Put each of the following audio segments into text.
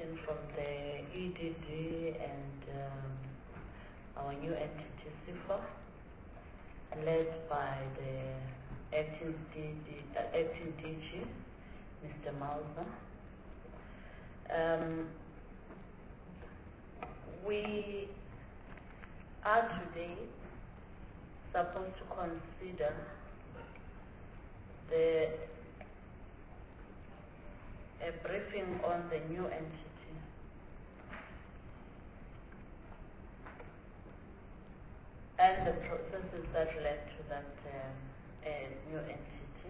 delegation from the EDD and our new entity, SIFA, led by the acting DG, Mr. Mauser. We are today supposed to consider a briefing on the new entity. And the processes that led to that new entity.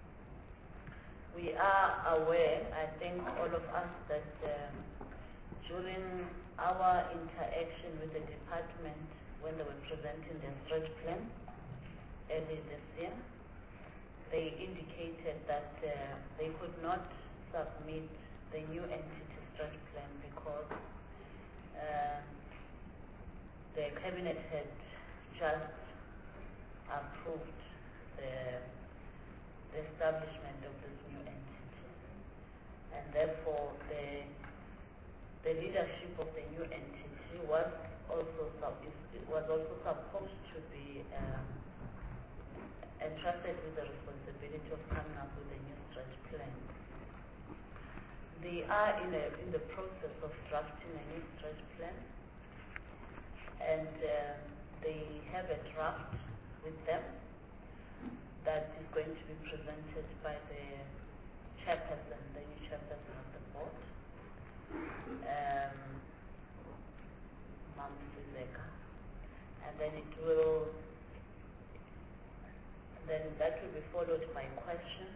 We are aware, I think all of us, that during our interaction with the department when they were presenting their stretch plan early this year, they indicated that they could not submit the new entity stretch plan because the cabinet had just approved the establishment of this new entity, and therefore the leadership of the new entity was also supposed to be entrusted with the responsibility of coming up with a new stretch plan. They are in the process of drafting a new stretch plan, and they have a draft with them that is going to be presented by the chairperson, the new chairperson of the board, Mam Sizeka, and then that will be followed by questions.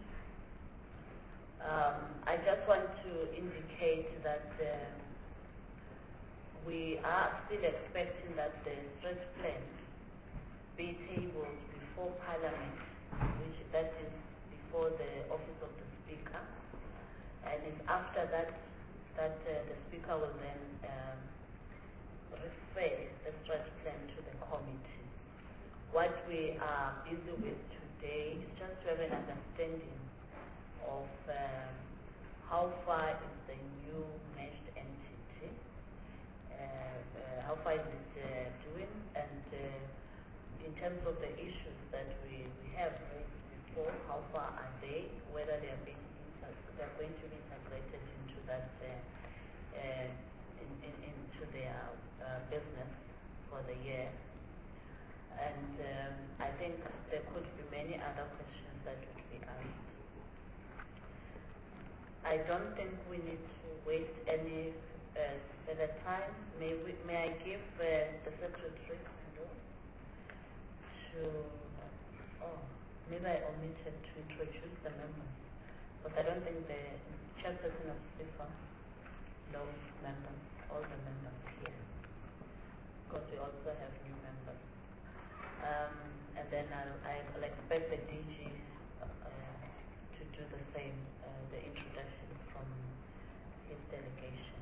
I just want to indicate that we are still expecting that the stretch plan be tabled before Parliament, that is before the office of the Speaker, and it's after that the Speaker will then refer the stretch plan to the committee. What we are busy with today is just to have an understanding of how far is the new merged entity, how far is it doing, and in terms of the issues that we have raised before, how far are they, whether they are going to be integrated into that into their business for the year. And I think there could be many other questions that would be asked. I don't think we need to waste any further time. May I give the secretary maybe I omitted to introduce the members, but I don't think the chairperson of SIFA knows members, all the members here, because we also have new members. And then I'll expect the DG to do the same, the introduction from his delegation.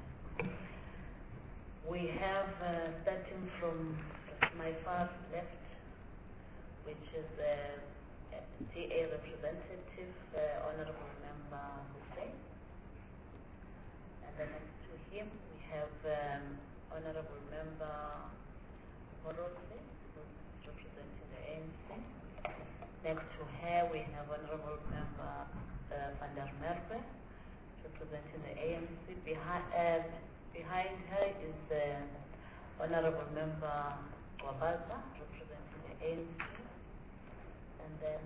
We have, starting from my far left, which is the DA representative, Honorable Member Hussein. And then next to him, we have Honorable Member Morose, who's representing the ANC. Next to her, we have Honorable Member Van der Merwe, representing the ANC. Behind her is the Honorable Member Wabaza, representing the ANC. And then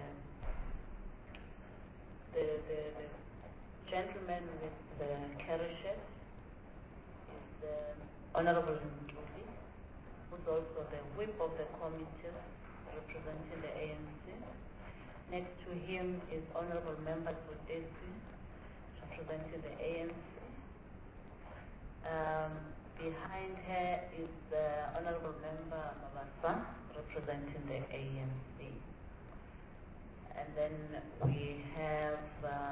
the gentleman with the carry shirt is Honorable Mtuli, who's also the whip of the committee representing the ANC. Next to him is Honorable Member Sudesi, representing the ANC. Behind her is Honorable Member Mabasa, representing the ANC. And then we have,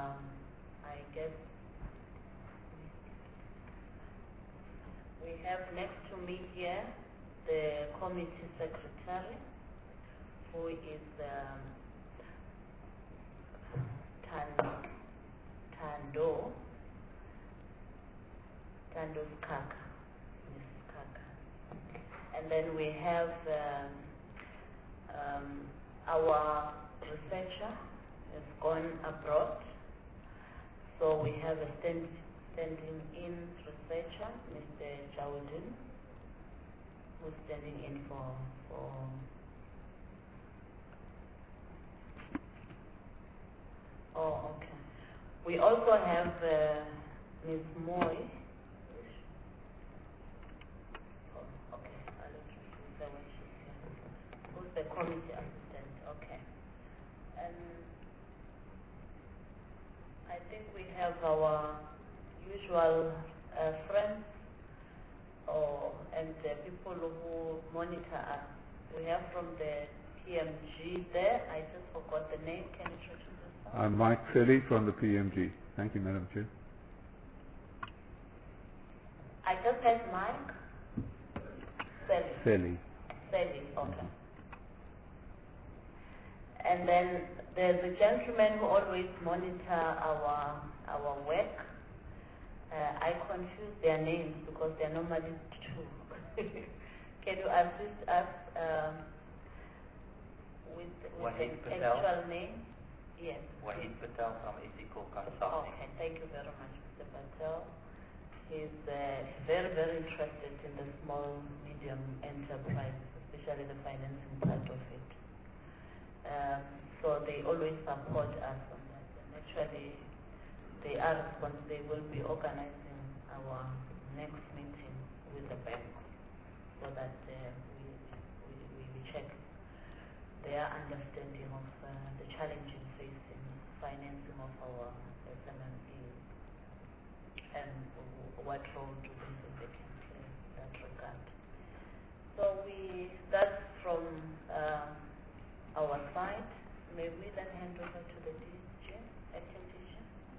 we have next to me here the committee secretary, who is Tando Sandos Kaka, Mrs. Kaka. And then we have our researcher has gone abroad. So we have a standing in researcher, Mr. Jawudin, who's standing in for oh, okay. We also have Ms. Moy. Oh, okay, I'll introduce her when she's here. Who's the committee assistant? Okay. And I think we have our usual friends and the people who monitor us. We have from the PMG there. I just forgot the name. Can you introduce yourself? I'm Mike Selly from the PMG. Thank you, Madam Chair. I just said Mike. Selly. Selly, okay. And then there's a gentleman who always monitor our work. I confuse their names because they're normally two. Can you assist us with the actual name? Yes. Wahid Patel from Ethical Consulting. Okay, thank you very much, Mr. Patel. He's very, very interested in the small, medium enterprise, especially the financing part of it. So they always support us on that. And actually, they will be organizing our next meeting with the bank so that we check their understanding of the challenges facing financing of our SMMEs and what role do we think they can play in that regard. So that's from our side. May we then hand over to the DG, acting DG?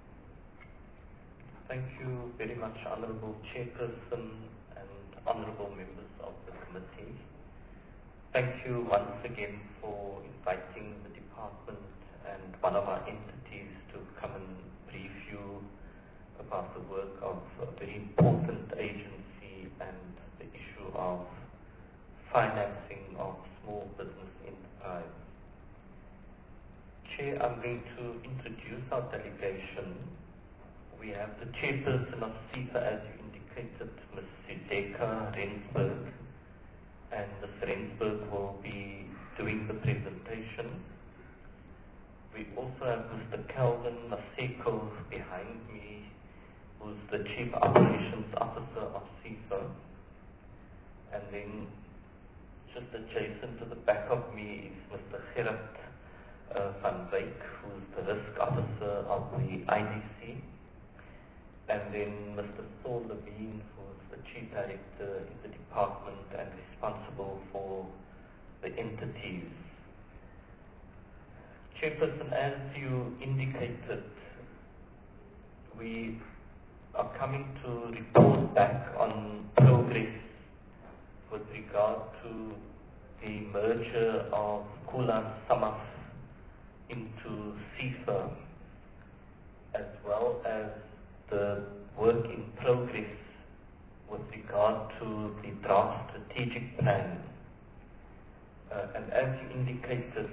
Thank you very much, Honourable Chairperson and Honourable members of the committee. Thank you once again for inviting the department and one of our entities to come and brief you about the work of a very important agency and the issue of financing of small business enterprise. Chair, I'm going to introduce our delegation. We have the chairperson of CIFA, as you indicated, Ms. Sideka Rensburg, and Ms. Rensburg will be doing the presentation. We also have Mr. Kelvin Maseko behind me, who's the Chief Operations Officer of CIFA. And then just adjacent to the back of me is Mr. Gerrit van Wyk, who's the Risk Officer of the IDC. And then Mr. Saul Levine, who's the Chief Director in the department and responsible for the entities. Chairperson, as you indicated, we are coming to report back on progress with regard to the merger of Kula and Samaf into CIFA, as well as the work in progress with regard to the draft strategic plan. And as you indicated,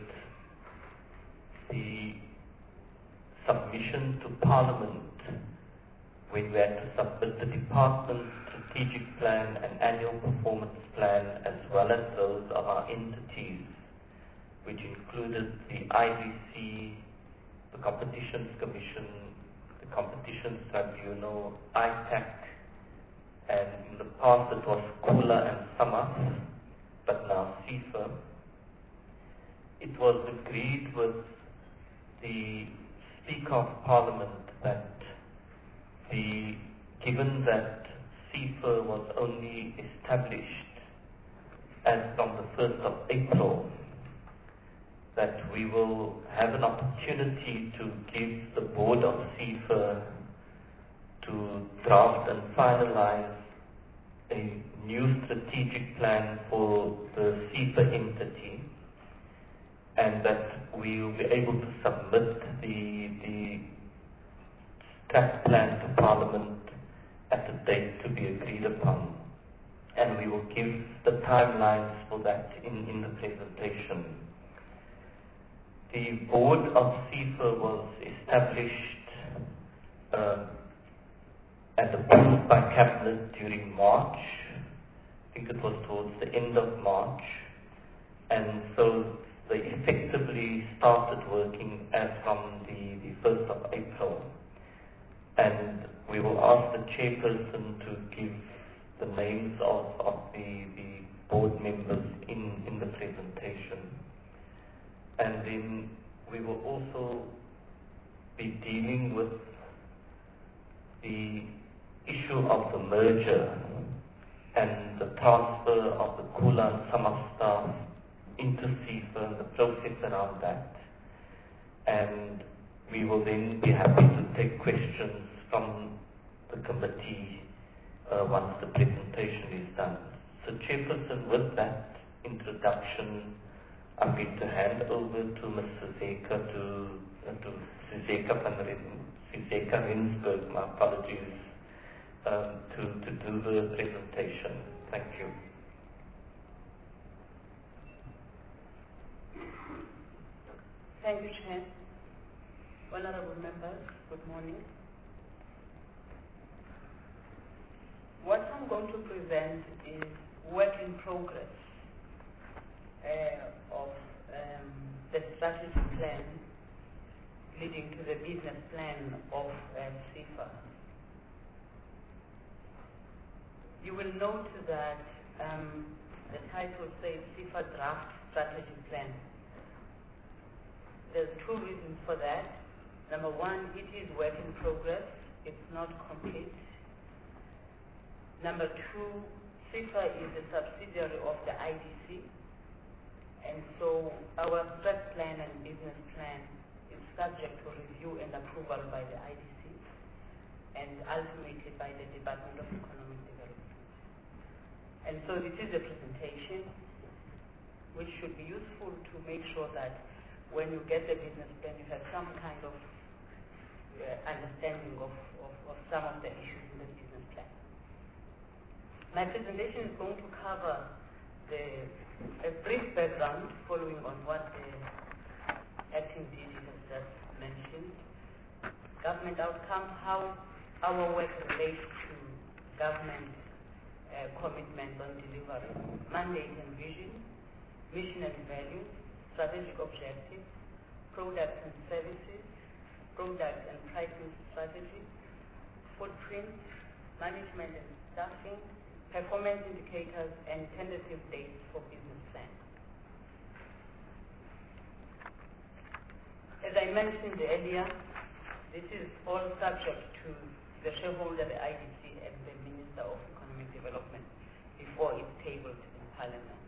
the submission to Parliament, when we had to submit the department strategic plan and annual performance plan, as well as those of our entities, which included the IDC, the Competitions Commission, the Competitions Tribunal, ITAC, and in the past it was Kula and Samaf, but now CIFA. It was agreed with the Speaker of Parliament that given that CIFA was only established as from the 1st of April, that we will have an opportunity to give the board of CIFA to draft and finalize a new strategic plan for the CIFA entity, and that we will be able to submit the draft plan to Parliament at a date to be agreed upon. And we will give the timelines for that in the presentation. The board of CIFA was established and approved by Cabinet during March. I think it was towards the end of March. And so they effectively started working as from the 1st of April. And we will ask the chairperson to give the names of the board members in the presentation. And then we will also be dealing with the issue of the merger and the transfer of the Kula and Samaf staff into CIFA and the process around that. And we will then be happy to take questions from the committee once the presentation is done. So Chairperson, with that introduction, I'm going to hand over to Ms. Suzeka Rinsberg, my apologies, to do the presentation. Thank you. Thank you, Chair. Honorable members, good morning. What I'm going to present is work in progress of the strategy plan leading to the business plan of CIFA. You will note that the title says CIFA Draft Strategy Plan. There's two reasons for that. Number one, it is work in progress. It's not complete. Number two, CIFA is a subsidiary of the IDC, and so our strat plan and business plan is subject to review and approval by the IDC and ultimately by the Department of Economic Development. And so this is a presentation which should be useful to make sure that when you get the business plan, you have some kind of understanding of some of the issues in the business plan. My presentation is going to cover a brief background following on what the acting DG has just mentioned, government outcomes, how our work relates to government commitments on delivery, mandate and vision, mission and values, strategic objectives, products and services, product and pricing strategy, footprint, management and staffing, performance indicators, and tentative dates for business plan. As I mentioned earlier, this is all subject to the shareholder, the IDC, and the Minister of Economic Development before it's tabled in Parliament.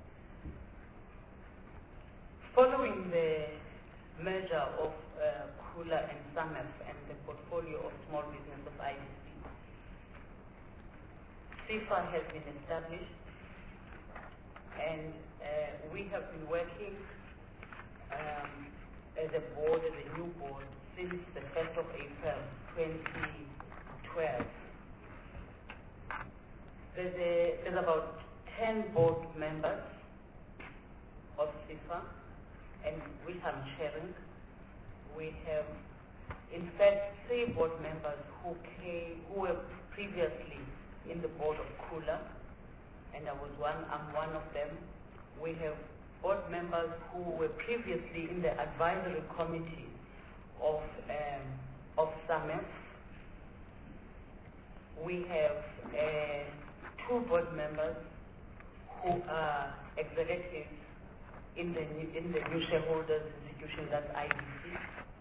Following the merger of Kula and Samaf and the portfolio of small business of IDC, CIFA has been established, and we have been working as a board, as a new board, since the 1st of April 2012. There's about 10 board members of CIFA, and which I'm chairing. We have, in fact, 3 board members who were previously in the board of Kula, and I'm one of them. We have board members who were previously in the advisory committee of SAMEF. We have 2 board members who are executives in the new shareholders institution, that's IDC.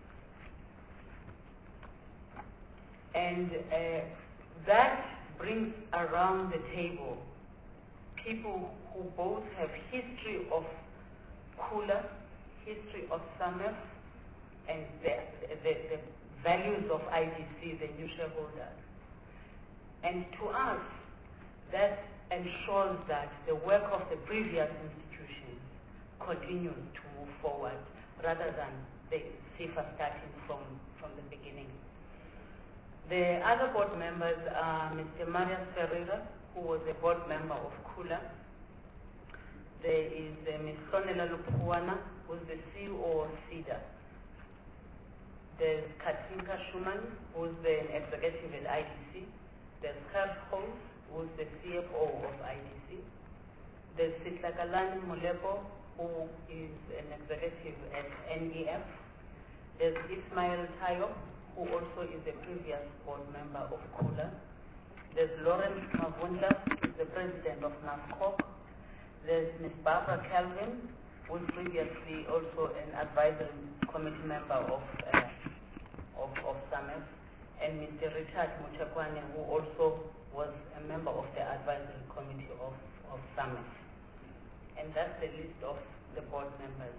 And that brings around the table people who both have history of Kula, history of SAMEF, and the values of IDC, the new shareholders. And to us, that ensures that the work of the previous institutions continues to move forward rather than the CIFA starting from the beginning. The other board members are Mr. Marius Ferreira, who was a board member of Kula. There is Ms. Sonela Lupuana, who is the CEO of CEDA. There's Katinka Schumann, who is the executive at IDC. There's Karl Holz, who is the CFO of IDC. There's Sitlakalani Molepo, who is an executive at NEF. There's Ismail Tayo, who also is a previous board member of Kula. There's Lawrence Mavunda, who is the president of NAFCOC. There's Ms. Barbara Calvin, who was previously also an advisory committee member of SAMEF, and Mr. Richard Muchakwane, who also was a member of the advisory committee of SAMEF. And that's the list of the board members.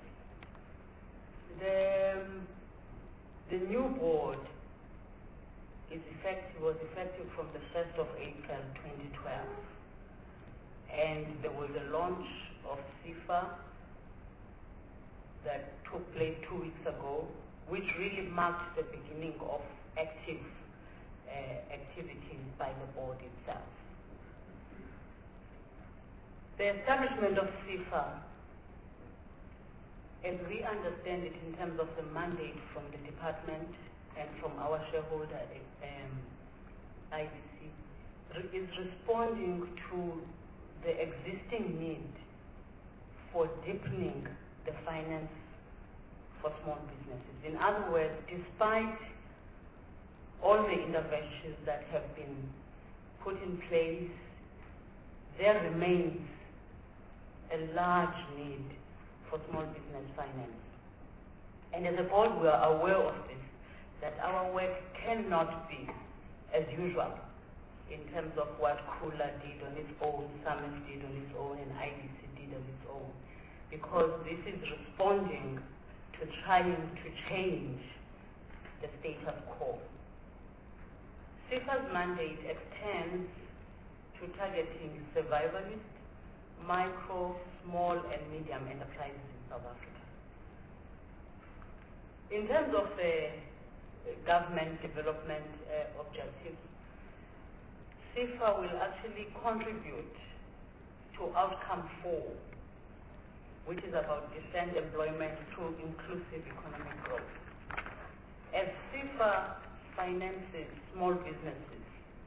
The new board was effective from the 1st of April 2012. And there was a launch of CIFA that took place 2 weeks ago, which really marked the beginning of active activities by the board itself. The establishment of CIFA, as we understand it in terms of the mandate from the department and from our shareholder IDC, is responding to the existing need for deepening the finance for small businesses. In other words, despite all the interventions that have been put in place, there remains a large need for small business finance. And as a board, we are aware of this, that our work cannot be as usual in terms of what Kula did on its own, SAMEF did on its own, and IDC did on its own, because this is responding to trying to change the status quo. CIFA's mandate extends to targeting survivalist, micro, small, and medium enterprises in South Africa. In terms of the government development objectives, CIFA will actually contribute to outcome 4, which is about decent employment through inclusive economic growth. As CIFA finances small businesses,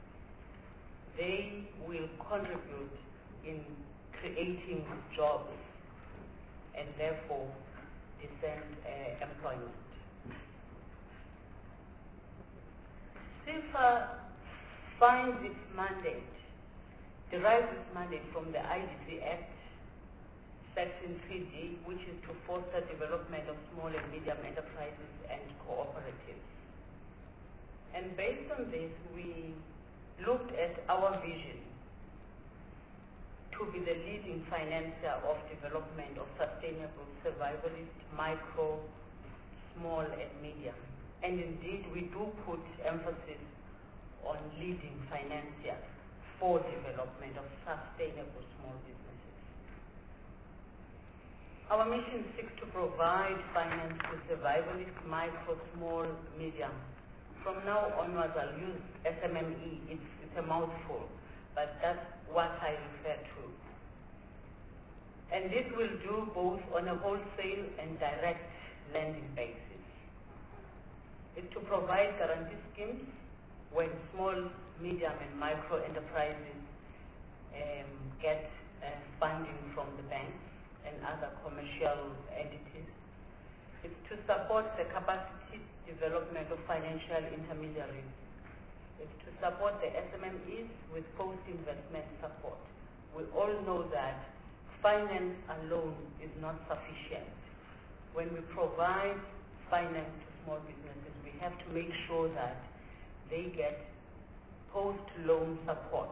they will contribute in creating jobs and therefore decent employment. CIFA derives its mandate from the IDC Act, Section 3D, which is to foster development of small and medium enterprises and cooperatives. And based on this, we looked at our vision to be the leading financier of development of sustainable survivalist, micro, small, and medium. And indeed, we do put emphasis on leading financier for development of sustainable small businesses. Our mission seeks to provide finance to survivalist, micro, small, medium. From now onwards, I'll use SMME. It's a mouthful, but that's what I refer to. And this will do both on a wholesale and direct lending basis. It's to provide guarantee schemes when small, medium, and micro enterprises get funding from the banks and other commercial entities. It's to support the capacity development of financial intermediaries. It's to support the SMMEs with post-investment support. We all know that finance alone is not sufficient. When we provide finance to small businesses, we have to make sure that they get post-loan support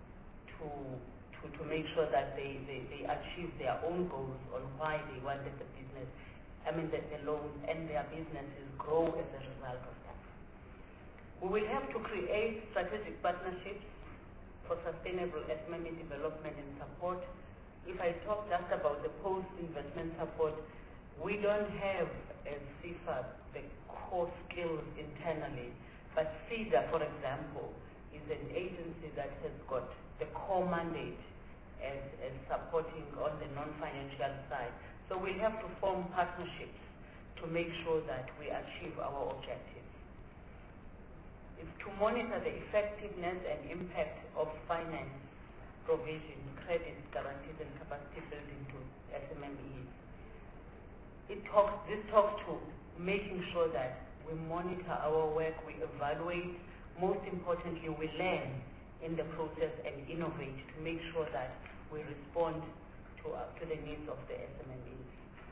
to make sure that they achieve their own goals on why they wanted the loans, and their businesses grow as a result of that. We will have to create strategic partnerships for sustainable SME development and support. If I talk just about the post-investment support, we don't have as CIFA the core skills internally But CEDA, for example, is an agency that has got the core mandate as supporting on the non-financial side. So we have to form partnerships to make sure that we achieve our objectives. It's to monitor the effectiveness and impact of finance provision, credit guarantees and capacity building to SMMEs. This talks to making sure that we monitor our work, we evaluate, most importantly we learn in the process and innovate to make sure that we respond to the needs of the SMMEs.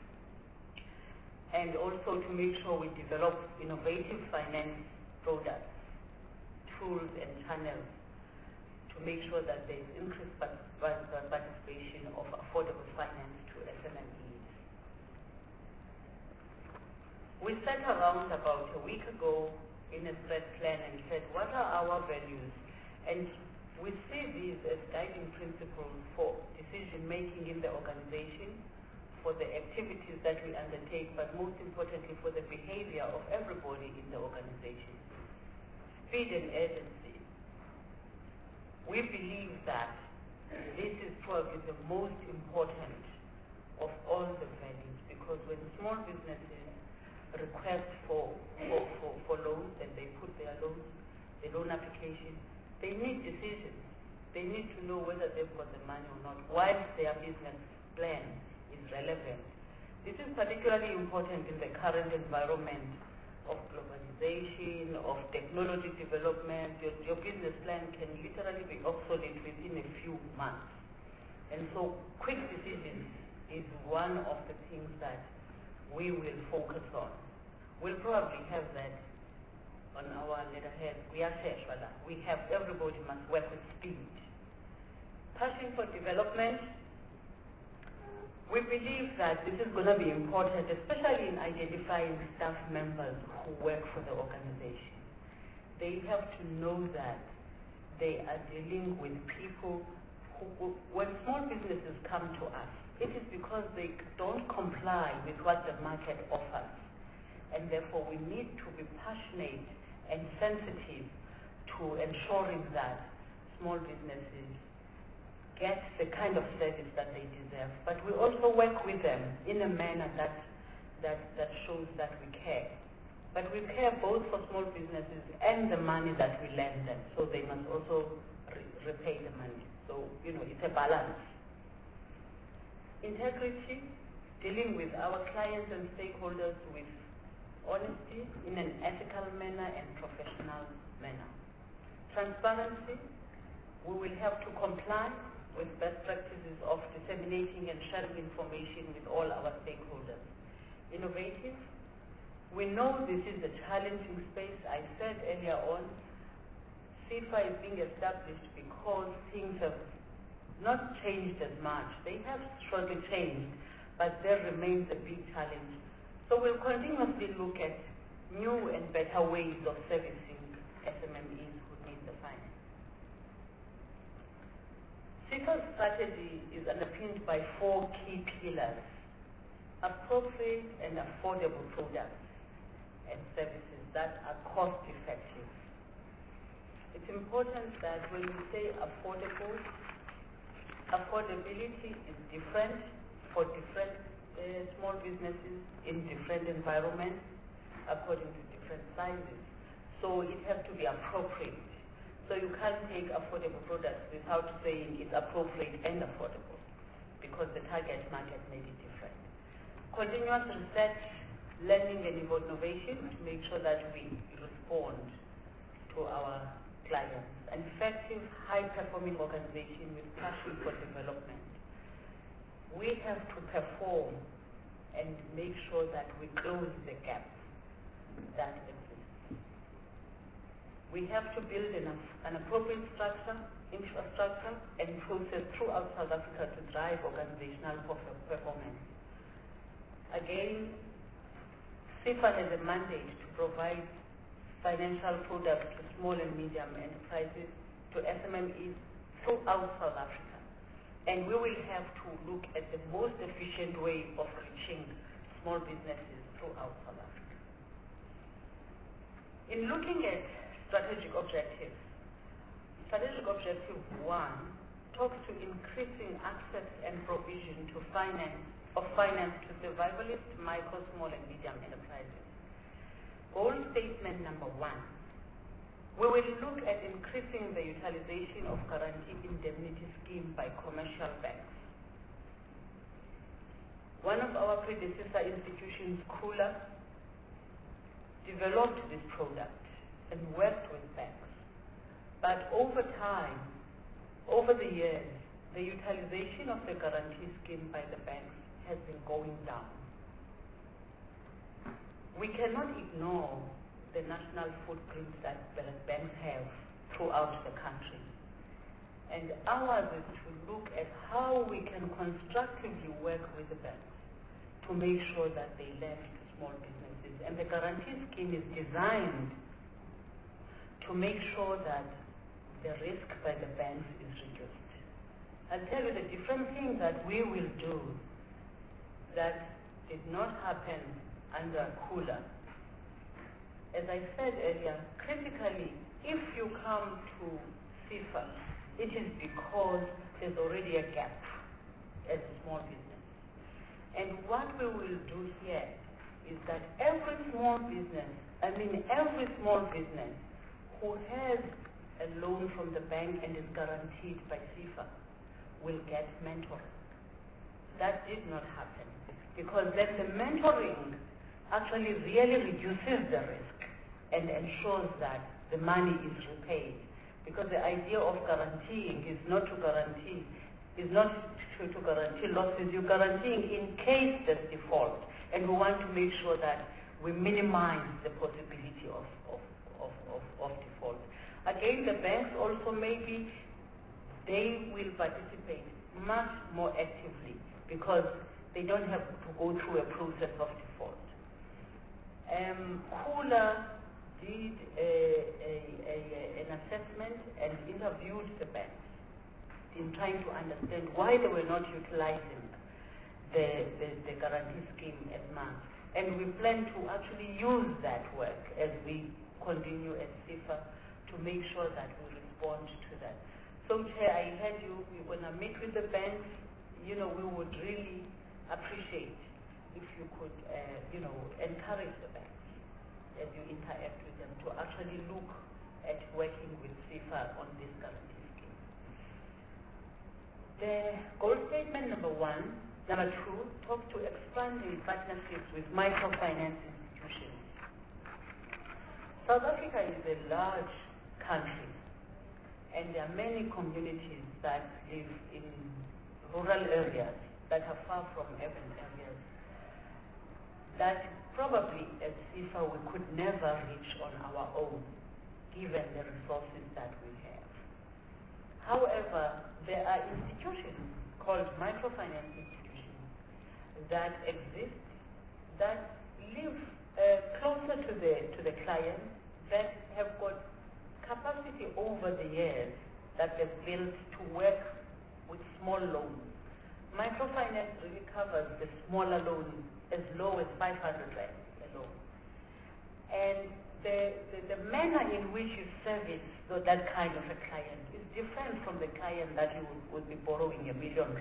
And also to make sure we develop innovative finance products, tools and channels to make sure that there is increased participation of affordable finance to SMMEs. We sat around about a week ago in a strat plan and said, what are our values? And we see these as guiding principles for decision making in the organization, for the activities that we undertake, but most importantly for the behavior of everybody in the organization. Speed and urgency. We believe that this is probably the most important of all the values, because when small businesses request for loans and they put their loans, the loan application, they need decisions. They need to know whether they've got the money or not, whilst their business plan is relevant. This is particularly important in the current environment of globalization, of technology development. Your business plan can literally be obsolete within a few months. And so quick decisions is one of the things that we will focus on. We'll probably have that on our letterhead. We are Sheshwala. We have everybody must work with speed. Passion for development. We believe that this is going to be important, especially in identifying staff members who work for the organization. They have to know that they are dealing with people who, when small businesses come to us, it is because they don't comply with what the market offers. And therefore we need to be passionate and sensitive to ensuring that small businesses get the kind of service that they deserve. But we also work with them in a manner that shows that we care. But we care both for small businesses and the money that we lend them, so they must also repay the money. So, it's a balance. Integrity, dealing with our clients and stakeholders with honesty in an ethical manner and professional manner. Transparency, we will have to comply with best practices of disseminating and sharing information with all our stakeholders. Innovative, we know this is a challenging space. I said earlier on, CIFA is being established because things have not changed as much. They have shortly changed, but there remains a big challenge. So we'll continuously look at new and better ways of servicing SMMEs who need the finance. CIFA's strategy is underpinned by 4 key pillars: appropriate and affordable products and services that are cost effective. It's important that when we say affordable, affordability is different for different small businesses in different environments according to different sizes. So it has to be appropriate. So you can't take affordable products without saying it's appropriate and affordable, because the target market may be different. Continuous research, learning and innovation to make sure that we respond to our clients. An effective, high-performing organization with passion for development. We have to perform and make sure that we close the gap that exists. We have to build an appropriate infrastructure and process throughout South Africa to drive organizational performance. Again, CIFA has a mandate to provide financial products to small and medium enterprises, to SMMEs throughout South Africa. And we will have to look at the most efficient way of reaching small businesses throughout South Africa. In looking at strategic objectives. Strategic objective 1 talks to increasing access and provision to finance to survivalist micro, small and medium enterprises. Goal statement number 1. We will look at increasing the utilization of guaranteed indemnity scheme by commercial banks. One of our predecessor institutions, KULA, developed this product and worked with banks. But over time, over the years, the utilization of the guarantee scheme by the banks has been going down. We cannot ignore the national footprint that banks have throughout the country. And ours is to look at how we can constructively work with the banks to make sure that they lend to small businesses. And the guarantee scheme is designed to make sure that the risk by the banks is reduced. I'll tell you the different things that we will do that did not happen under KULA. As I said earlier, critically, if you come to CIFA, it is because there's already a gap as a small business. And what we will do here is that every small business who has a loan from the bank and is guaranteed by CIFA will get mentoring. That did not happen because then the mentoring actually really reduces the risk and ensures that the money is repaid. Because the idea of guaranteeing is not to guarantee losses. You're guaranteeing in case there's default. And we want to make sure that we minimize the possibility of default. Again, the banks also maybe they will participate much more actively because they don't have to go through a process of default. KULA did an assessment and interviewed the banks in trying to understand why they were not utilizing the guarantee scheme as much. And we plan to actually use that work as we continue at CIFA to make sure that we respond to that. So, Chair, I heard you, when I meet with the banks, we would really appreciate if you could, encourage the banks as you interact with them to actually look at working with CIFA on this guarantee scheme. The goal statement number 2 talks to expanding partnerships with microfinance institutions. South Africa is a large country, and there are many communities that live in rural areas that are far from urban areas that probably as CIFA we could never reach on our own, given the resources that we have. However, there are institutions called microfinance institutions that exist, that live closer to the client, that have got capacity over the years that they've built to work with small loans. Microfinance really covers the smaller loans as low as 500 rand a loan. And the manner in which you service that kind of a client is different from the client that you would be borrowing R1 million.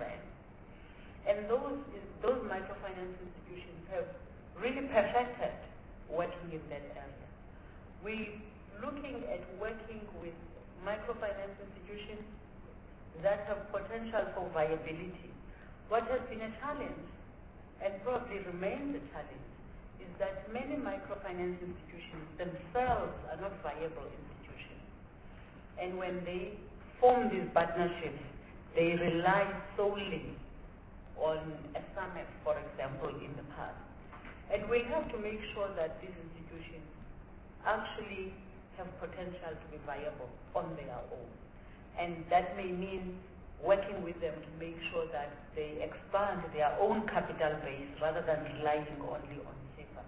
And those microfinance institutions have really perfected working in that area. We're looking at working with microfinance institutions that have potential for viability. What has been a challenge, and probably remains a challenge, is that many microfinance institutions themselves are not viable institutions. And when they form these partnerships, they rely solely on SAMEF, for example, in the past. And we have to make sure that these institutions actually have potential to be viable on their own. And that may mean working with them to make sure that they expand their own capital base rather than relying only on CIFA.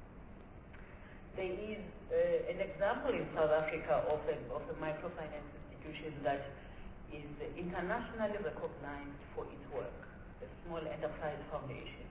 There is an example in South Africa of a microfinance institution that is internationally recognized for its work, the Small Enterprise Foundation.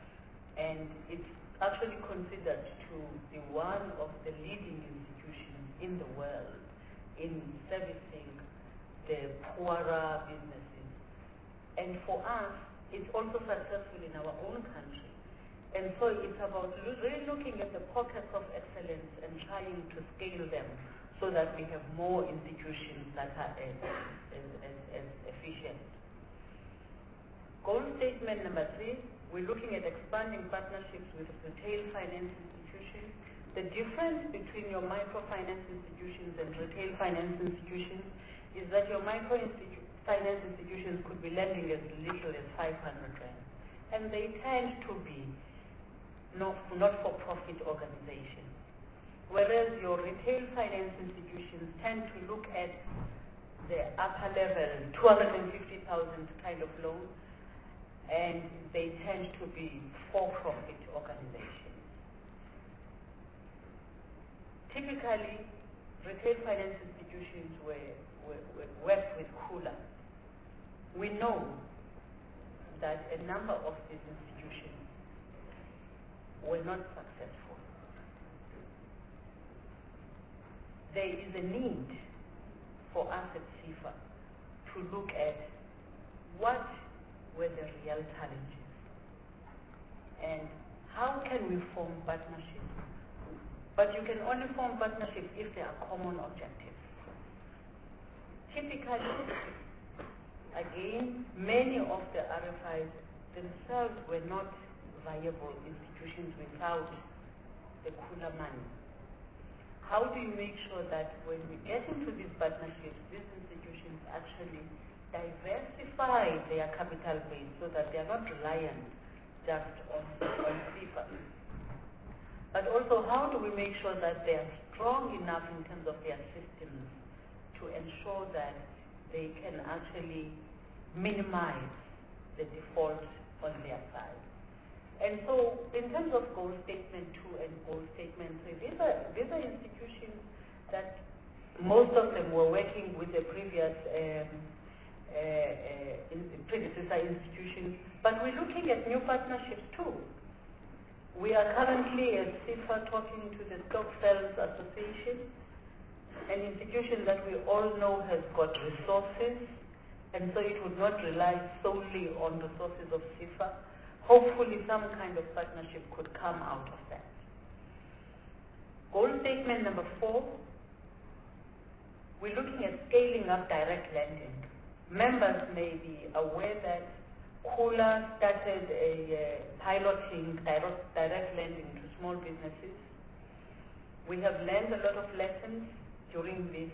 And it's actually considered to be one of the leading institutions in the world in servicing the poorer businesses. And for us, it's also successful in our own country. And so it's about really looking at the pockets of excellence and trying to scale them so that we have more institutions that are as efficient. Goal statement number 3, we're looking at expanding partnerships with retail finance institutions. The difference between your microfinance institutions and retail finance institutions is that your microfinance institutions could be lending as little as 500 rand. And they tend to be not-for-profit organizations. Whereas your retail finance institutions tend to look at the upper level, 250,000 kind of loan, and they tend to be for-profit organizations. Typically, retail finance institutions work with Khula. We know that a number of these institutions were not successful. There is a need for us at CIFA to look at what were the real challenges and how can we form partnerships. But you can only form partnerships if there are common objectives. Typically, again, many of the RFIs themselves were not viable institutions without the Khula money. How do you make sure that when we get into these partnerships, these institutions actually diversify their capital base so that they are not reliant just on CIFA? But also, how do we make sure that they are strong enough in terms of their systems to ensure that they can actually minimize the default on their side? And so, in terms of goal statement 2 and goal statement 3, these are institutions that most of them were working with the previous predecessor institutions, but we're looking at new partnerships too. We are currently at CIFA talking to the Stokveld Association, an institution that we all know has got resources, and so it would not rely solely on resources of CIFA. Hopefully some kind of partnership could come out of that. Goal statement number 4, we're looking at scaling up direct lending. Members may be aware that Khula started a piloting direct lending to small businesses. We have learned a lot of lessons during this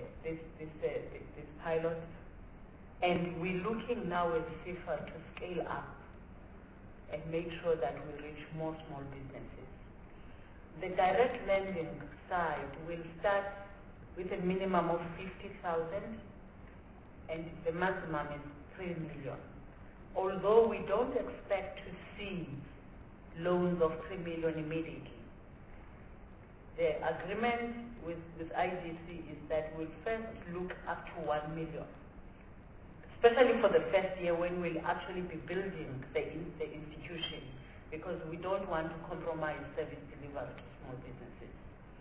pilot, and we're looking now at CIFA to scale up and make sure that we reach more small businesses. The direct lending side will start with a minimum of 50,000 and the maximum is 3 million. Although we don't expect to see loans of 3 million immediately. The agreement with IDC is that we'll first look up to 1 million. Especially for the first year when we'll actually be building the institution, because we don't want to compromise service delivery to small businesses.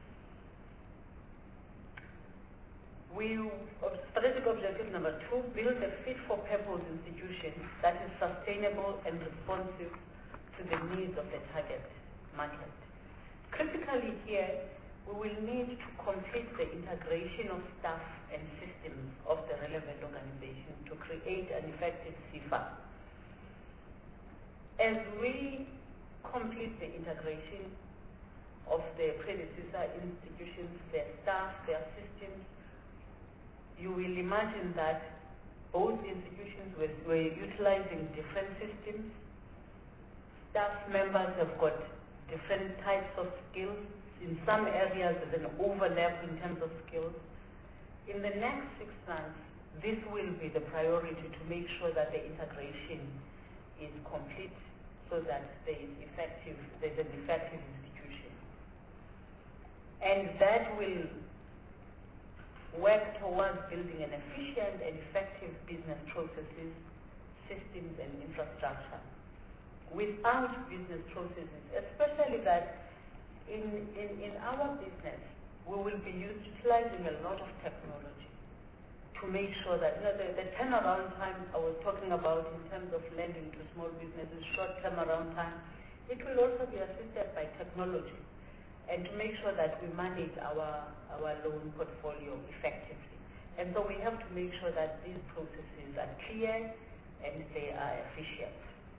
Strategic objective number 2, build a fit-for-purpose institution that is sustainable and responsive to the needs of the target market. Critically here, we will need to complete the integration of staff and systems of the relevant organization to create an effective CIFA. As we complete the integration of the predecessor institutions, their staff, their systems, you will imagine that both institutions were utilizing different systems. Staff members have got different types of skills. In some areas, there's an overlap in terms of skills. In the next 6 months, this will be the priority to make sure that the integration is complete so that there's an effective institution. And that will work towards building an efficient and effective business processes, systems, and infrastructure. Without business processes, especially that in our business, we will be utilizing a lot of technology to make sure that, the turnaround time I was talking about in terms of lending to small businesses, short turnaround time, it will also be assisted by technology, and to make sure that we manage our loan portfolio effectively. And so we have to make sure that these processes are clear and they are efficient.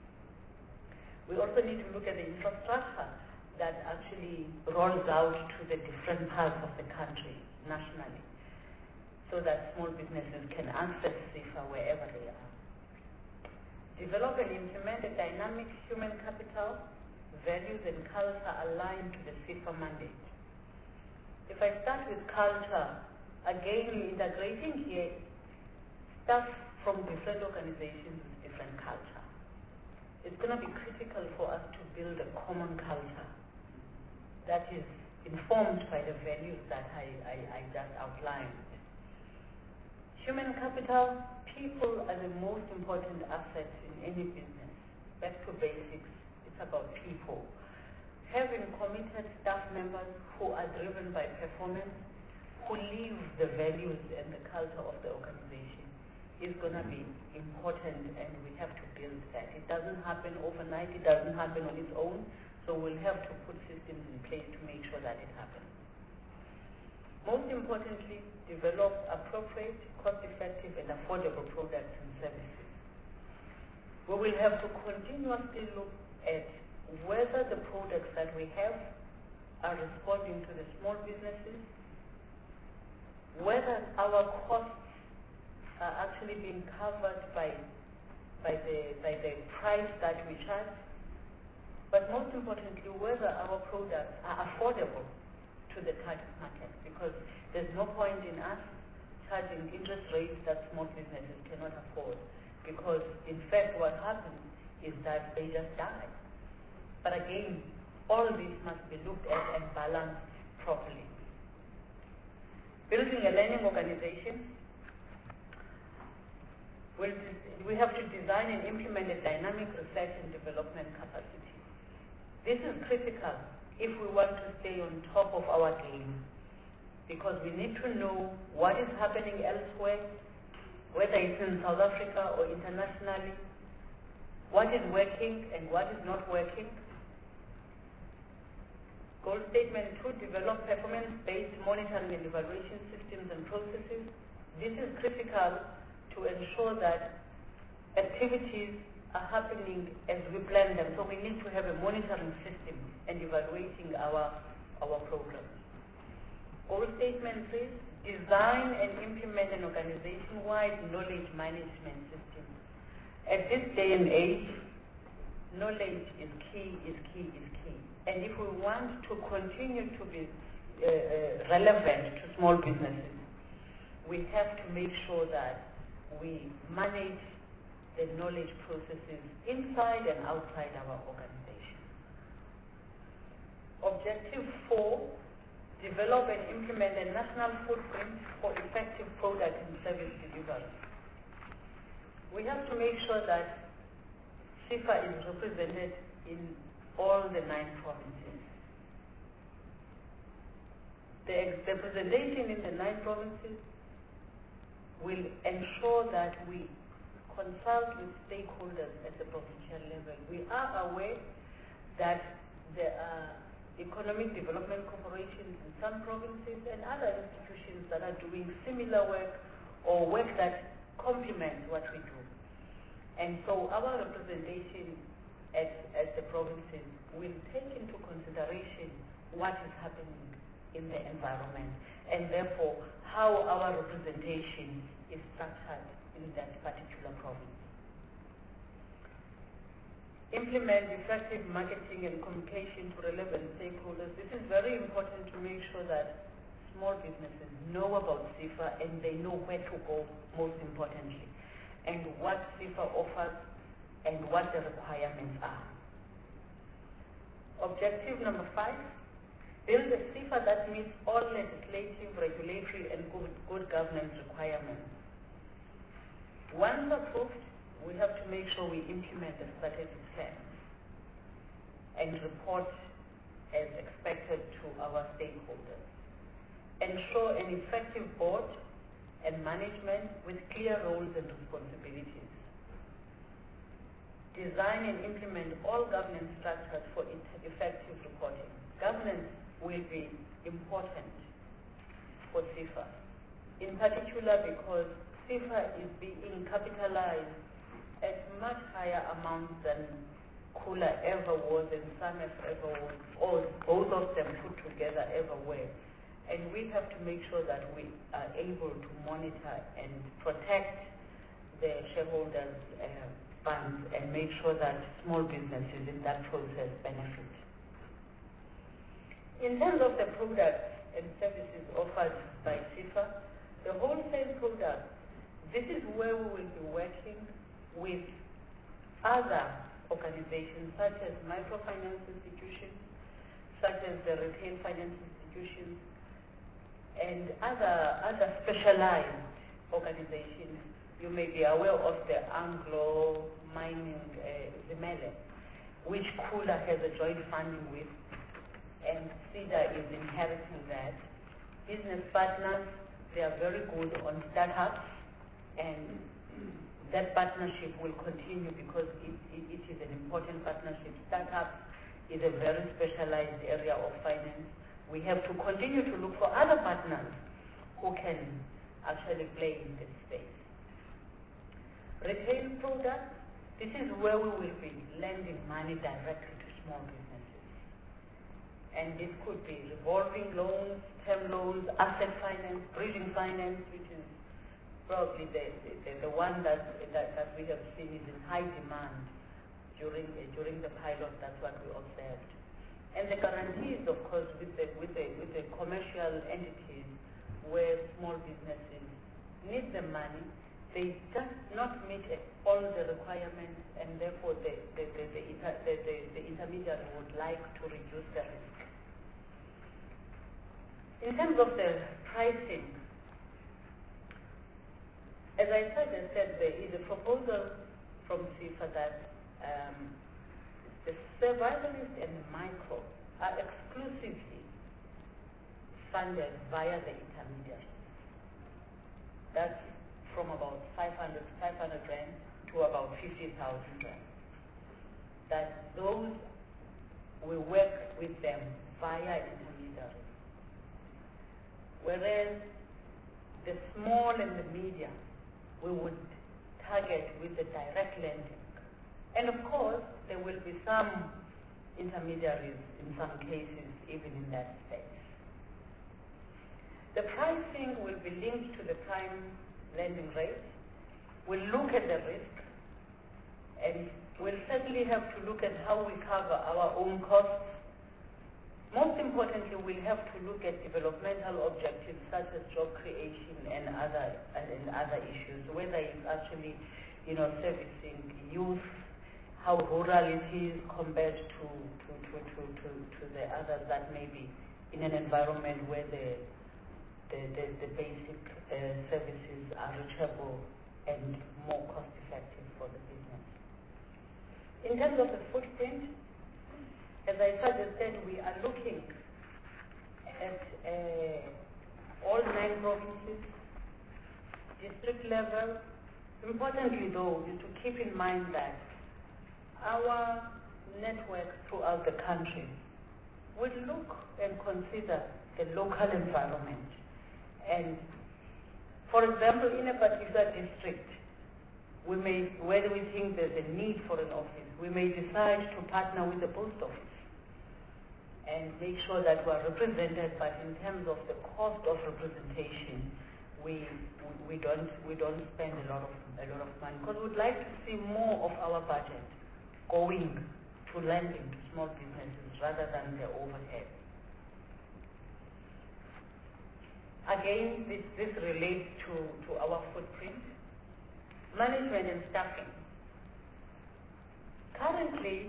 We also need to look at the infrastructure that actually rolls out to the different parts of the country nationally, so that small businesses can access SEFA wherever they are. Develop and implement a dynamic human capital, values and culture aligned to the SEFA mandate. If I start with culture, again, integrating here staff from different organizations with different culture. It's going to be critical for us to build a common culture that is informed by the values that I just outlined. Human capital, people are the most important asset in any business. Back to basics, it's about people. Having committed staff members who are driven by performance, who live the values and the culture of the organization is going to be important, and we have to build that. It doesn't happen overnight, it doesn't happen on its own, so we'll have to put systems in place to make sure that it happens. Most importantly, develop appropriate, cost-effective and affordable products and services. We will have to continuously look at whether the products that we have are responding to the small businesses, whether our costs are actually being covered by the price that we charge, but most importantly, whether our products are affordable to the target market, because there's no point in us charging interest rates that small businesses cannot afford, because in fact what happens is that they just die. But again, all this must be looked at and balanced properly. Building a learning organization, we have to design and implement a dynamic research and development capacity. This is critical if we want to stay on top of our game, because we need to know what is happening elsewhere, whether it's in South Africa or internationally, what is working and what is not working. Goal statement 2, develop performance-based monitoring and evaluation systems and processes. This is critical to ensure that activities are happening as we plan them. So we need to have a monitoring system and evaluating our programs. Goal statement 3, design and implement an organization-wide knowledge management system. At this day and age, knowledge is key. And if we want to continue to be relevant to small businesses, we have to make sure that we manage the knowledge processes inside and outside our organization. Objective 4, develop and implement a national footprint for effective product and service delivery. We have to make sure that SEFA is represented in all the 9 provinces. The representation in the 9 provinces will ensure that we consult with stakeholders at the provincial level. We are aware that there are economic development corporations in some provinces and other institutions that are doing similar work or work that complements what we do. And so our representation at the provinces will take into consideration what is happening in the environment, and therefore how our representation is structured in that particular province. Implement effective marketing and communication to relevant stakeholders. This is very important to make sure that small businesses know about SEFA and they know where to go, most importantly, and what SEFA offers and what the requirements are. Objective number 5, build a SEFA that meets all legislative, regulatory, and good governance requirements. Once approved, we have to make sure we implement the strategic plan and report as expected to our stakeholders. ensure an effective board and management with clear roles and responsibilities. Design and implement all governance structures for effective reporting. Governance will be important for CIFA, in particular because CIFA is being capitalized at much higher amounts than Kula ever was and SAMEF ever was, or both of them put together ever were. And we have to make sure that we are able to monitor and protect the shareholders' funds and make sure that small businesses in that process benefit. In terms of the products and services offered by CIFA, the wholesale products, this is where we will be working with other organizations such as microfinance institutions, such as the retail finance institutions, and other specialized organizations. You may be aware of the Anglo Mining Zimele, which Kula has a joint funding with, and SIDA is inheriting that. Business partners, they are very good on startups, and that partnership will continue because it is an important partnership. Startups is a very specialized area of finance. We have to continue to look for other partners who can actually play in this space. Retail products, this is where we will be lending money directly to small businesses. And this could be revolving loans, term loans, asset finance, bridging finance, which is probably the one that we have seen is in high demand during the pilot. That's what we observed. And the guarantees, of course, with the commercial entities where small businesses need the money, they just not meet all the requirements, and therefore the intermediary would like to reduce the risk. In terms of the pricing, as I said, there is a proposal from CIFA that the survivalist and the micro are exclusively funded via the intermediaries. That's from about 500 rand to about 50,000 rand. That those, we work with them via intermediaries. Whereas the small and the medium, we would target with the direct lending. And of course, there will be some intermediaries in some cases, even in that space. The pricing will be linked to the prime lending rate. We'll look at the risk, and we'll certainly have to look at how we cover our own costs. Most importantly, we'll have to look at developmental objectives such as job creation and other issues, whether it's actually, servicing youth, how rural it is compared to the others that may be in an environment where the basic services are reachable and more cost effective for the business. In terms of the footprint, as I said, we are looking at all 9 provinces, district level. Importantly, though, is to keep in mind that our network throughout the country will look and consider the local environment. And, for example, in a particular district, where we think there's a need for an office, we may decide to partner with the post office and make sure that we are represented, but in terms of the cost of representation, we don't spend a lot of money, because we'd like to see more of our budget going to lending to small businesses rather than the overhead. Again, this relates to our footprint. Management and staffing. Currently,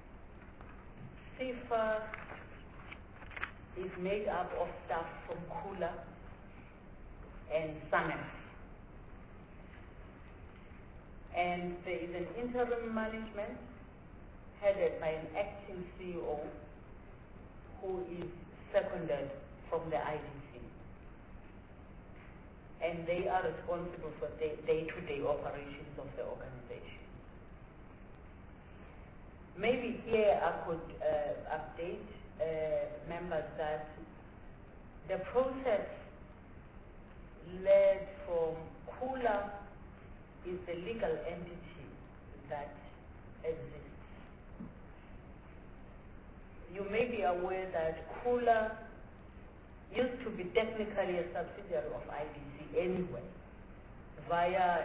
CIFA is made up of staff from Kula and SAMEF. And there is an interim management headed by an acting CEO who is seconded from the IDC. and they are responsible for day-to-day operations of the organization. Maybe here I could update members that the process led from Kula is the legal entity that exists. You may be aware that Kula used to be technically a subsidiary of IDC anyway, via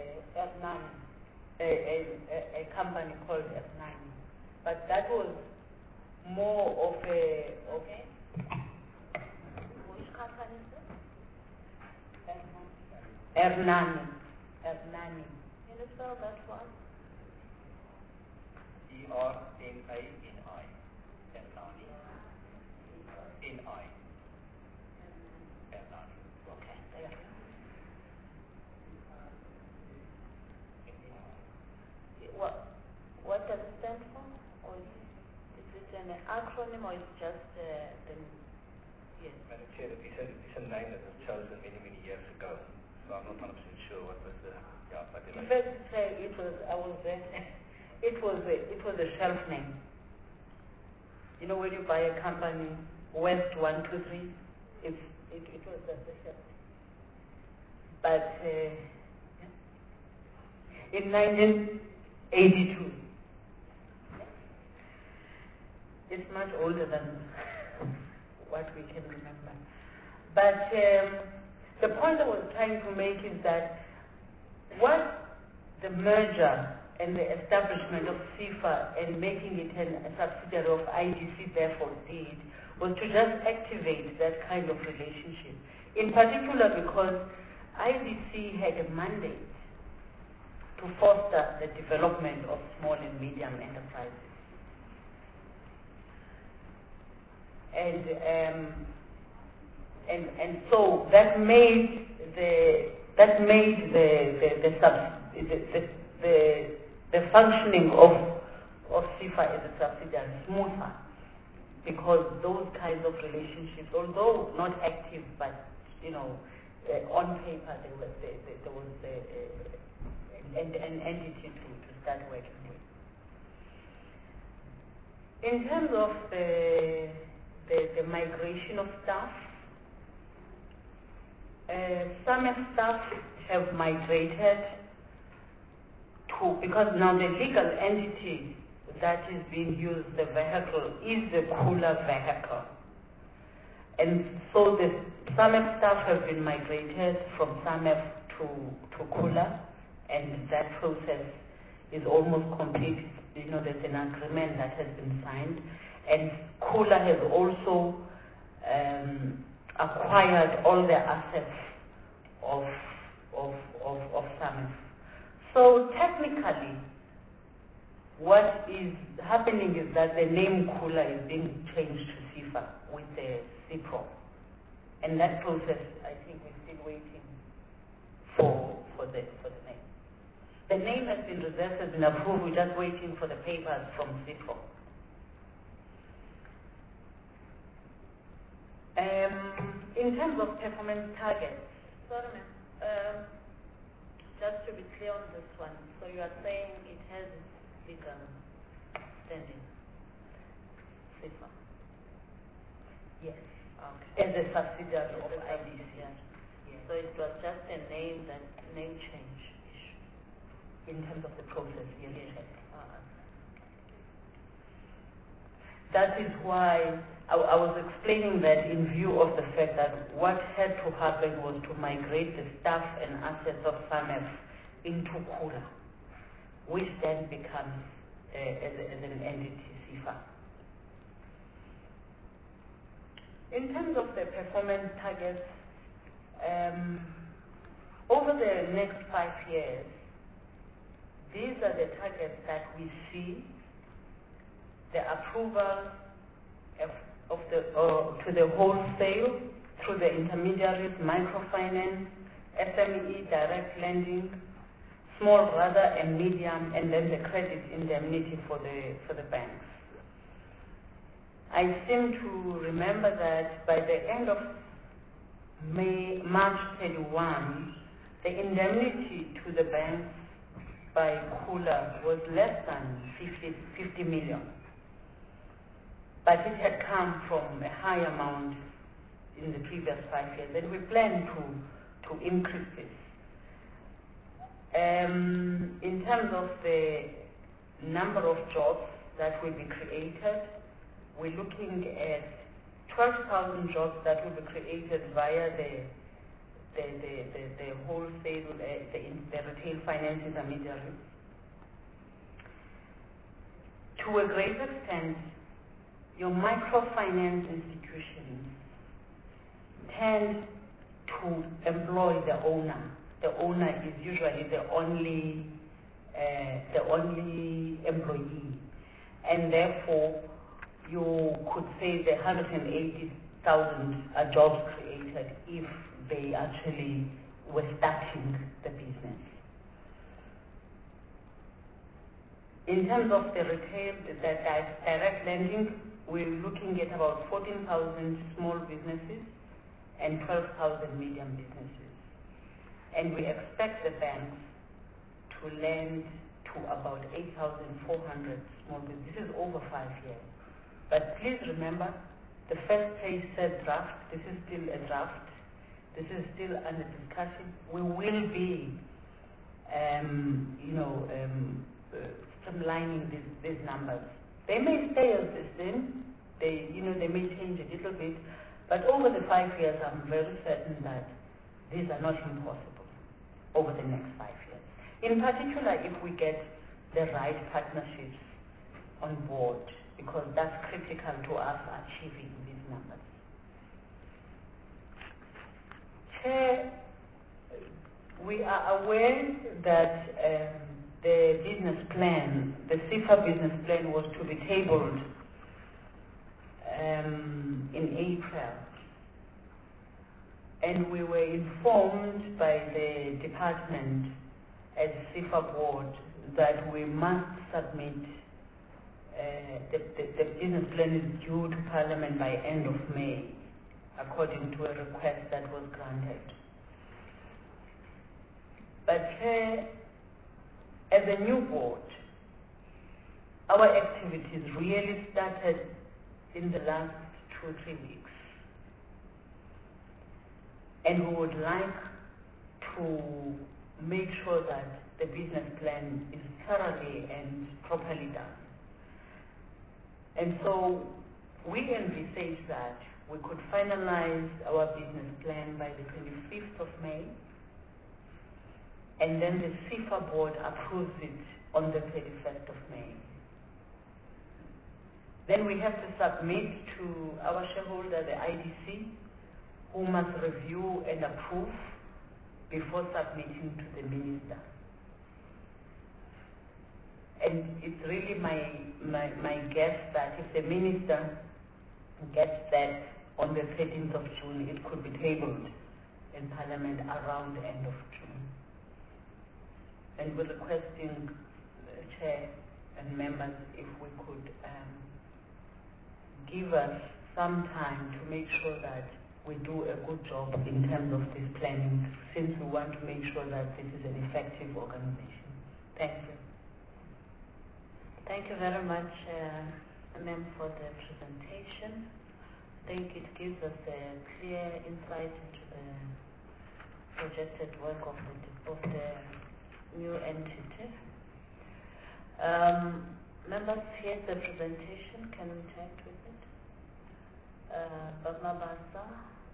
a company called Ernani. But that was more of a, okay? Which company is it? Ernani. Ernani. Can you spell that for us? E-R-N-A-N-I. Ernani. N-I. Ernani. Okay, there. What does it stand for? Or is it an acronym or is it just the, yes? Madam Chair, it's a name that was chosen many, many years ago. So I'm not 100% sure what was the, yeah, but In fact, it was, I was there. It was a shelf name. You know, when you buy a company, West 123, it was just a shelf. But in 1982, it's much older than what we can remember. But the point I was trying to make is that what the merger and the establishment of CIFA and making it a subsidiary of IDC therefore did was to just activate that kind of relationship. In particular because IDC had a mandate to foster the development of small and medium enterprises. And so that made the functioning of CIFA as a subsidiary smoother, because those kinds of relationships, although not active, but you know, on paper there was an entity to start working with. In terms of the migration of staff, some staff have migrated to, because now the legal entity that is being used, the vehicle, is the Kula vehicle. And so some staff have been migrated from SAMEF to Kula, and that process is almost complete. You know, there's an agreement that has been signed, and Kula has also acquired all the assets of SAMEF. So technically, what is happening is that the name Kula is being changed to CIFA with the CIPRO. And that process, I think we're still waiting for the name. The name has been reserved, has been approved, we're just waiting for the papers from CIPRO. In terms of performance targets, sorry ma'am, just to be clear on this one, so you are saying it has legal standing, CIFA? Yes. Okay. As a subsidiary of IDC. Yes. So it was just a name change issue in terms of the process. Yes. That is why I was explaining that in view of the fact that what had to happen was to migrate the staff and assets of SAMEF into Kula, which then becomes as an entity, CIFA. In terms of the performance targets, over the next 5 years, these are the targets that we see: the approval to the wholesale through the intermediaries, microfinance, SME, direct lending, small rather and medium, and then the credit indemnity for the banks. I seem to remember that by the end of March 31, the indemnity to the banks by Kula was less than 50 million. But it had come from a high amount in the previous 5 years, and we plan to increase this. In terms of the number of jobs that will be created, we're looking at 12,000 jobs that will be created via the wholesale, the retail finance intermediaries. To a great extent, your microfinance institutions tend to employ the owner. The owner is usually the only employee, and therefore you could say the 180,000 are jobs created if they actually were starting the business. In terms of the retail, the direct lending, we're looking at about 14,000 small businesses and 12,000 medium businesses. And we expect the banks to lend to about 8,400 small businesses. This is over 5 years. But please remember, the first page said draft. This is still a draft. This is still under discussion. We will be, streamlining these numbers. They may stay as the same. They may change a little bit. But over the 5 years, I'm very certain that these are not impossible over the next 5 years. In particular, if we get the right partnerships on board, because that's critical to us achieving these numbers. Chair, we are aware that the business plan, the CIFA business plan, was to be tabled in April. And we were informed by the department at CIFA board that we must submit, the business plan is due to Parliament by end of May, according to a request that was granted. But as a new board, our activities really started in the last 2 or 3 weeks. And we would like to make sure that the business plan is thoroughly and properly done. And so we envisage that we could finalize our business plan by the 25th of May, and then the CIFA board approves it on the 31st of May. Then we have to submit to our shareholder, the IDC, who must review and approve before submitting to the minister. And it's really my guess that if the minister gets that on the 13th of June, it could be tabled in Parliament around the end of June. And we're requesting the Chair and members if we could give us some time to make sure that we do a good job in terms of this planning, since we want to make sure that this is an effective organization. Thank you. Thank you very much, Ma'am, for the presentation. I think it gives us a clear insight into the projected work of the new entity. Members, here's the presentation. Can we interact with it? Mabasa,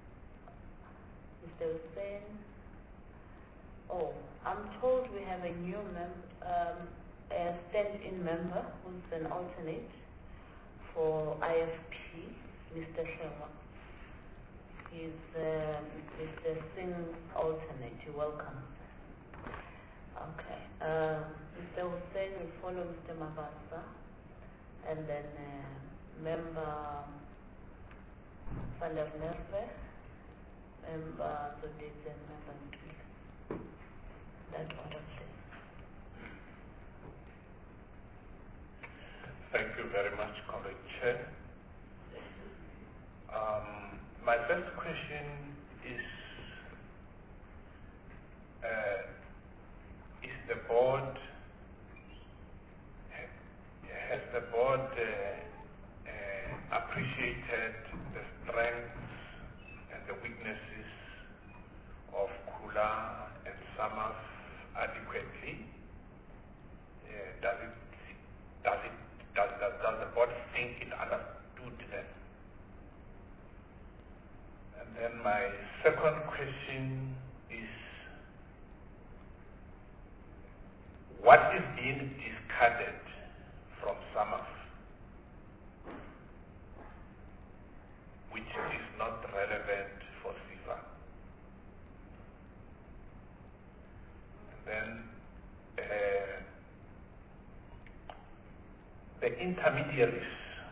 Mr. Hussein. Oh, I'm told we have a new a stand-in member who's an alternate for IFP, Mr. Shewa. He's Mr. Singh's alternate. You're welcome. Okay. Mr. Hussein will follow Mr. Mabasa, and then member Van der Merwe, member Zoditz, and member Ntwik. That order, please. Thank you very much, Comrade Chair. My first question is board appreciated the strengths and the weaknesses of Kula and SAMAF adequately? Does the board think it understood them? And then my second question is, what is being discarded from SAMAF which is not relevant for SIFA? And then the intermediaries,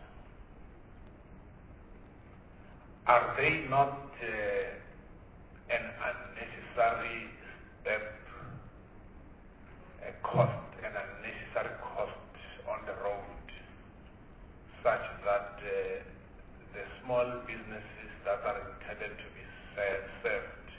are they not an unnecessary step, a cost, an unnecessary cost on the road, such that the small businesses that are intended to be served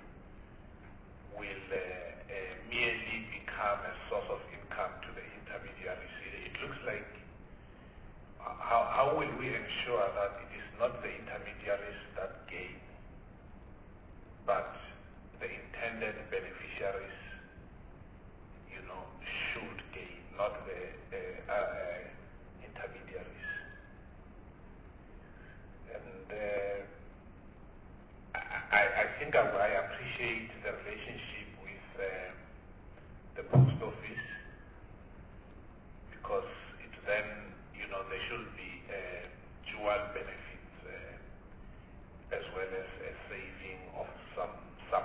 will merely become a source of income to the intermediaries? It looks like, how will we ensure that it is not the intermediaries that gain, but the intended beneficiaries, should gain, not the intermediaries? And I think I appreciate the relationship with the post office, because it then, there should be dual benefits as well as a saving of some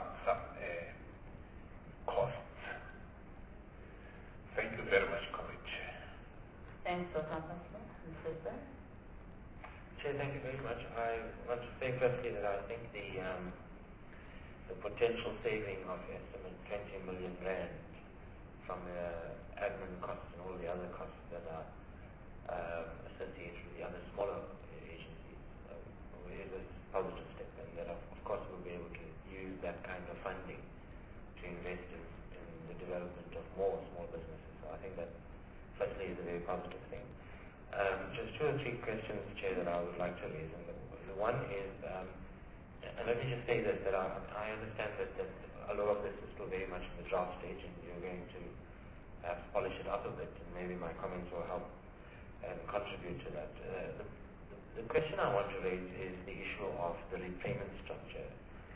costs. Thank you very much, Comrade Chair. Thanks, Dr. Pastor. Mr. Sir? Chair, thank you very much. I want to say firstly that I think the potential saving of estimate 20 million rand from the admin costs and all the other costs that are associated with the other smaller agencies is a positive step, and that of course we'll be able to use that kind of funding to invest in the development of more small businesses. So I think that firstly is a very positive thing. Just two or three questions, Chair, that I would like to raise. And the one is, and let me just say this, that I understand that a lot of this is still very much in the draft stage, and you're going to perhaps polish it up a bit, and maybe my comments will help and contribute to that. The question I want to raise is the issue of the repayment structure.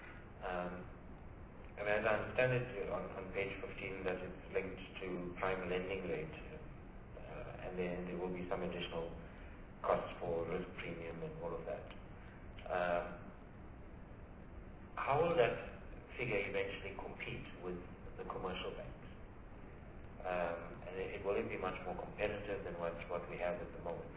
And as I understand it on page 15, that it's linked to prime lending rate, and then there will be some additional costs for risk premium and all of that. How will that figure eventually compete with the commercial banks? And will it be much more competitive than what we have at the moment?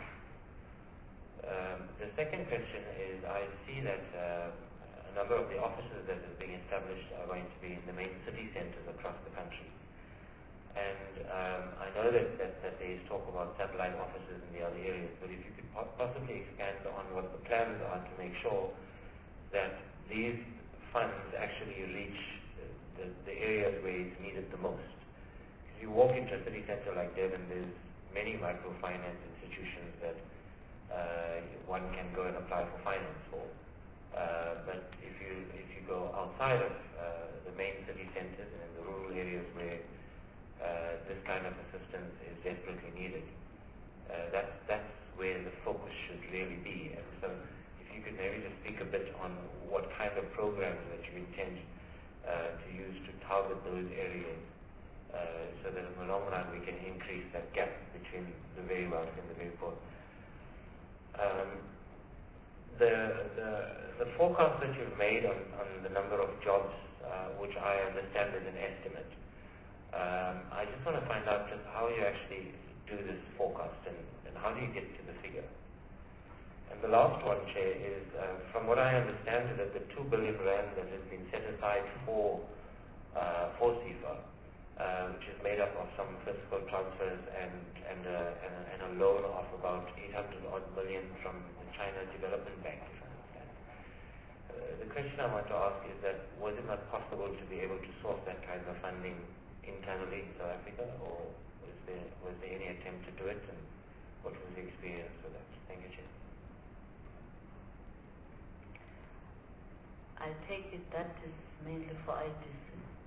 The second question is, I see that a number of the offices that are being established are going to be in the main city centers across the country. And I know that there is talk about satellite offices in the other areas, but if you could possibly expand on what the plans are to make sure that these funds actually reach the areas where it's needed the most. If you walk into a city center like Durban, there's many microfinance institutions that one can go and apply for finance for. But if you go outside of the main city centers and in the rural areas where this kind of assistance is desperately needed, that's where the focus should really be. And so if you could maybe just speak a bit on what kind of programs that you intend to use to target those areas, so that in the long run we can increase that gap between the very wealthy and the very poor. The forecast that you've made on the number of jobs, which I understand is an estimate, I just want to find out just how you actually do this forecast and how do you get to the figure. And the last one, Chair, is from what I understand is that the 2 billion rand that has been set aside for SIFA, which is made up of some fiscal transfers and a loan of about 800 odd million from the China Development Bank, if I understand. The question I want to ask is that was it not possible to be able to source that kind of funding internally in South Africa, or was there any attempt to do it, and what was the experience with that? Thank you, Chair. I take it that is mainly for IDC.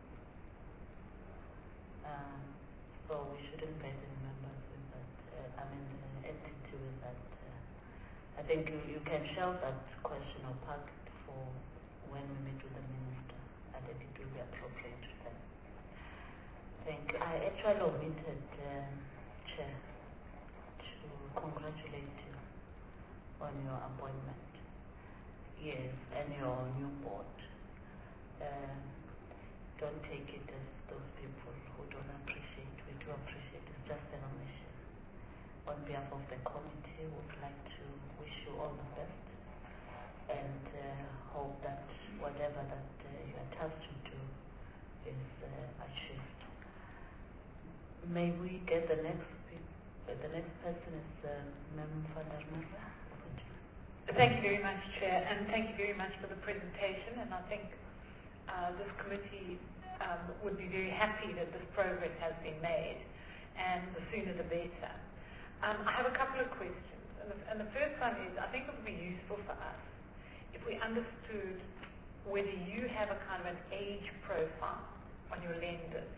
So we shouldn't pay the members with that, the entity with that. I think you can shelve that question or park it for when we meet with the minister. I think it will be appropriate to them. I actually omitted, Chair, to congratulate you on your appointment. Yes, and your new board. Don't take it as those people who don't appreciate. We do appreciate. It's just an omission. On behalf of the committee, we would like to wish you all the best and hope that whatever that you are tasked to do is achieved. May we get the next person is Mem Vandermerwe. Thank you very much, Chair, and thank you very much for the presentation. And I think this committee would be very happy that this progress has been made, and the sooner the better. I have a couple of questions, and the first one is, I think it would be useful for us if we understood whether you have a kind of an age profile on your lenders,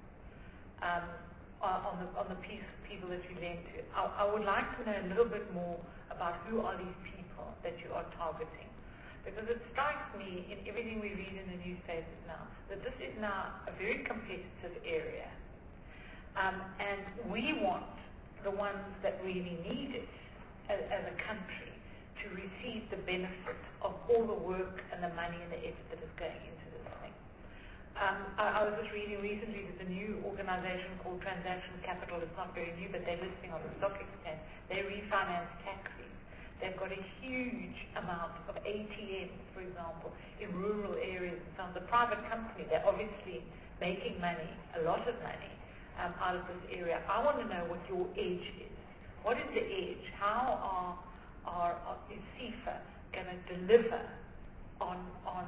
on the people that you lend to. I would like to know a little bit more about who are these people that you are targeting. Because it strikes me in everything we read in the newspapers now that this is now a very competitive area. And we want the ones that really need it as a country to receive the benefit of all the work and the money and the effort that is going into this thing. I was just reading recently that the new organization called Transaction Capital, it's not very new, but they're listing on the stock exchange. They refinance taxis. They've got a huge amount of ATMs, for example, in rural areas and so on. The private company, they're obviously making money, a lot of money, out of this area. I want to know what your edge is. What is the edge? How is CIFA going to deliver on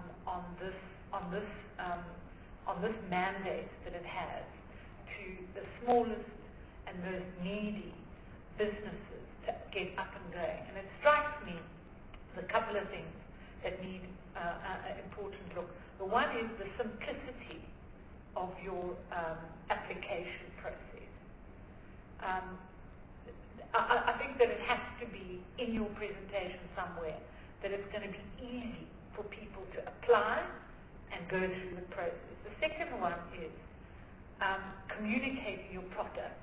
this mandate that it has to the smallest and most needy businesses to get up and going? And it strikes me there's a couple of things that need an important look. The one is the simplicity of your application process. I think that it has to be in your presentation somewhere, that it's going to be easy for people to apply and go through the process. The second one is communicating your products.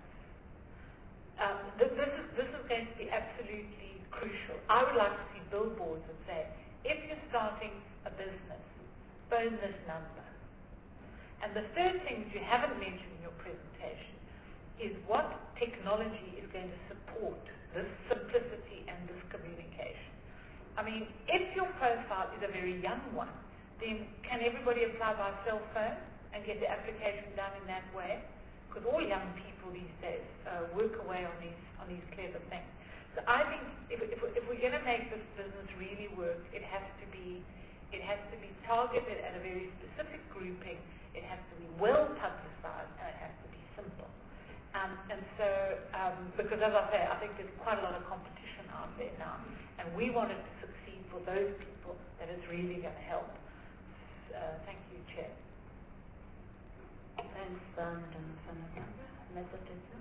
This is going to be absolutely crucial. I would like to see billboards that say, if you're starting a business, phone this number. And the third thing that you haven't mentioned in your presentation is what technology is going to support this simplicity and this communication. I mean, if your profile is a very young one, then can everybody apply by cell phone and get the application done in that way? Because all young people these days work away on these clever things. So I think if we're going to make this business really work, it has to be targeted at a very specific grouping. It has to be well publicized, and it has to be simple. And so, because as I say, I think there's quite a lot of competition out there now, and we want it to succeed for those people that it's really going to help. Thank you, Chair. Thanks, Methodism.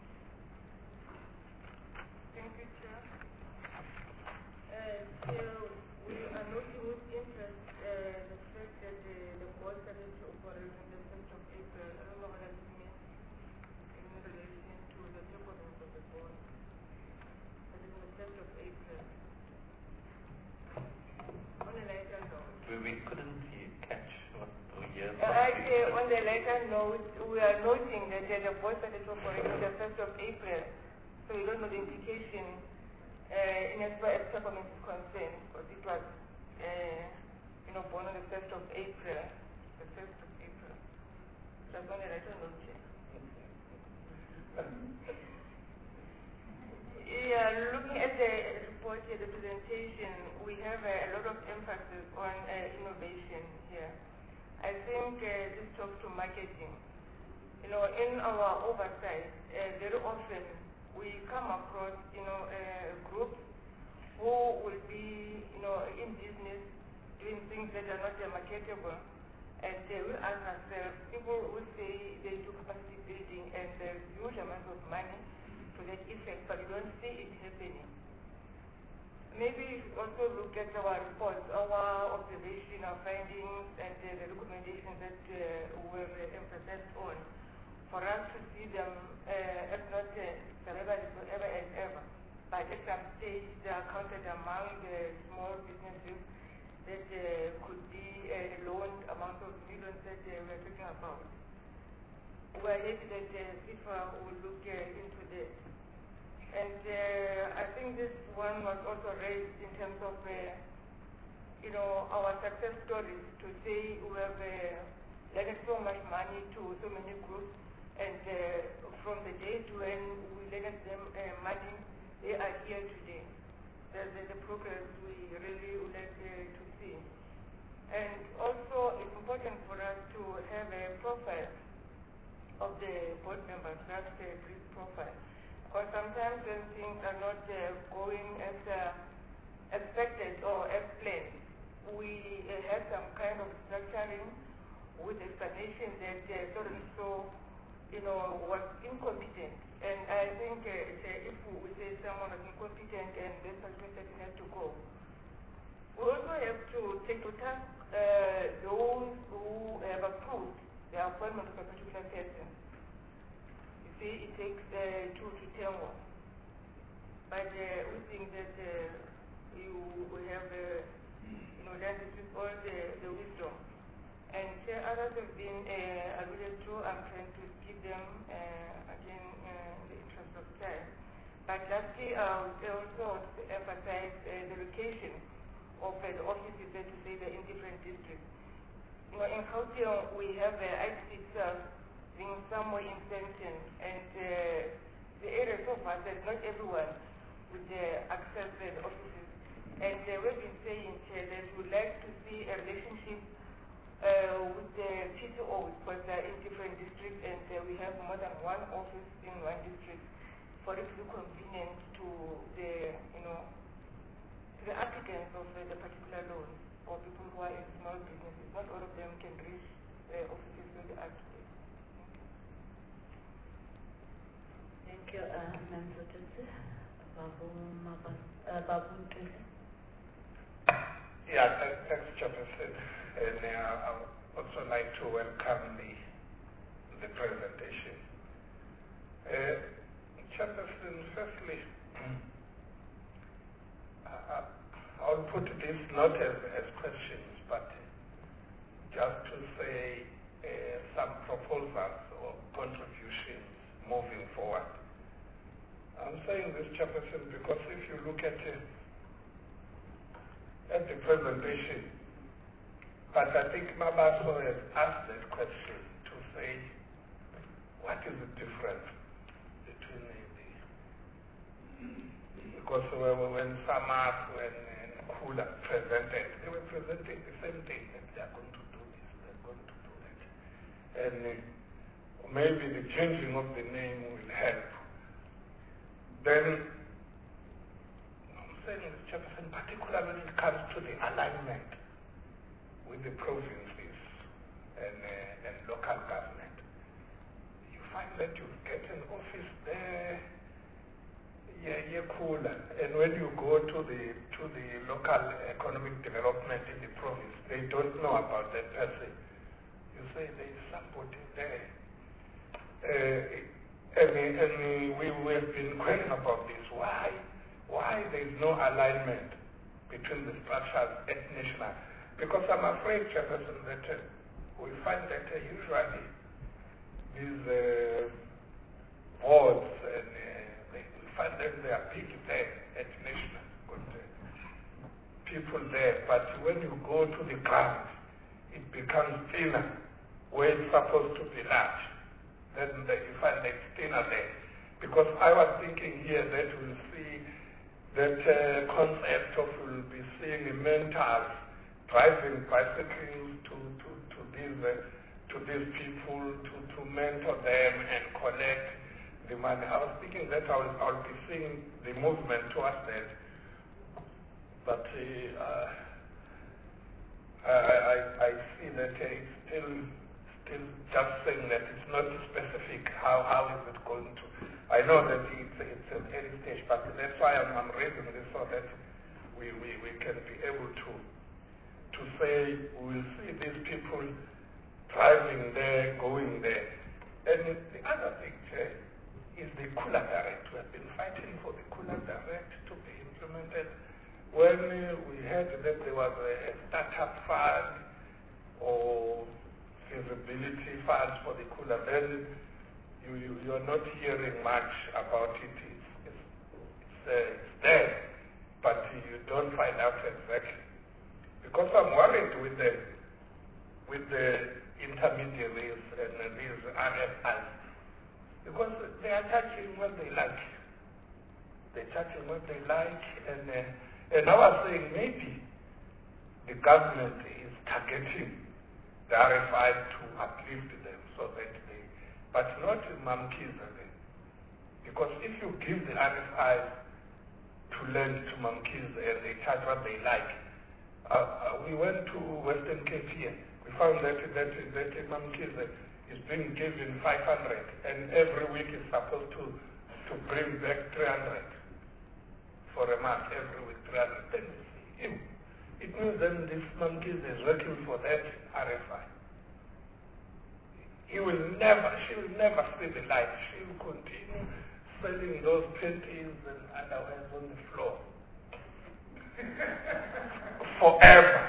Thank you, Chair. So we are noting with interest the fact that the board started to operate on the 1st of April. I don't know what that means in relation to the performance of the board. But it's on the 1st of April. On a lighter note. We couldn't catch what the year. Actually, on the lighter note, we are noting that the board started to operate on the 1st of April. So we don't know the implication in as far as performance is concerned, because it was born on the 1st of April. The 1st of April. So I'm going to write a note here. Yeah, looking at the report here, the presentation, we have a lot of emphasis on innovation here. I think this talks to marketing. in our oversight, very often we come across, groups who will be, in business doing things that are not marketable. And we ask ourselves, people who say they do capacity building and there's huge amounts of money to that effect, but you don't see it happening. Maybe also look at our reports, our observation, our findings, and the recommendations that were emphasized on, for us to see them as not forever and ever, but at some stage they are counted among the small businesses that could be a loaned amount of millions that we are talking about. We are happy that FIFA will look into this. And I think this one was also raised in terms of, our success stories, to say we have lended so much money to so many groups, and from the days when we lended them money, they are here today. That's the progress we really would like to see. And also, it's important for us to have a profile of the board members, that's a brief profile. Because sometimes when things are not going as expected or as planned, we have some kind of structuring with explanation that so-and-so, was incompetent. And I think if we say someone is incompetent and this person has to go, we also have to take to task those who have approved the appointment of a particular person. It takes 2 to tango. But we think that we have done this with all the wisdom. And others have been alluded to. I'm trying to skip them again in the interest of time. But lastly, I would also emphasize the location of the offices that we say they're in different districts. In Gauteng, we have the ICT itself being somewhere in Sandton, and the area so far that not everyone would access the offices. And we've been saying that we would like to see a relationship with the PTOs, because they're in different districts, and we have more than one office in one district, for it to be convenient to the, to the applicants of the particular loan, or people who are in small businesses. Not all of them can reach the offices where they are today. Thank you, Madam Secretary. Babu Ntuli. Yeah, thanks, Chairperson. And I would also like to welcome the presentation. Chairperson, firstly, I'll put this not as questions, but just to say some proposals or contributions moving forward. I'm saying this, Chairperson, because if you look at the presentation, but I think Mabaso has asked that question to say, what is the difference between because when SAMAS, when Kula presented, they were presenting the same thing, that they are going to do this, they're going to do that. And maybe the changing of the name will help. Then, I'm saying this, Chairperson, particularly when it comes to the alignment with the provinces and local government, you find that you get an office there, cooler, and when you go to the local economic development in the province, they don't know about that person. You say there is somebody there. And we have been questioning about this. Why there is no alignment between the structures at national? Because I'm afraid, Chairperson, that we find that usually these boards, and we find that they are big there at national, people there. But when you go to the ground, it becomes thinner where it's supposed to be large. Then you find that it's thinner there. Because I was thinking here that we'll see that concept of we'll be seeing mentors driving bicycles to to these people to mentor them and collect the money. I was thinking that I'll be seeing the movement towards that, but I see that it's still just saying that it's not specific. How is it going to? I know that it's an early stage, but that's why I'm raising this so that we can be able to say we'll see these people driving there, going there. And the other thing is the Kula Direct. We have been fighting for the Kula Direct to be implemented. When we heard that there was a startup fund or feasibility funds for the Kula, then you are not hearing much about it. It's there, but you don't find out exactly. Because I'm worried with the intermediaries and these RFIs, because they are touching what they like. They're touching what they like, and I was saying maybe the government is targeting the RFIs to uplift them so that they, but not Mamkiza. Because if you give the RFIs to lend to Mamkiza and they charge what they like, we went to Western Cape here. We found that Mamkiza is being given 500 and every week is supposed to bring back 300 for a month, every week 300. Then it means then this Mamkiza is working for that RFI. She will never see the light. She will continue selling those panties and underwear on the floor. Forever.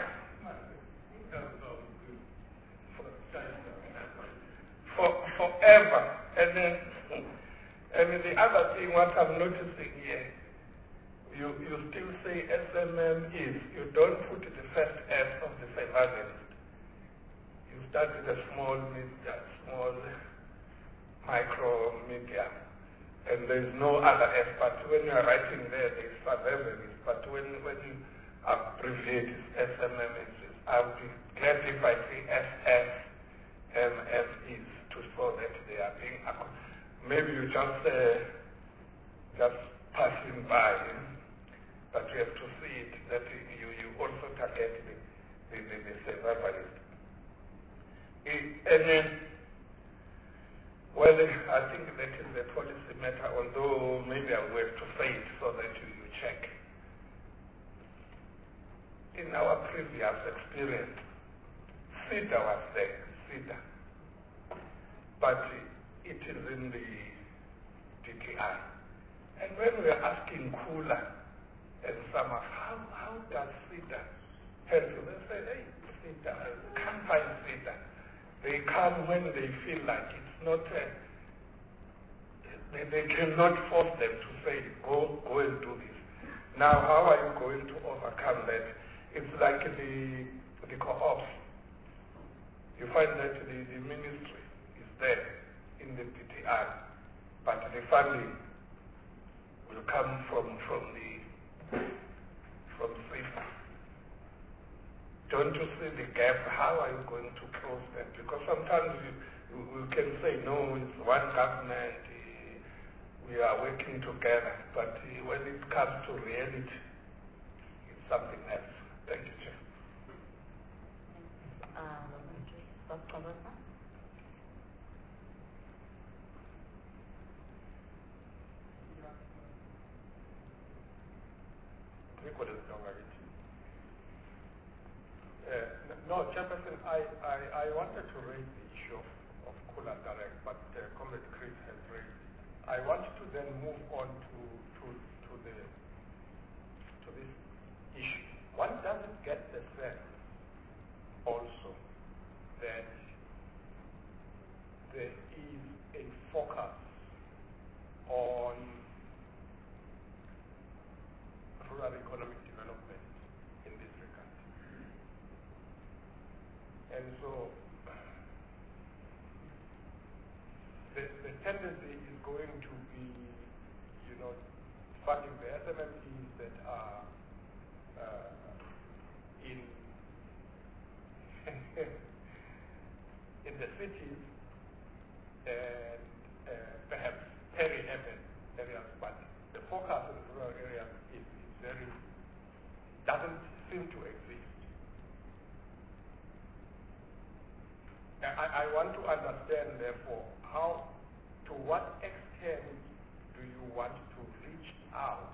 Forever. And then the other thing, what I'm noticing here, you still say SMM is. You don't put the first S of the survivalist. You start with a small, micro, medium. And there is no other S, but when you are writing there is survivalist. But when you abbreviate SMM, I'll be glad if I say SSMM is to show that they are being maybe you just passing by, but you have to see it that you also target the survivalist. And then, well, I think that is a policy matter, although maybe I will have to say it so that you check. In our previous experience, CEDA was there, CEDA. But it is in the DTI. And when we are asking Kula and Sama, how does CEDA help you? They say, hey, CEDA, can't find CEDA. They come when they feel like it's not, they cannot force them to say, go and do this. Now, how are you going to overcome that? It's like the co-ops. You find that the ministry is there in the PTR, but the funding will come from SIFA. Don't you see the gap? How are you going to close that? Because sometimes you can say, no, it's one government, we are working together, but when it comes to reality, it's something else. Thank you, Chair. Dr. Rosa? No, Chairperson, I wanted to raise the issue of Kula Direct, but Comrade Chris has raised it. I want to then move on to this issue. One doesn't get the sense also that there is a focus on rural economic development in this regard. And so the tendency is going to be, funding the SMMEs that are in in the cities and perhaps peri-urban areas, but the focus in rural areas is very, doesn't seem to exist. I want to understand, therefore, to what extent do you want to reach out?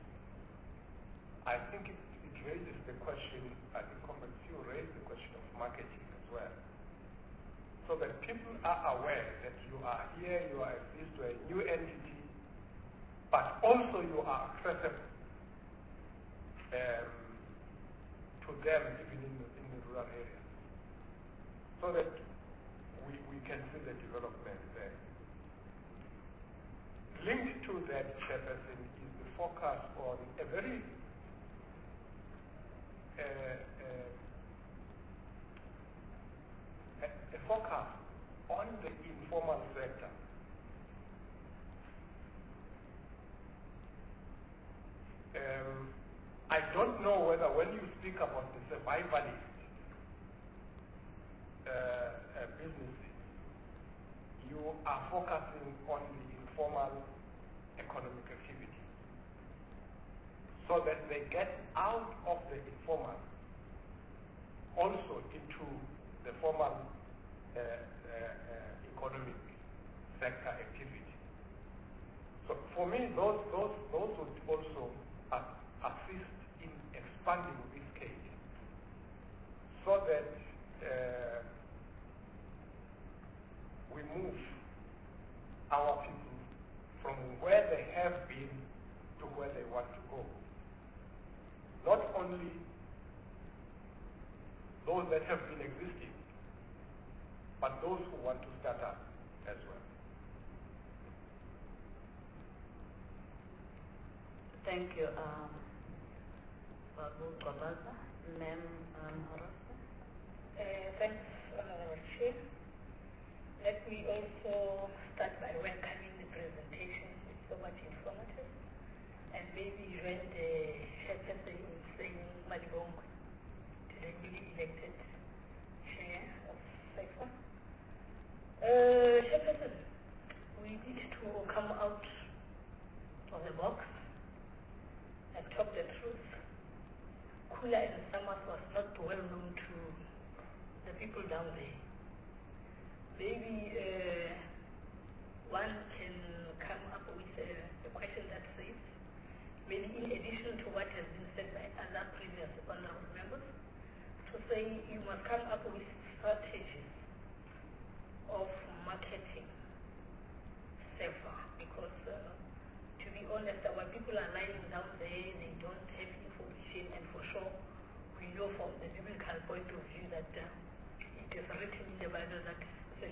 I think it raises the question, I think Comrade Sue raised the question of marketing as well. So that people are aware that you are here, you are exist to a new entity, but also you are accessible to them even in the rural areas. So that we can see the development there. Linked to that, Chairperson, is the focus on a very a focus on the informal sector. I don't know whether when you speak about the survivalist businesses, you are focusing on the informal economic activity, so that they get out of the informal also into the formal economic sector activity. So for me, those would also assist in expanding this case, so that we move our people from where they have been to where they want to go. Not only those that have been existing, but those who want to start up as well. Thank you, Babu Kabaza. Ma'am Horasa. Thanks, Honorable Chair. Let me also start by welcoming the presentation. It's so much informative. And maybe when the chairperson is saying Malibongwe to the newly elected chair of SEFA. Chairperson, we need to come out of the box and talk the truth. Kula and Samas was not well known to the people down there. Maybe one can come up with a question that says, maybe in addition to what has been said by other previous honorable members, to say you must come up with strategies of marketing SEFA, because to be honest, our people are lying down there, they don't have information, and for sure, we know from the biblical point of view that it is written in the Bible that I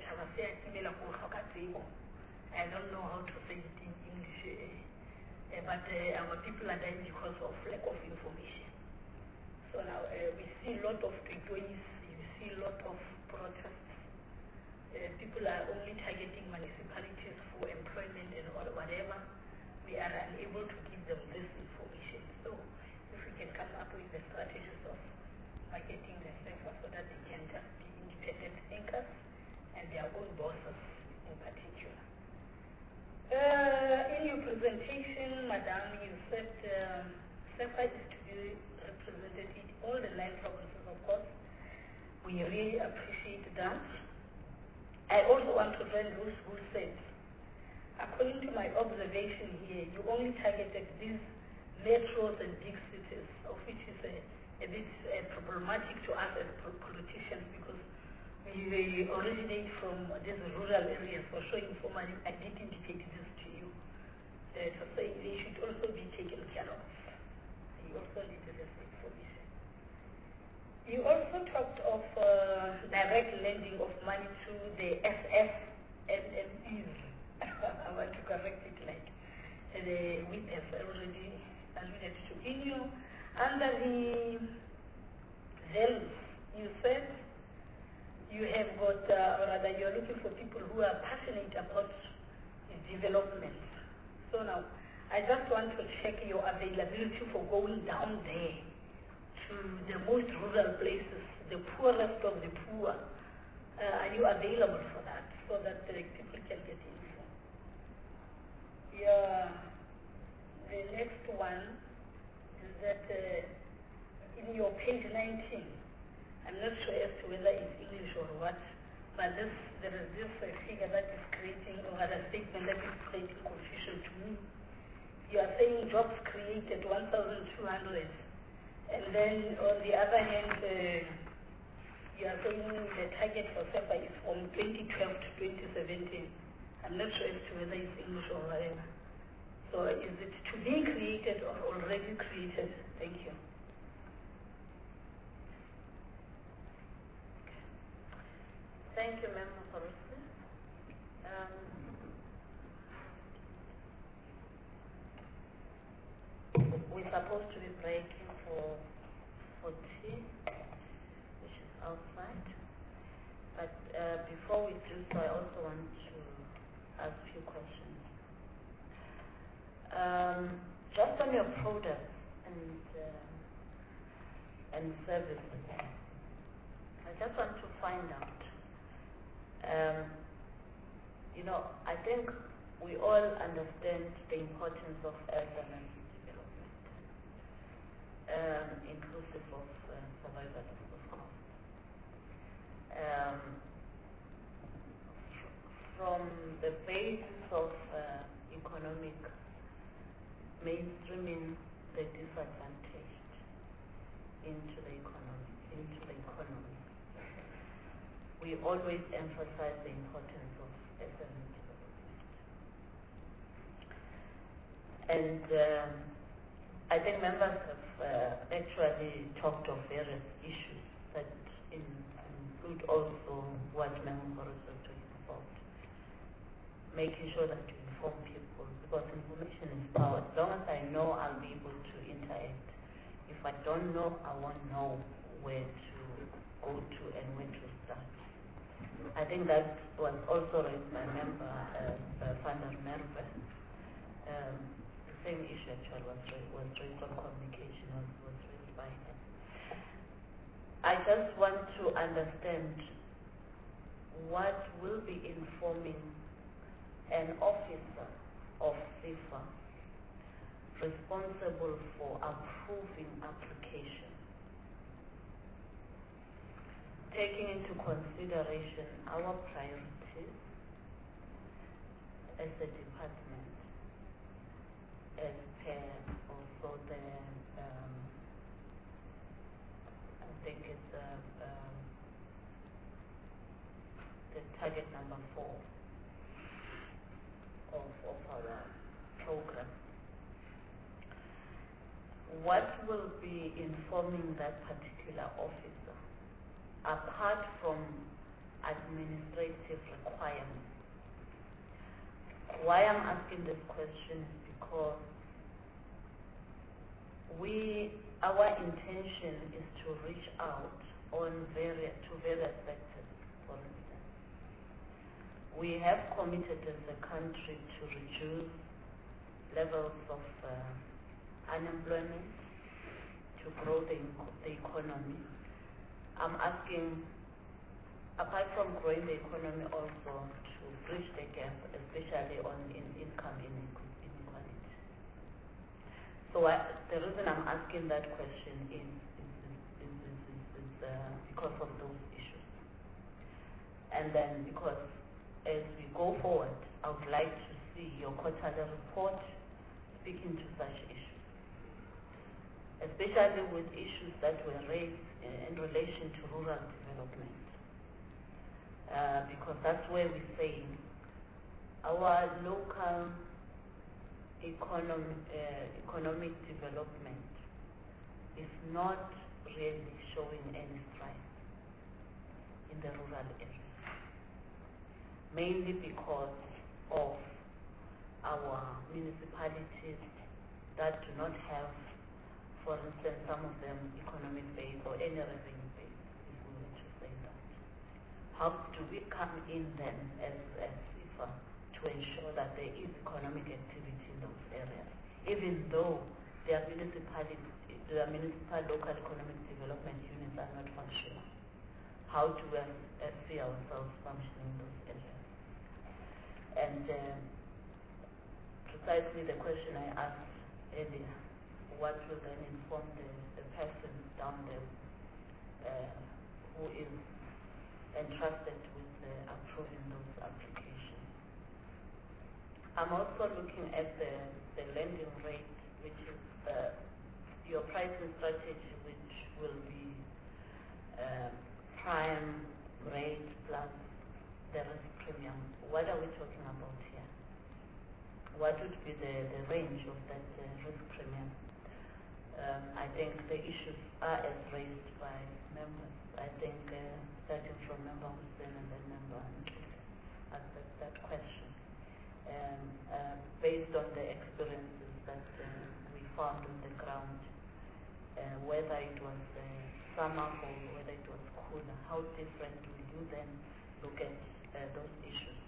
don't know how to say it in English, but our people are dying because of lack of information. So now we see a lot of employees, you see a lot of protests. People are only targeting municipalities for employment and or whatever. We are unable to give them this information. So if we can come up with the strategies of marketing the SEFA so that they can just be independent thinkers and their own bosses in particular. In your presentation, Madam, you said SEFA is to be represented in all the 9 provinces, of course. We really appreciate that. I also want to join those who said, according to my observation here, you only targeted these metros and big cities, of which is a bit problematic to us as politicians, because we originate from these rural areas. For sure, informally, I did indicate this to you. To say they should also be taken care of. You also need this information. You also talked of direct lending of money to the SFMMEs. I want to correct it like the witness already alluded to. In you, under the values, you said you have got, or rather you're looking for people who are passionate about development. So now, I just want to check your availability for going down there to the most rural places, the poorest of the poor, Are you available for that so that the people can get informed? The next one is that in your page 19, I'm not sure as to whether it's English or what, but there is this figure that is creating, or a statement that is creating confusion to me. You are saying jobs created 1,200, and then on the other hand, you are saying the target for SEPA is from 2012 to 2017. I'm not sure as to whether it's English or whatever. So is it to be created or already created? Thank you. Thank you, Member Forrester. We're supposed to be breaking for tea, which is outside. But before we do so, I also want to ask a few questions. Just on your products and services, I just want to find out. I think we all understand the importance of urban development, inclusive of survival, of course. From the basis of economic mainstreaming the disadvantaged into the economy. We always emphasize the importance of urban development. And I think members have actually talked of various issues that include also what Member Forrest was talking about. Making sure that you inform people, because information is power. As long as I know, I'll be able to interact. If I don't know, I won't know where to go to and where to start. I think that was also raised by Member Van der Merwe. The same issue actually was raised on communication, was raised by him. I just want to understand what will be informing an officer of FIFA responsible for approving application, taking into consideration our priorities as a department, as per also the, I think it's the target number 4 of our program. What will be informing that particular officer, apart from administrative requirements? Why I'm asking this question is because our intention is to reach out to various sectors, for instance. We have committed as a country to reduce levels of unemployment, to grow the economy. I'm asking, apart from growing the economy, also to bridge the gap, especially on income inequality. So the reason I'm asking that question is because of those issues. And then because as we go forward, I would like to see your quarterly report speaking to such issues, especially with issues that were raised in relation to rural development. Because that's where we say our local economic development is not really showing any strides in the rural areas, mainly because of our municipalities that do not have, for instance, some of them economic base or any revenue base, if we were to say that. How do we come in then as FIFA to ensure that there is economic activity in those areas, even though their municipal local economic development units are not functional? how do we see ourselves functioning in those areas. And precisely the question I asked earlier, what will then inform the person down there who is entrusted with approving those applications. I'm also looking at the lending rate, which is your pricing strategy, which will be prime rate plus the risk premium. What are we talking about here? What would be the range of that risk premium? I think the issues are as raised by members. I think starting from Member Hussein and then Member asked that question. Based on the experiences that we found on the ground, whether it was summer or whether it was cooler, how different will you then look at those issues?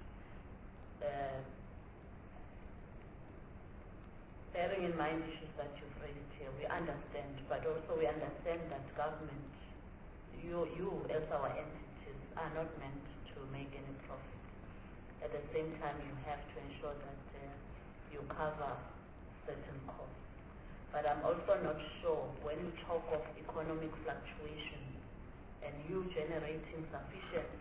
Bearing in mind issues that you've raised here, we understand, but also we understand that government, you as our entities, are not meant to make any profit. At the same time, you have to ensure that you cover certain costs. But I'm also not sure when you talk of economic fluctuations and you generating sufficient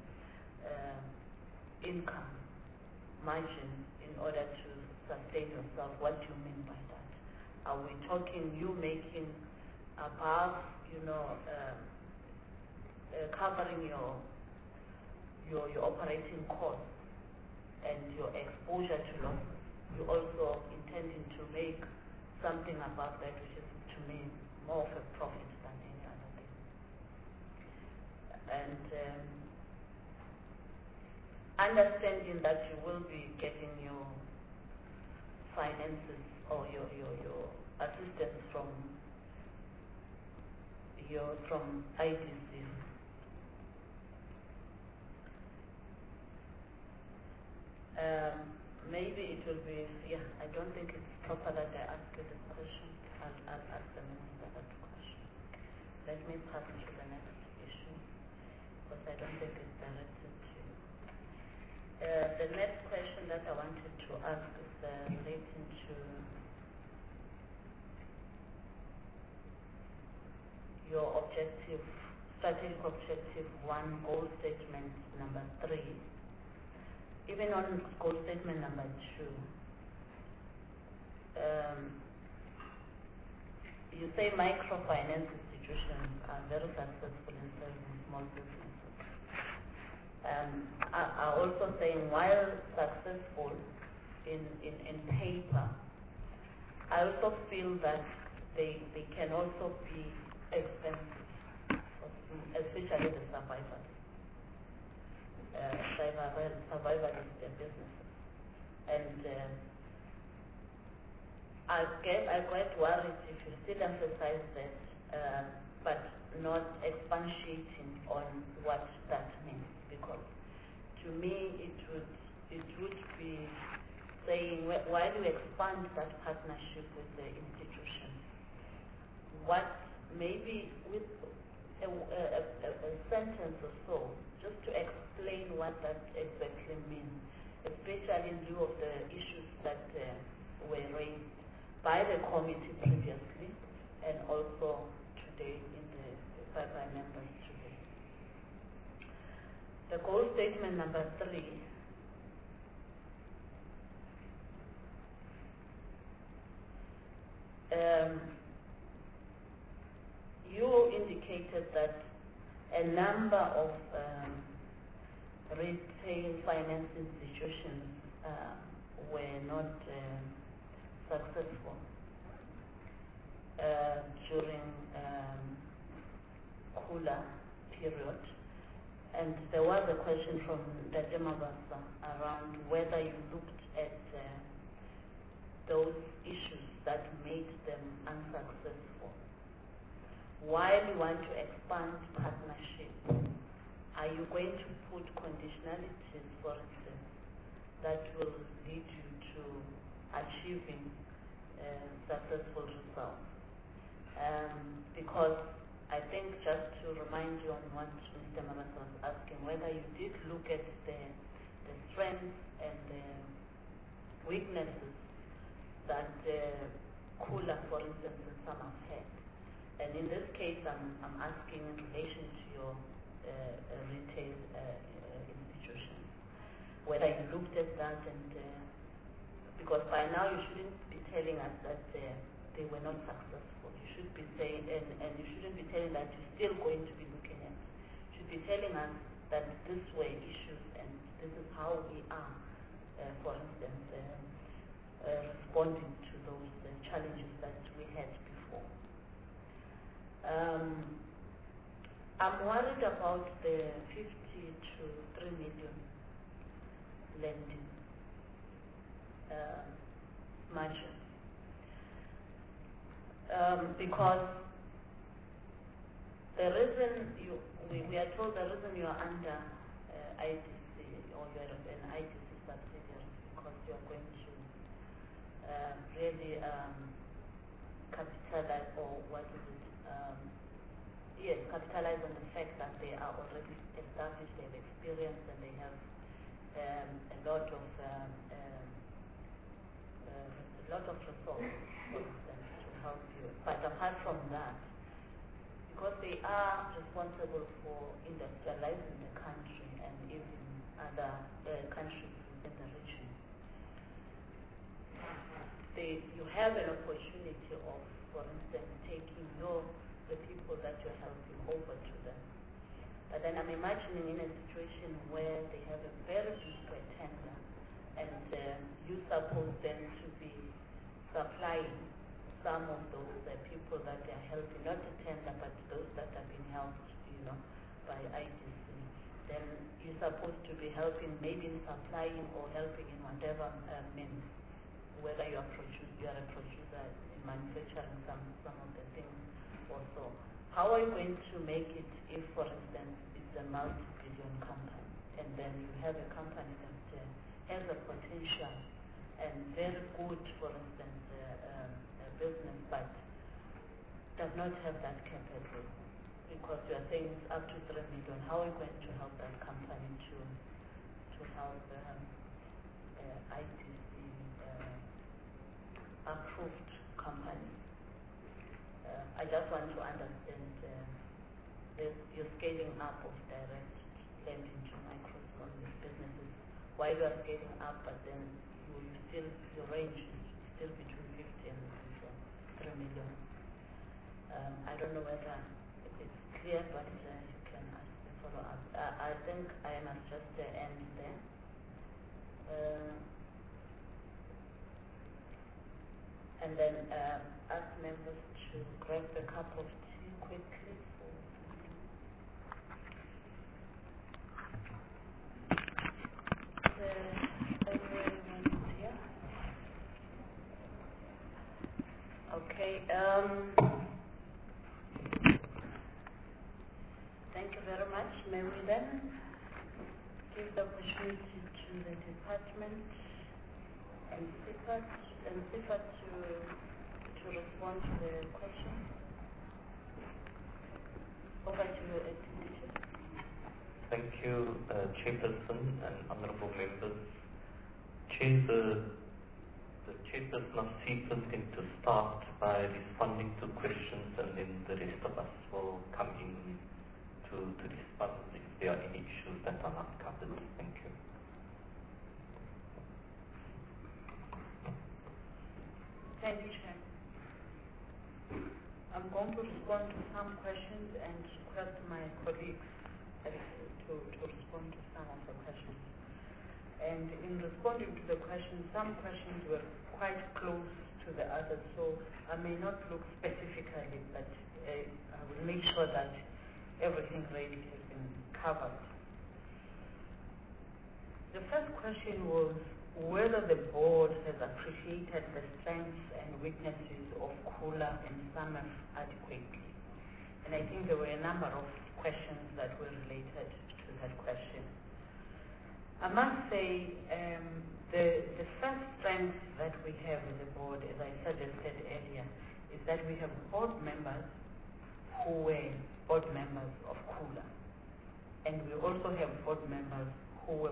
income margin in order to sustain yourself, what do you mean by that? Are we talking you making above, covering your operating costs and your exposure to losses? You also intending to make something above that, which is to me more of a profit than any other thing. And understanding that you will be getting your finances or your assistance from IDC. Maybe it will be, I don't think it's proper that I ask you this question. I'll ask the Minister that question. Let me pass to the next issue, because I don't think it's directed to you. The next question that I wanted to ask is relating to your objective, strategic objective 1, goal statement number 3. Even on goal statement number 2, you say microfinance institutions are very successful in serving small businesses. Are also saying while successful in paper, I also feel that they can also be expensive, especially the survivors. Survivalist businesses. And I quite worried if you still emphasize that, but not expatiating on what that means, because to me it would be saying, why do you expand that partnership with the institution? What maybe with a sentence or so, just to explain what that exactly means, especially in view of the issues that were raised by the committee previously and also today in the by members today. The goal statement number 3 you indicated that a number of retail finance institutions were not successful during cooler period. And there was a question from Dr. Mabasa around whether you looked at those issues that made them unsuccessful. While you want to expand partnership, are you going to put conditionalities, for instance, that will lead you to achieving successful results? Because I think, just to remind remind you on what Mr. Mamas was asking, whether you did look at the strengths and the weaknesses that Kula, for instance, in some have had. And in this case, I'm asking in relation to your retail institutions, whether you looked at that, and because by now you shouldn't be telling us that they were not successful. You should be saying, and you shouldn't be telling that you're still going to be looking at. You should be telling us that this were issues and this is how we are, for instance, responding to those challenges that we had before. I'm worried about the 50 to 3 million lending margin. Because the reason we are told the reason you are under ITC or you are an ITC subsidiary because you are going to really capitalize, or what is it? Yes, capitalize on the fact that they are already established, they have experience, and they have a lot of resources, for instance, to help you. But apart from that, because they are responsible for industrializing the country and even other countries within the region, you have an opportunity of, for instance, taking the people that you're helping over to them. But then I'm imagining in a situation where they have a very big tender, and you suppose them to be supplying some of those people that they are helping, not the tender, but those that have been helped, by ITC. Then you're supposed to be helping, maybe in supplying or helping in whatever means, whether you are a producer in manufacturing some of the things or so. How are you going to make it if, for instance, it's a multi-billion company, and then you have a company that has a potential and very good, for instance, business, but does not have that capital, because you are saying it's up to 3 million. How are you going to help that company to help ITC approved companies? I just want to understand your scaling up of direct lending to micro small businesses. While you are scaling up, but then your range is still between 50 and 3 million. I don't know whether it's clear, but you can ask the follow-up. I think I must just end there. And then ask members to grab a cup of tea quickly. Everyone is here? Okay. Thank you very much. May we then give the opportunity to the department and SIFA to respond to the question. Over to you, Teacher. Thank you, Chairperson and honourable members. Chair, the Chairperson of SIFA is going to start by responding to questions, and then the rest of us will come in to respond if there are any issues that are not covered. Thank you. Thank you, Chair. I'm going to respond to some questions and request my colleagues to respond to some of the questions. And in responding to the questions, some questions were quite close to the others, so I may not look specifically, but I will make sure that everything really has been covered. The first question was whether the board has appreciated the strengths and weaknesses of Kula and SAMEF adequately. And I think there were a number of questions that were related to that question. I must say the first strength that we have with the board, as I suggested earlier, is that we have board members who were board members of Kula, and we also have board members who were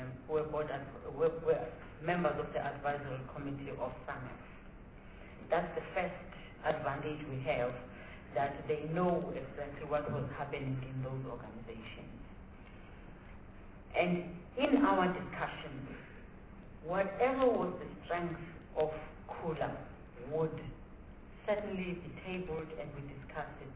members of the advisory committee of SAMEF. That's the first advantage we have, that they know exactly what was happening in those organizations. And in our discussions, whatever was the strength of Kula would certainly be tabled and we discussed it.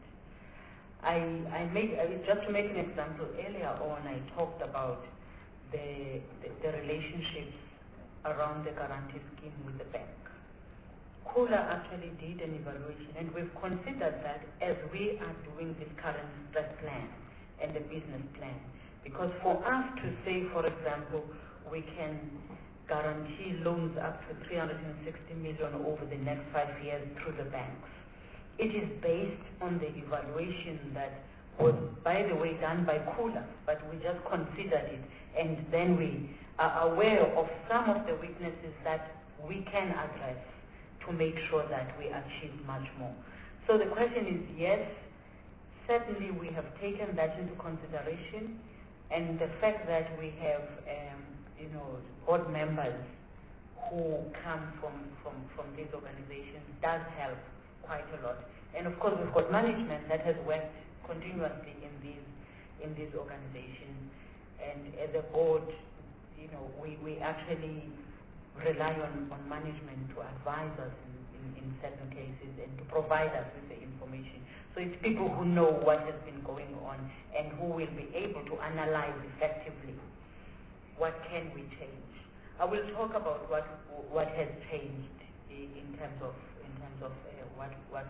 Just to make an example, earlier on I talked about the relationships around the guarantee scheme with the bank. Kula actually did an evaluation, and we've considered that as we are doing this current stress plan and the business plan. Because for us to say, for example, we can guarantee loans up to 360 million over the next 5 years through the banks, it is based on the evaluation that was, by the way, done by Kula, but we just considered it, and then we are aware of some of the weaknesses that we can address to make sure that we achieve much more. So the question is, yes, certainly we have taken that into consideration, and the fact that we have board members who come from these organizations does help quite a lot. And of course we've got management that has worked continuously in these organizations, and as a board, we actually rely on management to advise us in certain cases and to provide us with the information. So it's people who know what has been going on and who will be able to analyze effectively what can we change. I will talk about what has changed in terms of what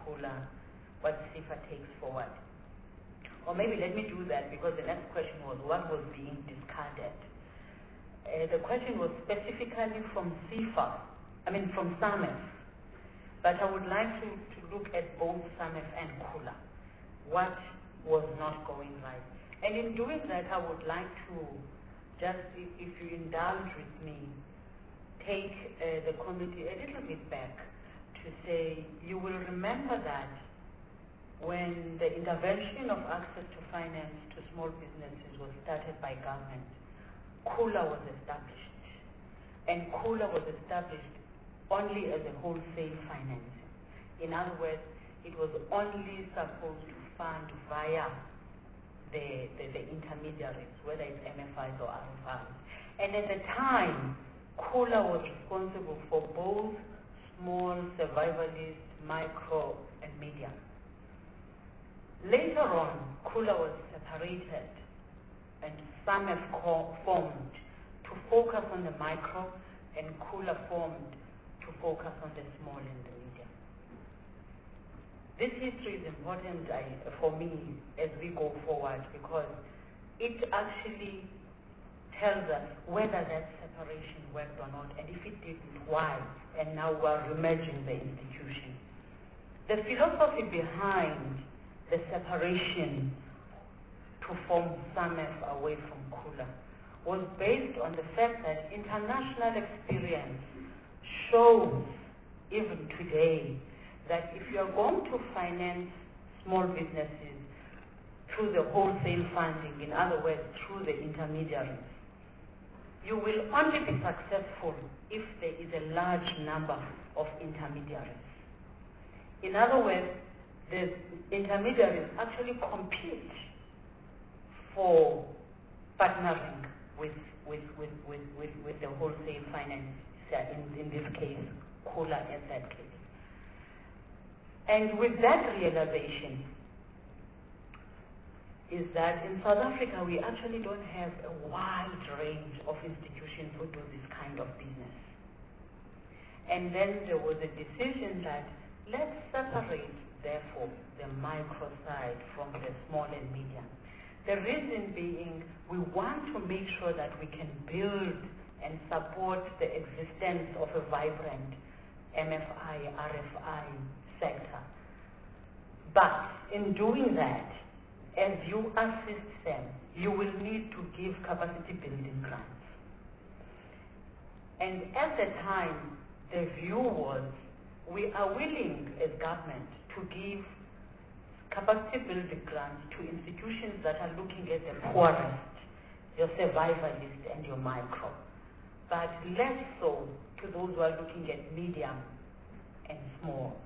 SIFA takes forward. Or maybe let me do that, because the next question was what was being discarded. The question was specifically from from SAMEF, but I would like to look at both SAMEF and Kula. What was not going right? And in doing that, I would like to just, if you indulge with me, take the committee a little bit back to say, you will remember that when the intervention of access to finance to small businesses was started by government, Kula was established. And Kula was established only as a wholesale financing. In other words, it was only supposed to fund via the intermediaries, whether it's MFIs or RFIs. And at the time, Kula was responsible for both small, survivalist, micro, and medium. Later on, Kula was separated and SAMEF formed to focus on the micro, and Kula formed to focus on the small and the medium. This history is important for me as we go forward, because it actually tells us whether that separation worked or not, and if it didn't, why, and now we're remerging the institution. The philosophy behind the separation to form SAMEF away from Kula was based on the fact that international experience shows, even today, that if you are going to finance small businesses through the wholesale funding, in other words, through the intermediaries, you will only be successful if there is a large number of intermediaries. In other words, the intermediaries actually compete for partnering with the wholesale finance, in this case, Kula in that case. And with that realization is that in South Africa we actually don't have a wide range of institutions who do this kind of business. And then there was a decision that let's separate, therefore, the micro side from the small and medium. The reason being, we want to make sure that we can build and support the existence of a vibrant MFI, RFI sector. But in doing that, as you assist them, you will need to give capacity building grants. And at the time, the view was, we are willing as government to give capacity building grants to institutions that are looking at the poorest, your survivalist and your micro, but less so to those who are looking at medium and small.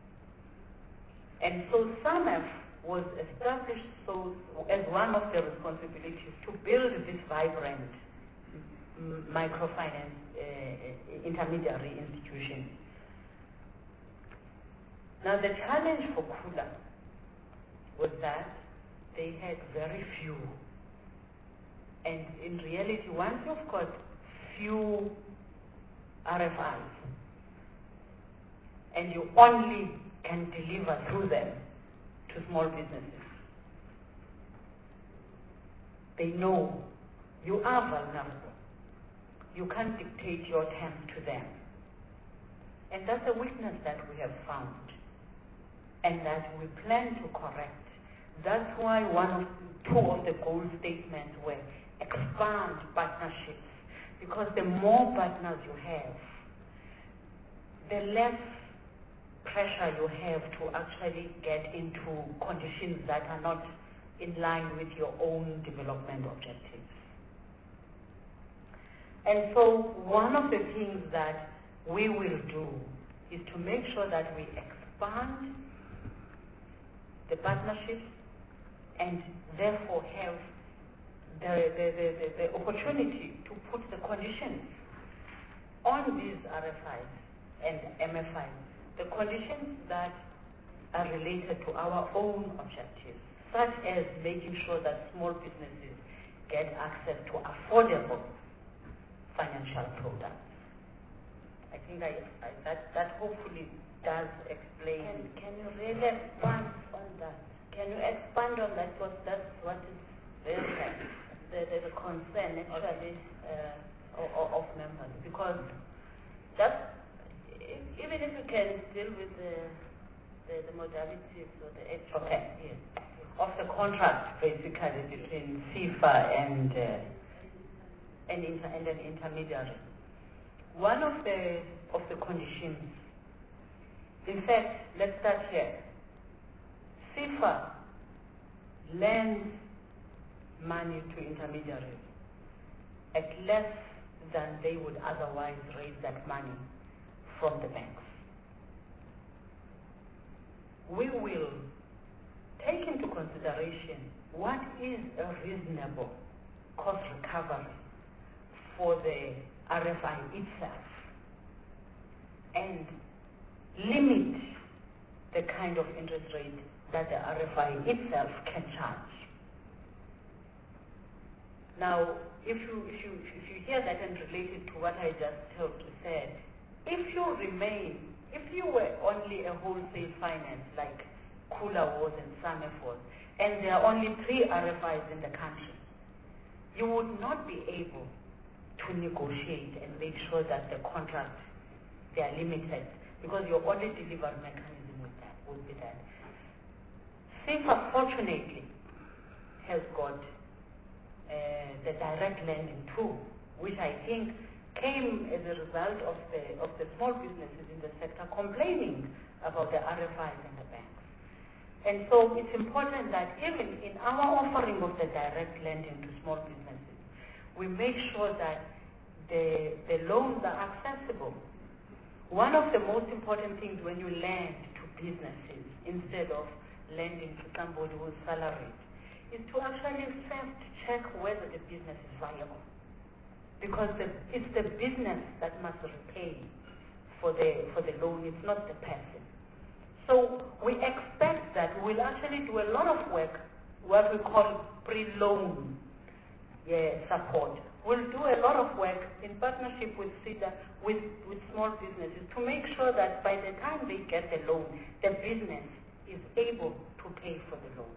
And so SAMEF was established so as one of the responsibilities to build this vibrant microfinance intermediary institution. Now the challenge for Kula was that they had very few. And in reality, once you've got few RFIs and you only can deliver through them to small businesses, they know you are vulnerable. You can't dictate your terms to them. And that's a weakness that we have found and that we plan to correct. That's why two of the goal statements were expand partnerships, because the more partners you have, the less pressure you have to actually get into conditions that are not in line with your own development objectives. And so one of the things that we will do is to make sure that we expand the partnerships and therefore have the opportunity to put the conditions on these RFIs and MFIs, the conditions that are related to our own objectives, such as making sure that small businesses get access to affordable financial products. I think that hopefully does explain. And can you really expand on that? Can you expand on that? Because that's what is the concern actually of members. Because just even if you can deal with the modalities or the actual of the contract basically between CIFA and an intermediary. One of the conditions, in fact, let's start here. CIFA lends money to intermediaries at less than they would otherwise raise that money from the banks. We will take into consideration what is a reasonable cost recovery for the RFI itself and limit the kind of interest rate that the RFI itself can charge. Now, if you hear that and relate it to what I just said, if you were only a wholesale finance like Kula was and SAMEF was, and there are only 3 RFIs in the country, you would not be able to negotiate and make sure that the contracts, they are limited, because your only delivery mechanism would be that. CIFA, fortunately, has got the direct lending too, which I think came as a result of the small businesses in the sector complaining about the RFIs and the banks. And so it's important that even in our offering of the direct lending to small businesses, we make sure that the loans are accessible. One of the most important things when you lend to businesses instead of lending to somebody who's salaried is to actually first check whether the business is viable. Because it's the business that must repay for the loan, it's not the person. So we expect that we'll actually do a lot of work, what we call pre-loan support. We'll do a lot of work in partnership with SIDA, with small businesses, to make sure that by the time they get the loan, the business is able to pay for the loan.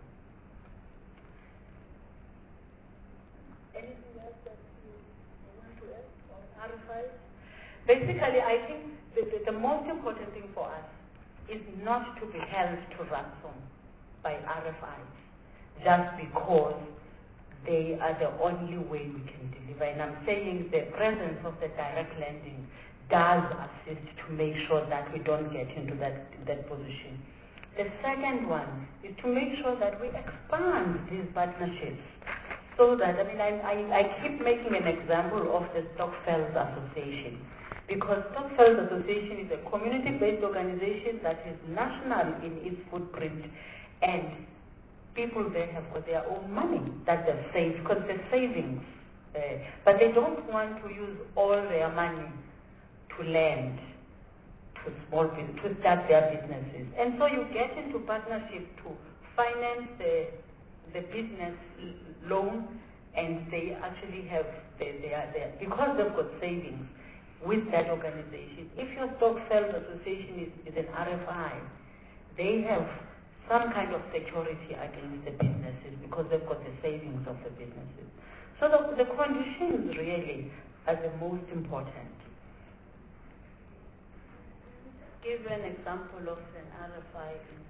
Anything else that you want to add on RFIs? Basically, I think the most important thing for us is not to be held to ransom by RFIs just because they are the only way we can deliver. And I'm saying the presence of the direct lending does assist to make sure that we don't get into that position. The second one is to make sure that we expand these partnerships so that, I keep making an example of the Stokveld Association, because Stokveld Association is a community-based organization that is national in its footprint, and people there have got their own money that they've saved, because they're savings, but they don't want to use all their money to lend to small business, to start their businesses. And so you get into partnership to finance the business loan, and they actually have because they've got savings with that organization. If your Stokveld Association is an RFI, they have some kind of security against the businesses because they've got the savings of the businesses. So the conditions really are the most important. Give an example of an RFI in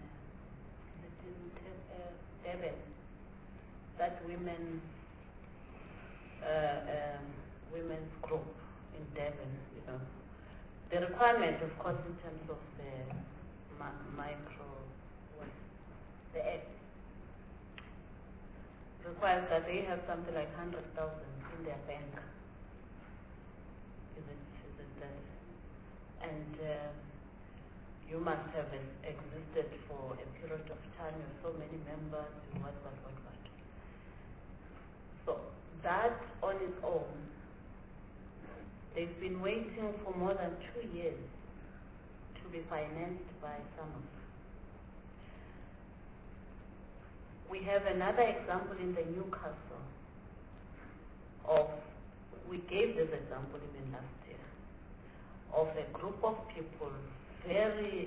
Durban, that women's group in Durban. The requirement, of course, in terms of the the act requires that they have something like 100,000 in their bank. Is it that? And you must have existed for a period of time, you have so many members, what. So that on its own, they've been waiting for more than 2 years to be financed by SAMAF. We have another example in the Newcastle we gave this example even last year, of a group of people very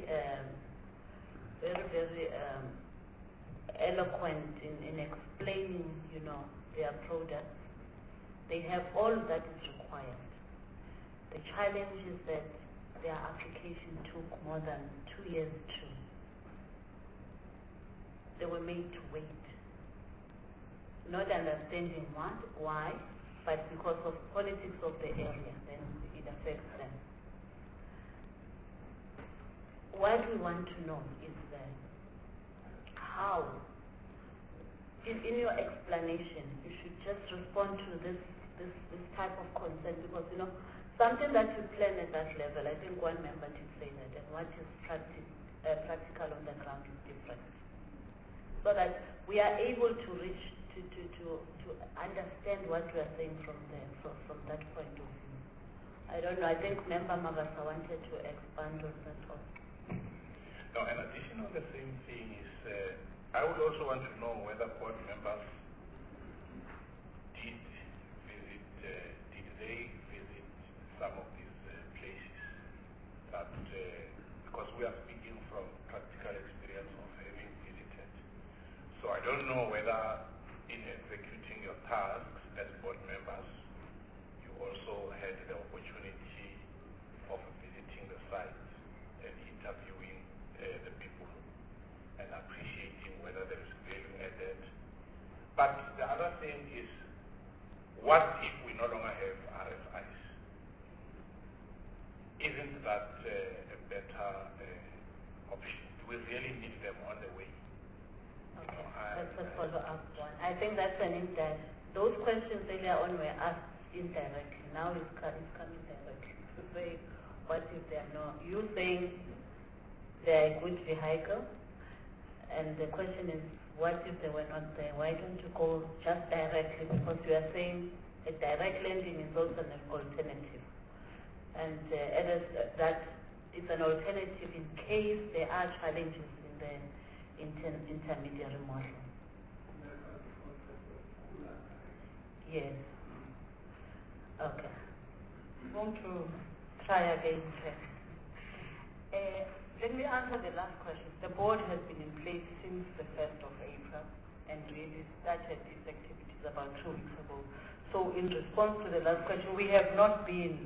eloquent in explaining, their products. They have all that is required. The challenge is that their application took more than 2 years too. They were made to wait. Not understanding why, but because of politics of the area, then it affects them. What we want to know is how, in your explanation, you should just respond to this type of concern, because something that you plan at that level, I think one member did say that, and what is practical on the ground is different. So that we are able to reach to understand what we are saying from that point of view. I don't know. I think Member Mabasa wanted to expand on that also. No, in addition on the same thing is, I would also want to know whether board members did they visit some of these places that, because we are speaking from practical experience of having visited. So I don't know whether in executing your tasks as board members, you also had the opportunity of visiting the site and interviewing the people and appreciating whether there is value added. But the other thing is, what if we no longer have RFIs? Isn't that a better option? Do we really need them on the way? Okay, that's a follow-up one. I think that's an indirect. Those questions earlier on were asked indirectly. Now it's coming directly to say, what if they are not? You saying they are a good vehicle, and the question is, what if they were not there? Why don't you go just directly? Because you are saying a direct lending is also an alternative, and that is an alternative in case there are challenges in the intermediary model. Yes. Okay. I'm going to try again. Let me answer the last question. The board has been in place since the 1st of April and really started its activities about 2 weeks ago. So in response to the last question, we have not been.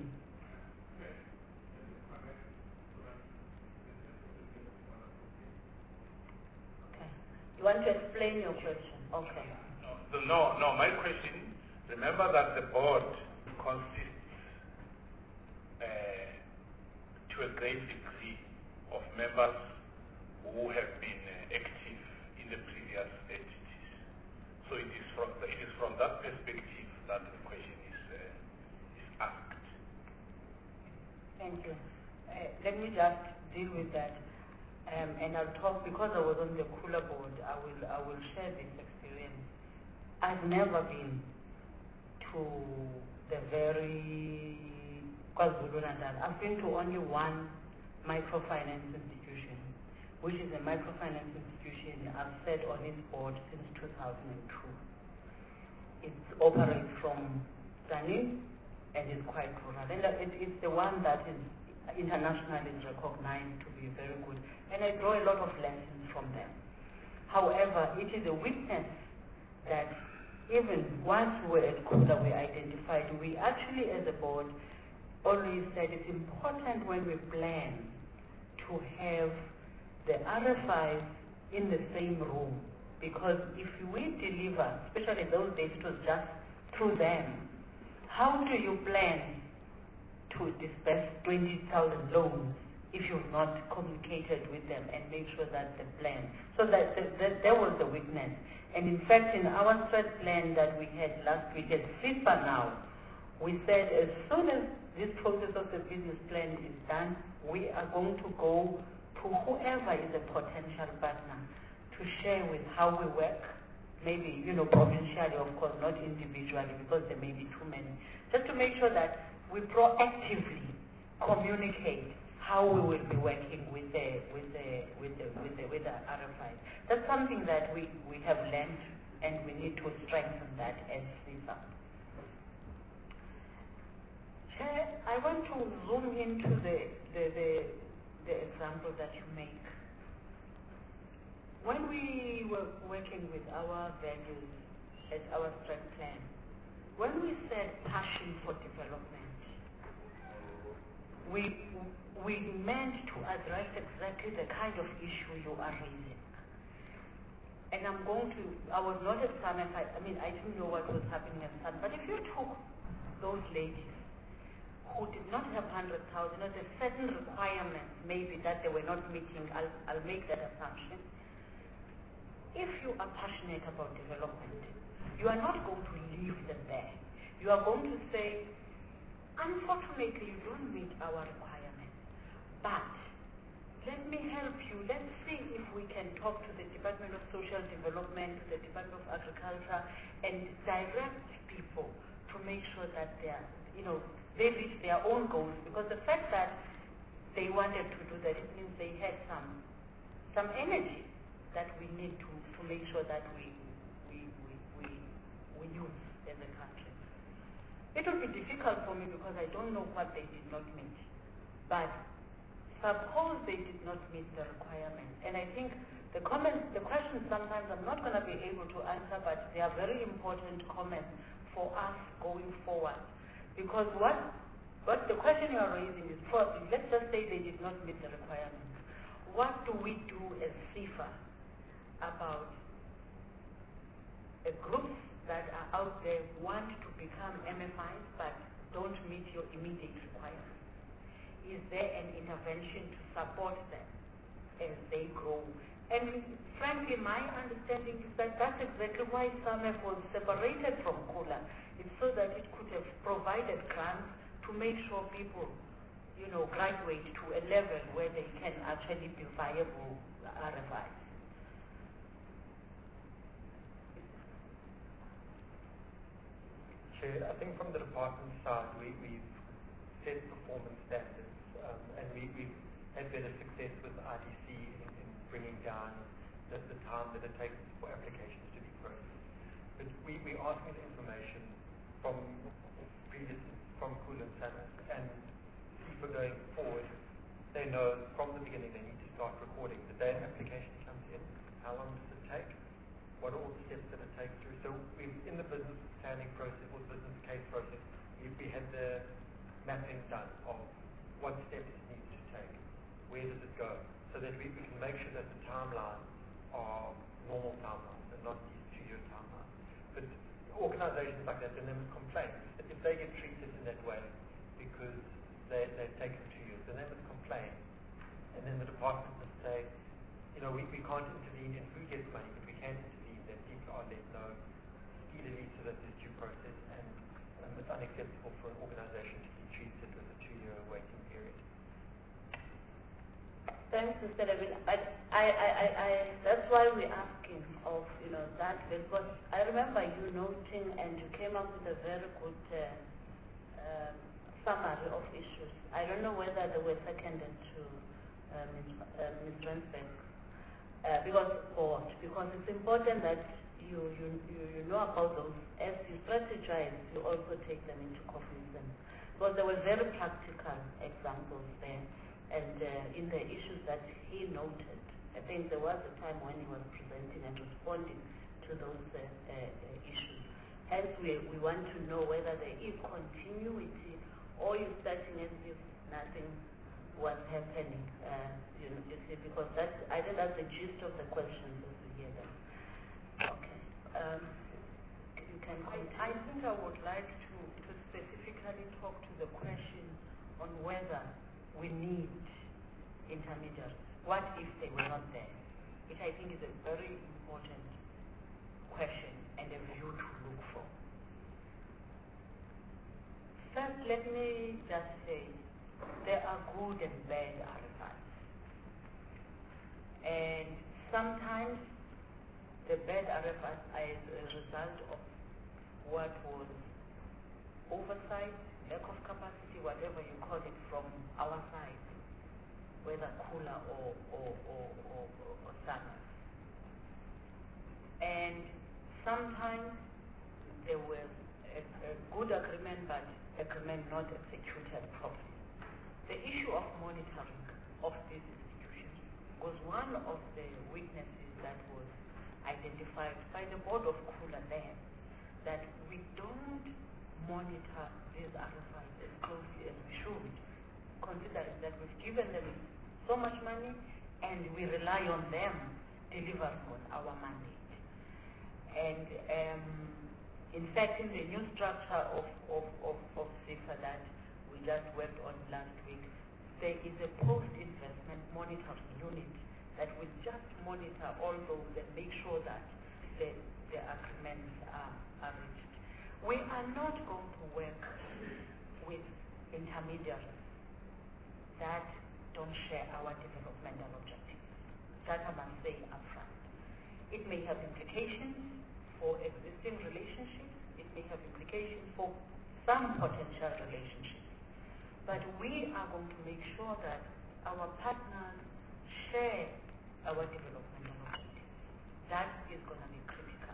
Okay. You want to explain your question? Okay. No, my question, remember that the board consists to a great degree of members who have been just deal with that. And I'll talk, because I was on the Kula board, I will share this experience. I've never been to the very KwaZulu-Natal. I've been to only one microfinance institution, which is a microfinance institution I've sat on its board since 2002. It operates from Tzaneen and is quite rural. And it's the one that is internationally recognized to be very good. And I draw a lot of lessons from them. However, it is a weakness that even once we were at Kula, we identified, we actually as a board always said it's important when we plan to have the RFIs in the same room, because if we deliver, especially those days it was just through them, how do you plan to disperse 20,000 loans if you've not communicated with them and make sure that the plan, so that there was a weakness. And in fact, in our strat plan that we had last week at FIFA now, we said as soon as this process of the business plan is done, we are going to go to whoever is a potential partner to share with how we work, maybe, provincially, of course, not individually, because there may be too many, just to make sure that we proactively communicate how we will be working with the RFI. That's something that we have learned, and we need to strengthen that as FIFA. Chair, I want to zoom into the example that you make. When we were working with our values as our strength plan, when we said passion for development, we meant to address exactly the kind of issue you are raising. And I was not at SAMEF, I didn't know what was happening at SAMEF, but if you took those ladies who did not have 100,000, there's a certain requirements maybe that they were not meeting, I'll make that assumption. If you are passionate about development, you are not going to leave them there. You are going to say, unfortunately, you don't meet our requirements, but let me help you. Let's see if we can talk to the Department of Social Development, to the Department of Agriculture, and direct people to make sure that they reach their own goals. Because the fact that they wanted to do that, it means they had some energy that we need to make sure that we use as a country. It will be difficult for me because I don't know what they did not meet. But suppose they did not meet the requirements. And I think the questions sometimes I'm not going to be able to answer, but they are very important comments for us going forward. Because what the question you are raising is, let's just say they did not meet the requirements. What do we do as FIFA about groups that are out there want to become MFIs but don't meet your immediate requirements? Is there an intervention to support them as they grow? And frankly, my understanding is that that's exactly why SAMEF was separated from Kula. It's so that it could have provided grants to make sure people, graduate to a level where they can actually be viable RFIs. Chair, I think from the department side, we've set performance standards, and we've had better success with IDC in bringing down the time that it takes for applications to be processed. But we're asking the information from Kula and SAMEF, and FIFA going forward, they know from the beginning they need to start recording the day an application comes in, how long does it take, what are all the steps that it takes through. So in the business planning process or business case process, we had the mapping done of what steps it needs to take, where does it go, so that we can make sure that the timelines are normal timelines and not these 2-year timelines. But organizations like that, and then complain. If they get treated in that way because they've taken 2 years, then they must complain. And then the department must say, we can't intervene in who gets money, but we can intervene that people are let know speedily so that there's due process, and it's unacceptable for an organization to be treated with a 2-year waiting period. Thanks, Mr. Levin. But that's why we're asking of, that, because I remember you noting and you came up with a very good summary of issues. I don't know whether they were seconded to Ms. Rensbeck. Because it's important that you know about those. As you strategize, you also take them into cognizance. Because there were very practical examples there. And in the issues that he noted, I think there was a time when he was presenting and responding to those issues. Hence, we want to know whether there is continuity or you're starting as if nothing was happening. You see, because I think that's the gist of the questions as we hear them. Okay. You can continue. I think I would like to specifically talk to the question on whether we need intermediaries. What if they were not there? Which I think is a very important question and a view to look for. First, let me just say there are good and bad RFIs. And sometimes the bad RFIs are as a result of what was oversight, lack of capacity, whatever you call it, from our side, whether cooler or SANAF. And sometimes there was a good agreement, but agreement not executed properly. The issue of monitoring of these institutions was one of the weaknesses that was identified by the board of cooler then, that we don't monitor these RFIs as closely as we should, considering that we've given them so much money and we rely on them delivering on our mandate. And in fact, in the new structure of CIFA that we just worked on last week, there is a post-investment monitoring unit that will just monitor all those and make sure that the agreements are reached. We are not going to work with intermediaries that don't share our developmental objectives. That I must say upfront. It may have implications for existing relationships. It may have implications for some potential relationships. But we are going to make sure that our partners share our developmental objectives. That is going to be critical.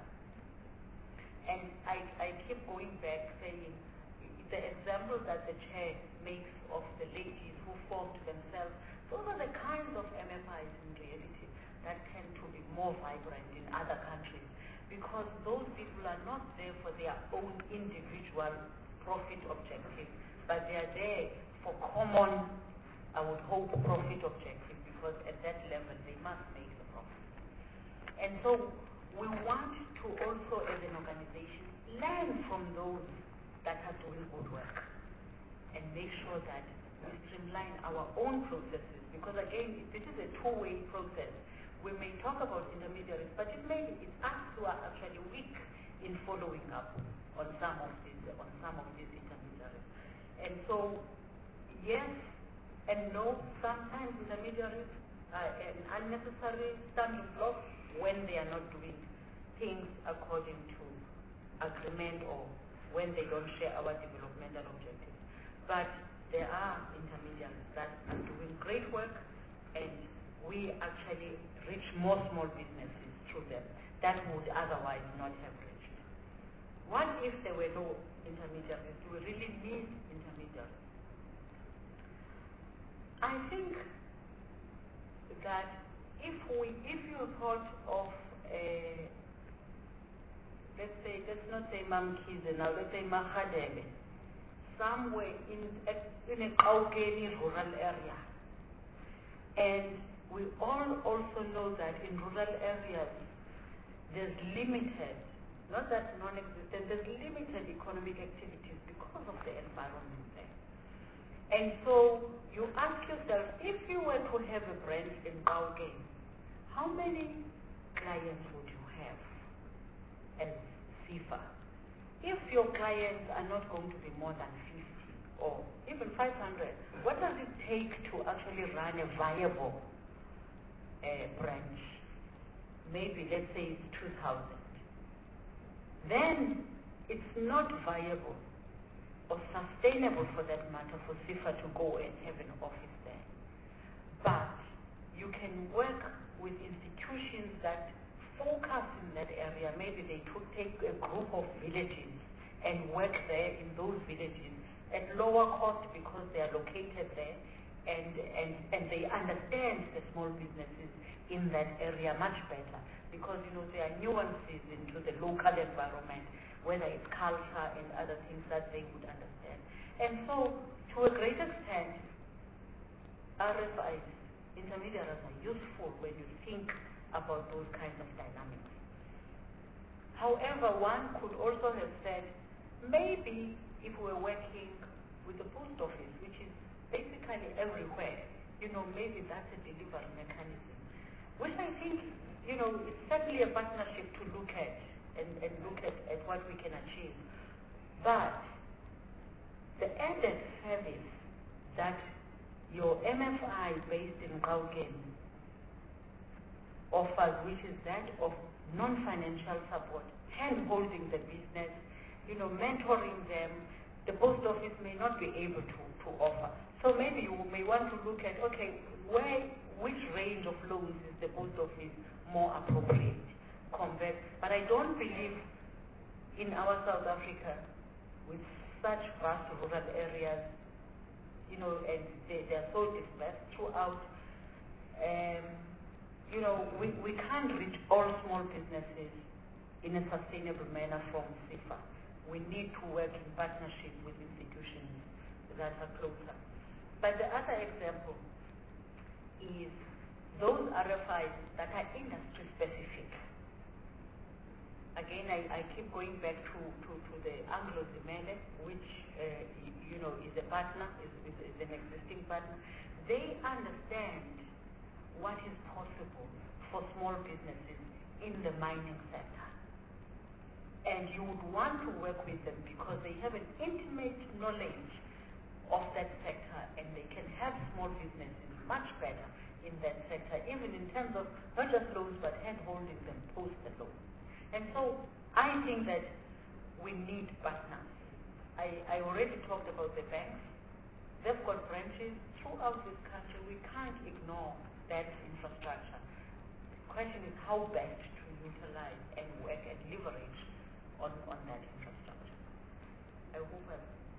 And I keep going back saying the example that the chair makes of the ladies who formed themselves, those are the kinds of MFIs in reality that tend to be more vibrant in other countries, because those people are not there for their own individual profit objectives, but they are there for common, I would hope, profit objectives, because at that level they must make the profit. And so we want to also, as an organization, learn from those that are doing good work and make sure that we streamline our own processes, because again, this is a two-way process. We may talk about intermediaries, but it's us who are actually weak in following up on some of these intermediaries. And so, yes and no, sometimes intermediaries are an unnecessary stumbling block when they are not doing things according to agreement or when they don't share our developmental objectives. But there are intermediaries that are doing great work, and we actually reach more small businesses through them that would otherwise not have reached. What if there were no intermediaries? Do we really need intermediaries? I think that if you thought of let's not say Mamkhize now, let's say Mahadebe, somewhere in a Gaugeni rural area. And we all also know that in rural areas, there's limited, not that non-existent, there's limited economic activities because of the environment there. And so you ask yourself, if you were to have a branch in Gaugeni, how many clients would you have as CIFA? If your clients are not going to be more than 50 or even 500, what does it take to actually run a viable branch, maybe let's say it's 2,000, then it's not viable or sustainable for that matter for SIFA to go and have an office there. But you can work with institutions that focus in that area. Maybe they take a group of villages and work there in those villages at lower cost because they are located there and they understand the small businesses in that area much better because, you know, there are nuances into the local environment, whether it's culture and other things that they would understand. And so, to a great extent, RFIs, intermediaries, are useful when you think about those kinds of dynamics. However, one could also have said, maybe if we're working with the post office, which is basically everywhere, you know, maybe that's a delivery mechanism, which I think, you know, it's certainly a partnership to look at and look at what we can achieve. But the added service that your MFI based in Gauteng offers, which is that of non-financial support, hand-holding the business, you know, mentoring them, the post office may not be able to offer. So maybe you may want to look at, okay, which range of loans is the post office more appropriate compared. But I don't believe in our South Africa with such vast rural areas, you know, and they are so dispersed throughout, you know, we can't reach all small businesses in a sustainable manner from SIFA. We need to work in partnership with institutions that are closer. But the other example is those RFIs that are industry specific. Again, I keep going back to the Anglo Zimele, which you know, is a partner, is an existing partner. They understand what is possible for small businesses in the mining sector. And you would want to work with them because they have an intimate knowledge of that sector and they can have small businesses much better in that sector, even in terms of not just loans but hand-holding them post the loan. And so I think that we need partners. I already talked about the banks. They've got branches throughout this country. We can't ignore that infrastructure. The question is how best to utilize and work and leverage on that infrastructure. I hope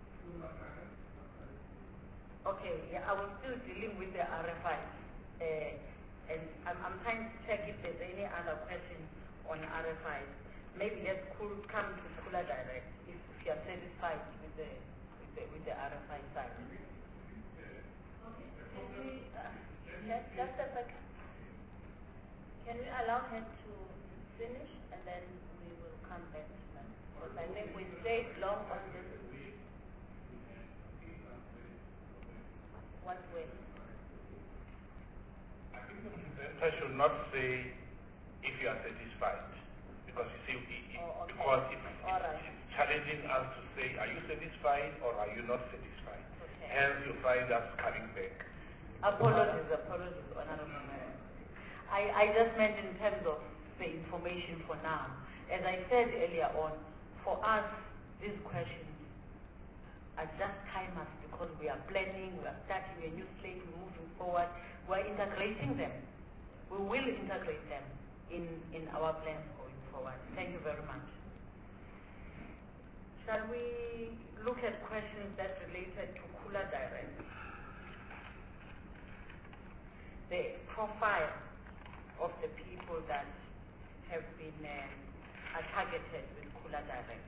okay, yeah, I was still dealing with the RFIs. And I'm trying to check if there's any other questions on RFIs. Maybe let's come to Kula Direct if you are satisfied with the RFI side. Okay. Can we just a second? Can we allow her to finish and then we will come back to that? Because I think we stayed long on this. What way? I think the presenter should not say if you are satisfied, because you see, because it's challenging us to say, are you satisfied or are you not satisfied? Okay. Hence, you find us coming back. Apologies, Honorable Mayor. I just meant in terms of the information for now. As I said earlier on, for us, these questions are just timers because we are planning, we are starting a new slate, we're moving forward, we're integrating them. We will integrate them in our plans going forward. Thank you very much. Shall we look at questions that related to Kula Direct? The profile of the people that have been are targeted with Kula Direct.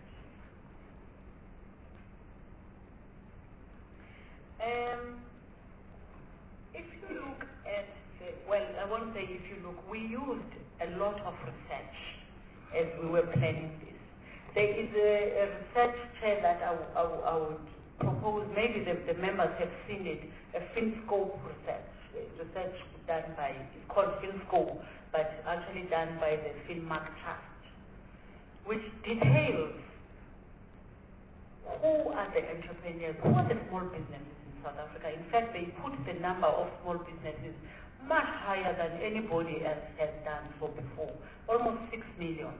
If you look at well, I won't say if you look, we used a lot of research as we were planning this. There is a research chair that I would propose, maybe the members have seen it, a FinScope research done by, it's called FinScope, but actually done by the Finmark Trust, which details who are the entrepreneurs, who are the small businesses in South Africa. In fact, they put the number of small businesses much higher than anybody else has done so before, almost 6 million.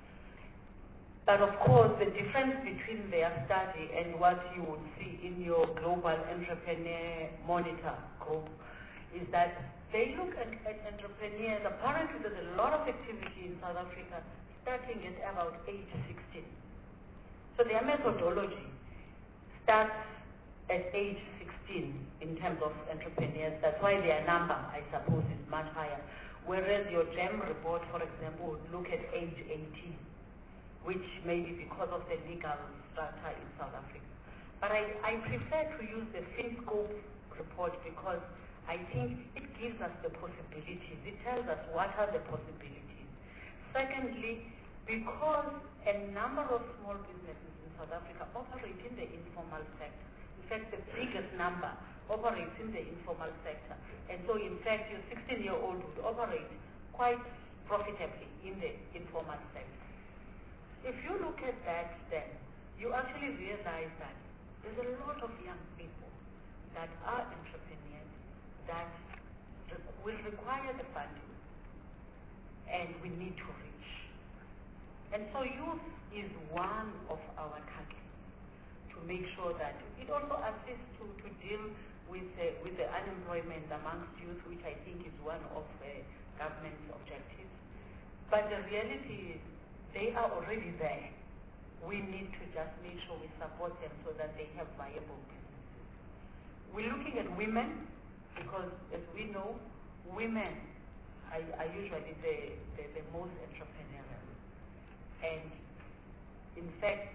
But of course, the difference between their study and what you would see in your Global Entrepreneur Monitor group is that they look at entrepreneurs. Apparently, there's a lot of activity in South Africa starting at about age 16. So their methodology starts at age 16 in terms of entrepreneurs. That's why their number, I suppose, is much higher. Whereas your GEM report, for example, would look at age 18, which may be because of the legal strata in South Africa. But I prefer to use the FinScope report because I think it gives us the possibilities. It tells us what are the possibilities. Secondly, because a number of small businesses in South Africa operate in the informal sector. In fact, the biggest number operates in the informal sector. And so, in fact, your 16-year-old would operate quite profitably in the informal sector. If you look at that, then you actually realize that there's a lot of young people that are entrepreneurs that will require the funding, and we need to reach. And so youth is one of our targets to make sure that it also assists to deal with the unemployment amongst youth, which I think is one of the government's objectives. But the reality is, they are already there. We need to just make sure we support them so that they have viable businesses. We're looking at women because, as we know, women are usually the most entrepreneurial. And in fact,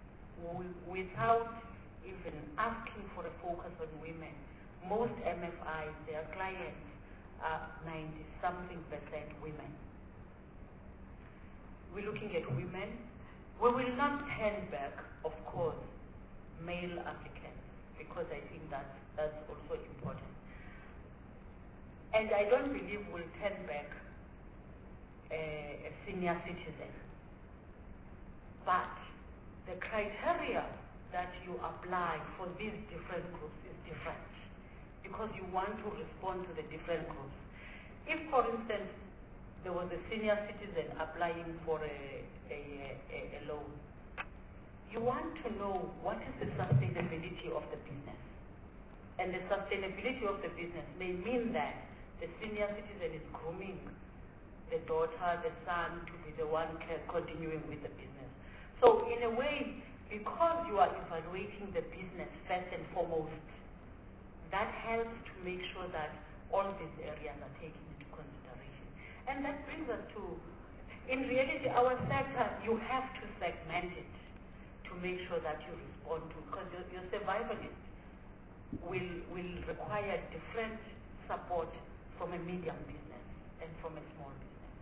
without even asking for a focus on women, most MFIs, their clients are 90-something% women. We're looking at women. We will not turn back, of course, male applicants, because I think that's also important. And I don't believe we'll turn back a senior citizen. But the criteria that you apply for these different groups is different, because you want to respond to the different groups. If, for instance, there was a senior citizen applying for a loan, you want to know what is the sustainability of the business. And the sustainability of the business may mean that the senior citizen is grooming the daughter, the son to be the one continuing with the business. So in a way, because you are evaluating the business first and foremost, that helps to make sure that all these areas are taken into consideration. And that brings us to, in reality, our sector, you have to segment it to make sure that you respond to, because your survivalist will require different support from a medium business and from a small business.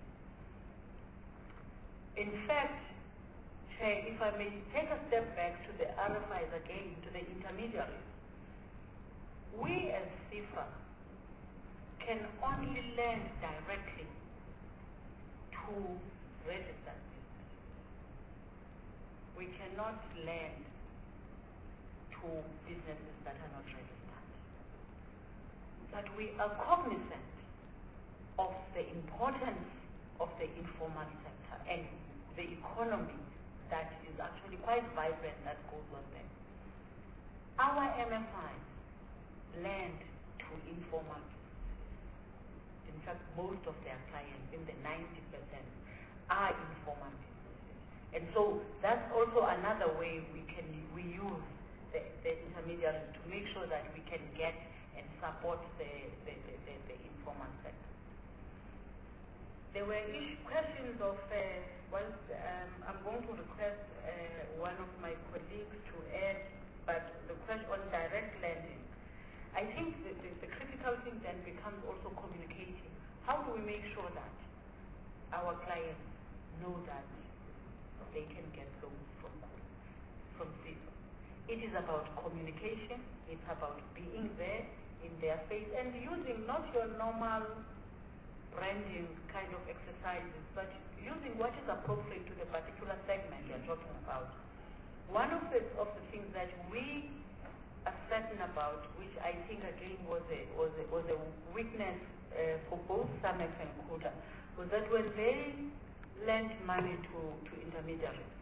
In fact, if I may take a step back to the RFIs again, to the intermediaries, we as CIFA can only lend directly to registered businesses. We cannot lend to businesses that are not registered. But we are cognizant of the importance of the informal sector and the economy that is actually quite vibrant that goes on there. Our MFIs lend to informal businesses. In fact, most of their clients, in the 90%, are informal businesses. And so that's also another way we use the intermediaries to make sure that we can get and support the informal sector. There were questions of, I'm going to request one of my colleagues to add, but the question on direct lending, I think the critical thing then becomes also communicating. How do we make sure that our clients know that they can get loans from CIFA? It is about communication, it's about being there in their face and using not your normal branding kind of exercises, but using what is appropriate to the particular segment you're talking about. One of the things that we are certain about, which I think again was a weakness for both SAMEX and Kula, was that when they lent money to intermediaries,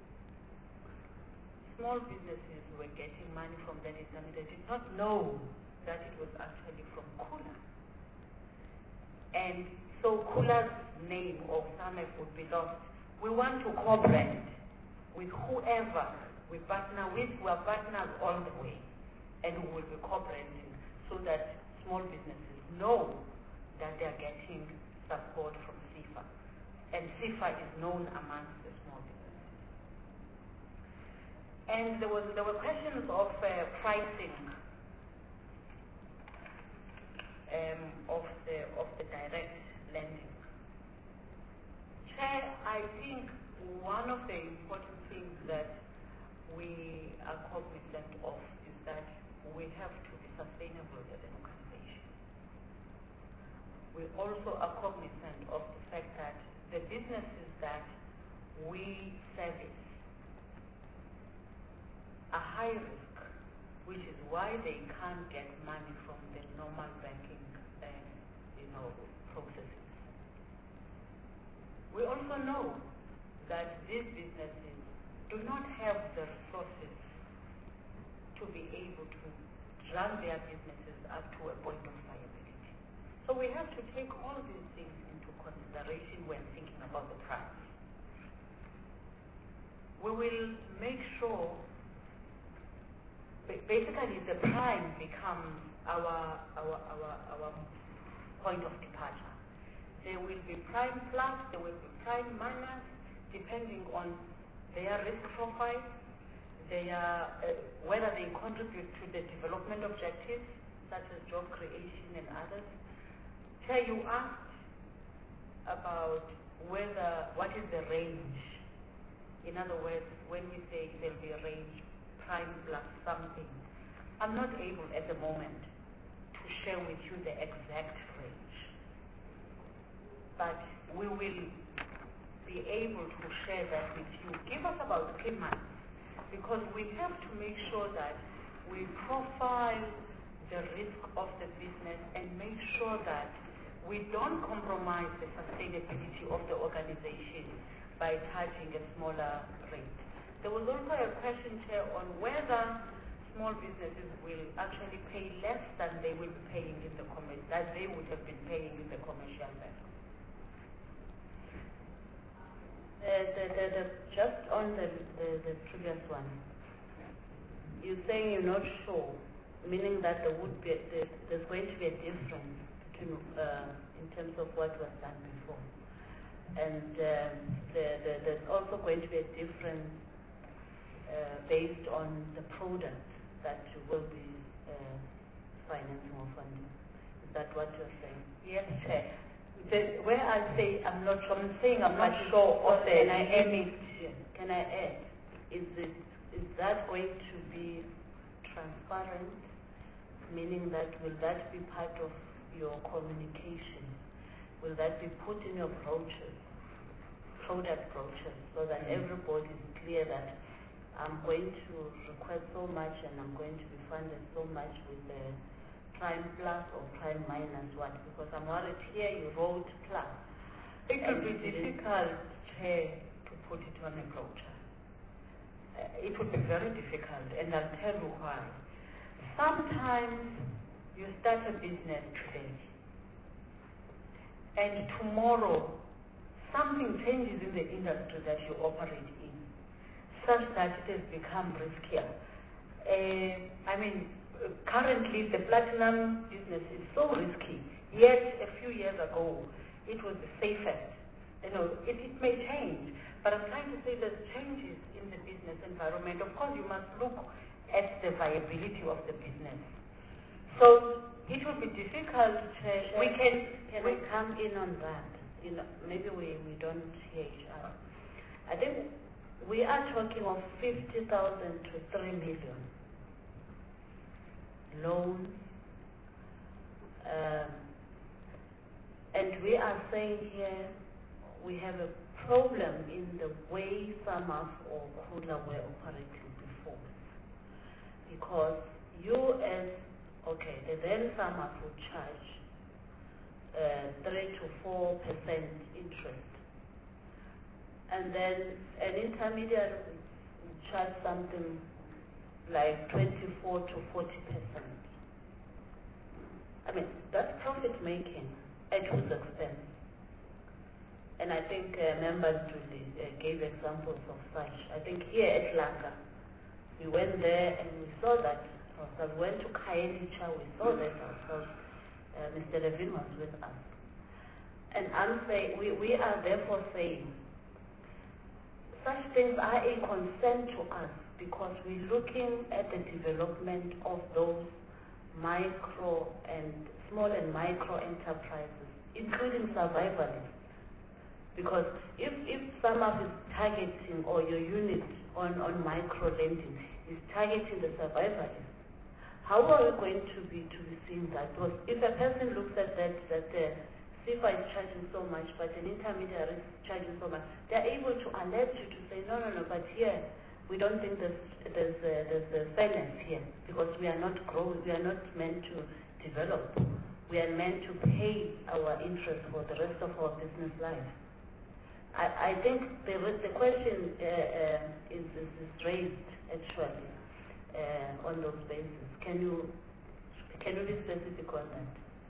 small businesses were getting money from that intermediary, did not know that it was actually from Kula. And so Kula's name or SAMEX would be lost. We want to co-brand with whoever we partner with. We are partners all the way, and we will be co-branding so that small businesses know that they are getting support from SIFA. And SIFA is known amongst the small businesses. And there were questions of pricing of the direct lending. Chair, I think one of the important things that we are cognizant of is that we have to be sustainable as an organization. We also are cognizant of the fact that the businesses that we service are high risk, which is why they can't get money from the normal banking processes. We also know that these businesses do not have the resources to be able to run their businesses up to a point of viability. So we have to take all these things into consideration when thinking about the price. We will make sure, basically the prime becomes our point of departure. There will be prime plus, there will be prime minus, depending on their risk profile, whether they contribute to the development objectives, such as job creation and others. Chair, you asked about what is the range. In other words, when we say there will be a range, prime plus something, I'm not able at the moment to share with you the exact range. But we will be able to share that with you. Give us about 3 months, because we have to make sure that we profile the risk of the business and make sure that we don't compromise the sustainability of the organization by charging a smaller rate. There was also a question, Chair, on whether small businesses will actually pay less than they will be paying in the that they would have been paying in the commercial bank. Just on the previous one, you're saying you're not sure, meaning that there's going to be a difference between, in terms of what was done before. And there's also going to be a difference based on the product that you will be financing or funding. Is that what you're saying? Yes, Chair. Where I say I'm not sure, I'm saying I'm not sure of the limit. Can I add? Is that going to be transparent? Meaning that will that be part of your communication? Will that be put in your brochures, product brochures, so that everybody is clear that I'm going to request so much and I'm going to be funded so much with the prime plus or prime minus what? Because I'm worried here you wrote plus. It will be difficult, Chair, to put it on a brochure. It would be very difficult, and I'll tell you why. Sometimes you start a business today, and tomorrow something changes in the industry that you operate in, such that it has become riskier. Currently the platinum business is so risky, yet a few years ago it was the safest. It may change, but I'm trying to say there's changes in the business environment. Of course, you must look at the viability of the business. So it will be difficult. Can we come in on that? Maybe we don't hear each other. I think we are talking of 50,000 to 3 million loans, and we are saying here we have a problem in the way SAMAF or Kula were operating before, because you as, okay, the then farmers would charge 3 to 4% interest. And then an intermediary would charge something like 24 to 40%. I mean, that's profit making at whose expense? And I think members gave examples of such. I think here at Langa, we went there and we saw that ourselves. We went to Kaelicha, we saw that ourselves. Mr. Levin was with us. And I'm saying, we are therefore saying, such things are a concern to us because we're looking at the development of those micro and small and micro enterprises, including survivalists. Because if SAMAF is targeting, or your unit on micro lending is targeting the survivalists, how are we going to be seeing that? Because if a person looks at that SIFA is charging so much, but an intermediary is charging so much, they're able to alert you to say, no, but here we don't think there's fairness here because we are not growing, we are not meant to develop. We are meant to pay our interest for the rest of our business life. I think the question is raised actually on those bases. Can you be specific on that?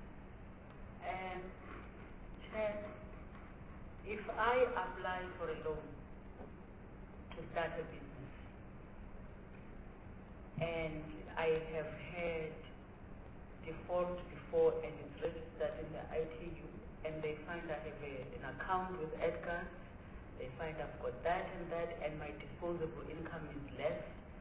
Chair, if I apply for a loan to start a business and I have had default before and it's registered in the ITU, and they find I have an account with Edgar, they find I've got that, and my disposable income is less,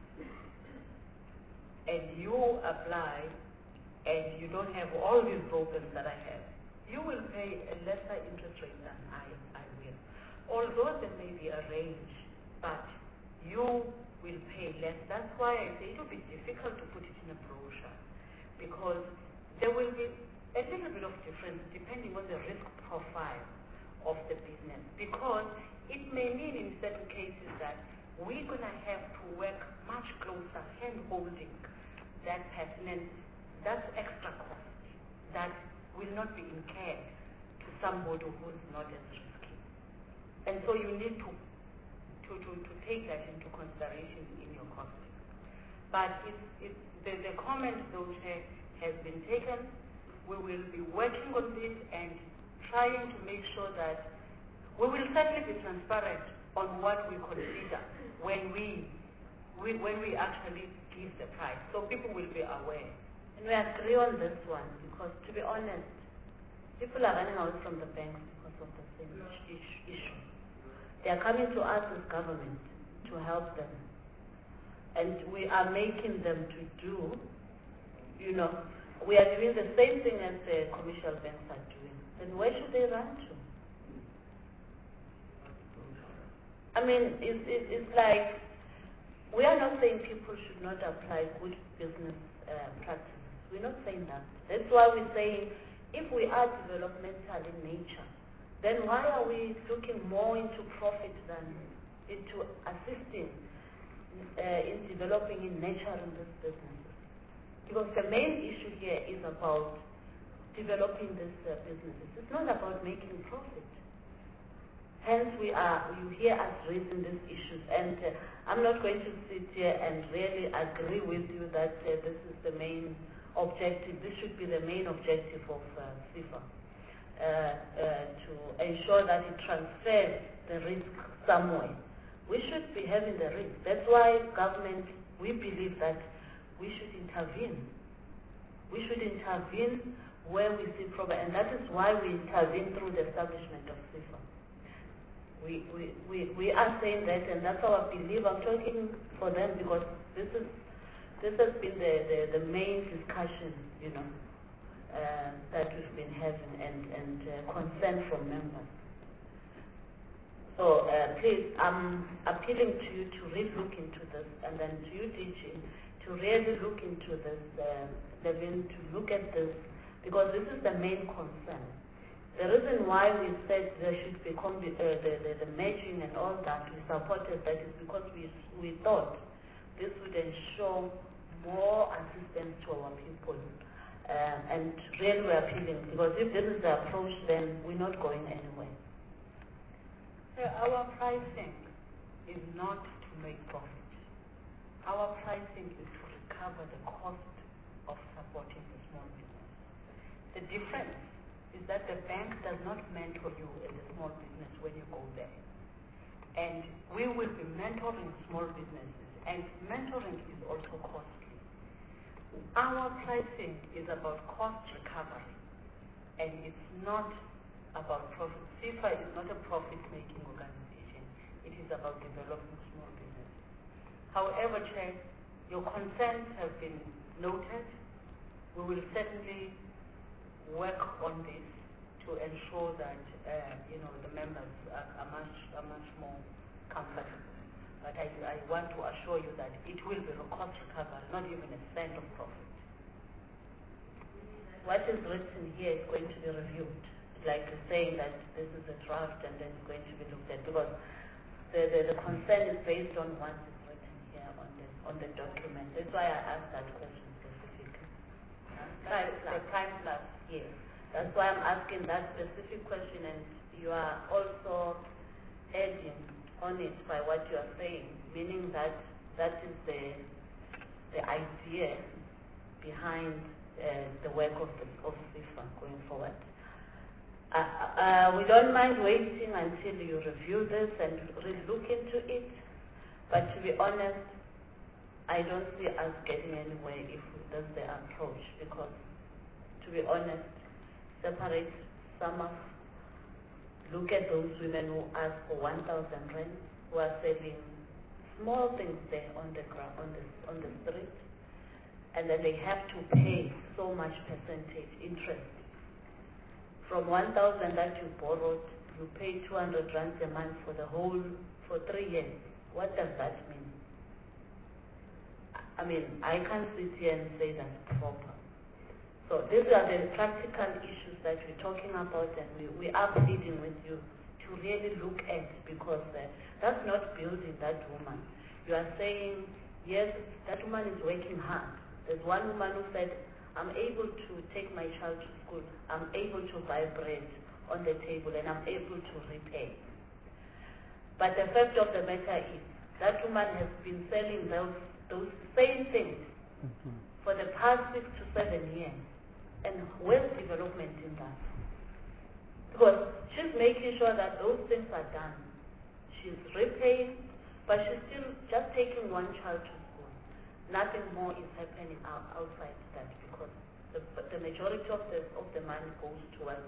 and you apply, and you don't have all these problems that I have, you will pay a lesser interest rate than I will. Although there may be a range, but you will pay less. That's why I say it will be difficult to put it in a brochure, because there will be a little bit of difference depending on the risk profile of the business, because it may mean in certain cases that we're going to have to work much closer, hand-holding that person, and that's extra cost that will not be incurred to somebody who's not as risky. And so you need to take that into consideration in your costing. But if the comment though has been taken, we will be working on this and trying to make sure that we will certainly be transparent on what we consider when we actually give the price, so people will be aware. And we agree on this one because, to be honest, people are running away from the banks because of the same issue. They are coming to us as government to help them, and we are making them to do, we are doing the same thing as the commercial banks are doing. Then where should they run to? I mean, it's like, we are not saying people should not apply good business practices. We're not saying that. That's why we're saying, if we are developmental in nature, then why are we looking more into profit than into assisting in developing, in nurturing this business? Because the main issue here is about developing these businesses. It's not about making profit. Hence, you hear us raising these issues, and I'm not going to sit here and really agree with you that this is the main objective. This should be the main objective of SIFA, to ensure that it transfers the risk somewhere. We should be having the risk. That's why government, we believe that we should intervene. We should intervene where we see problem, and that is why we intervene through the establishment of SIFA. We are saying that, and that's our belief. I'm talking for them because this has been the main discussion, that we've been having, and concern from members. So please, I'm appealing to you to really look into this, and then to you, DG, to really look into this, to look at this, because this is the main concern. The reason why we said there should be the matching and all that, we supported that, is because we thought this would ensure more assistance to our people. And really we're appealing, because if this is the approach, then we're not going anywhere. So our pricing is not to make profit. Our pricing is to recover the cost of supporting the small business. The difference is that the bank does not mentor you as a small business when you go there. And we will be mentoring small businesses, and mentoring is also costly. Our pricing is about cost recovery, and it's not about profit. CIFA is not a profit-making organization. It is about developing small businesses. However, Chair, your concerns have been noted. We will certainly work on this to ensure that the members are much more comfortable. But I want to assure you that it will be a cost recovery, not even a cent of profit. What is written here is going to be reviewed, like saying that this is a draft and then it's going to be looked at, because the concern is based on what is written here on the document. That's why I asked that question specifically. The Prime Plus, yes. That's why I'm asking that specific question, and you are also adding on it by what you are saying, meaning that that is the idea behind the work of CIFA going forward. We don't mind waiting until you review this and really look into it, but to be honest, I don't see us getting anywhere if that's the approach, because to be honest, separate some of, look at those women who ask for 1,000 rand, who are selling small things there on the ground, on the street, and then they have to pay so much percentage interest. From 1,000 that you borrowed, you pay 200 rand a month for 3 years. What does that mean? I mean, I can't sit here and say that's proper. So these are the practical issues that we're talking about, and we are pleading with you to really look at, because that's not building that woman. You are saying, yes, that woman is working hard. There's one woman who said, I'm able to take my child to school, I'm able to buy bread on the table, and I'm able to repay. But the fact of the matter is, that woman has been selling those same things for the past 6 to 7 years. And where's development in that? Because she's making sure that those things are done. She's repaying, but she's still just taking one child to school. Nothing more is happening outside that, because the majority of the money goes towards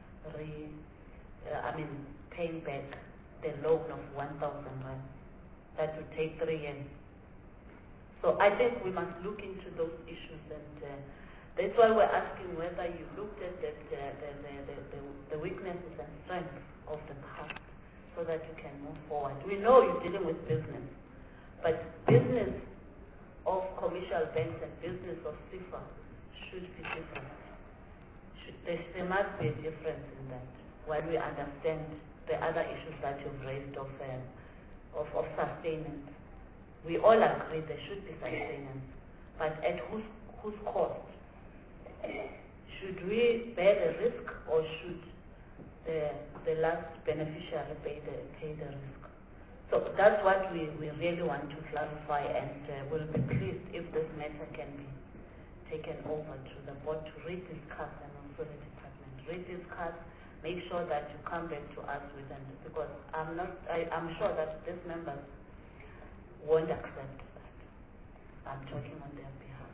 paying back the loan of 1,000 rand that will take 3 years. So I think we must look into those issues, and that's why we're asking whether you looked at the weaknesses and strengths of the past, so that you can move forward. We know you're dealing with business, but business of commercial banks and business of CIFA should be different. There must be a difference in that, while we understand the other issues that you've raised of sustenance. We all agree there should be sustenance, but at whose cost? Should we bear the risk, or should the last beneficiary pay the risk? So that's what we really want to clarify, and we'll be pleased if this matter can be taken over to the board to rediscuss, and also the department rediscuss. Make sure that you come back to us with it, because I'm sure that these members won't accept that. I'm talking on their behalf.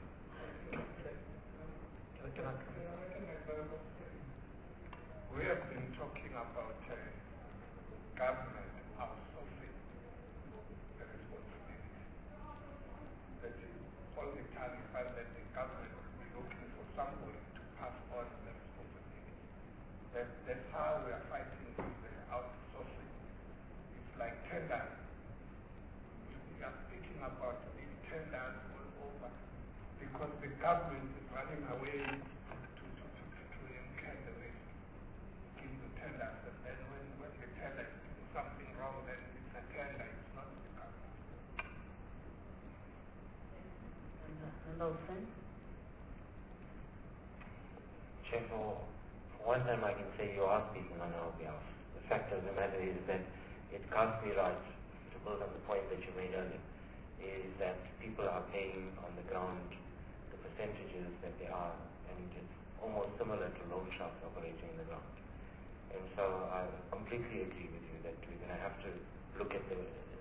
We have been talking about government outsourcing the responsibility. That all the time you find that the government will be looking for somebody to pass on the responsibility. That's how we are fighting with the outsourcing. It's like tenders. We are speaking about big tenders all over, because the government is running away to incur the risk, give the tenders, and then when the tender is doing something wrong, then it's a tender, it's not the government. Councillor Hussain? Chair, for one time I can say you are speaking on our behalf. The fact of the matter is that it can't be right, to build on the point that you made earlier, is that people are paying on the ground the percentages that they are, and it's almost similar to loan sharks operating in the ground. And so I completely agree with you that we're going to have to look at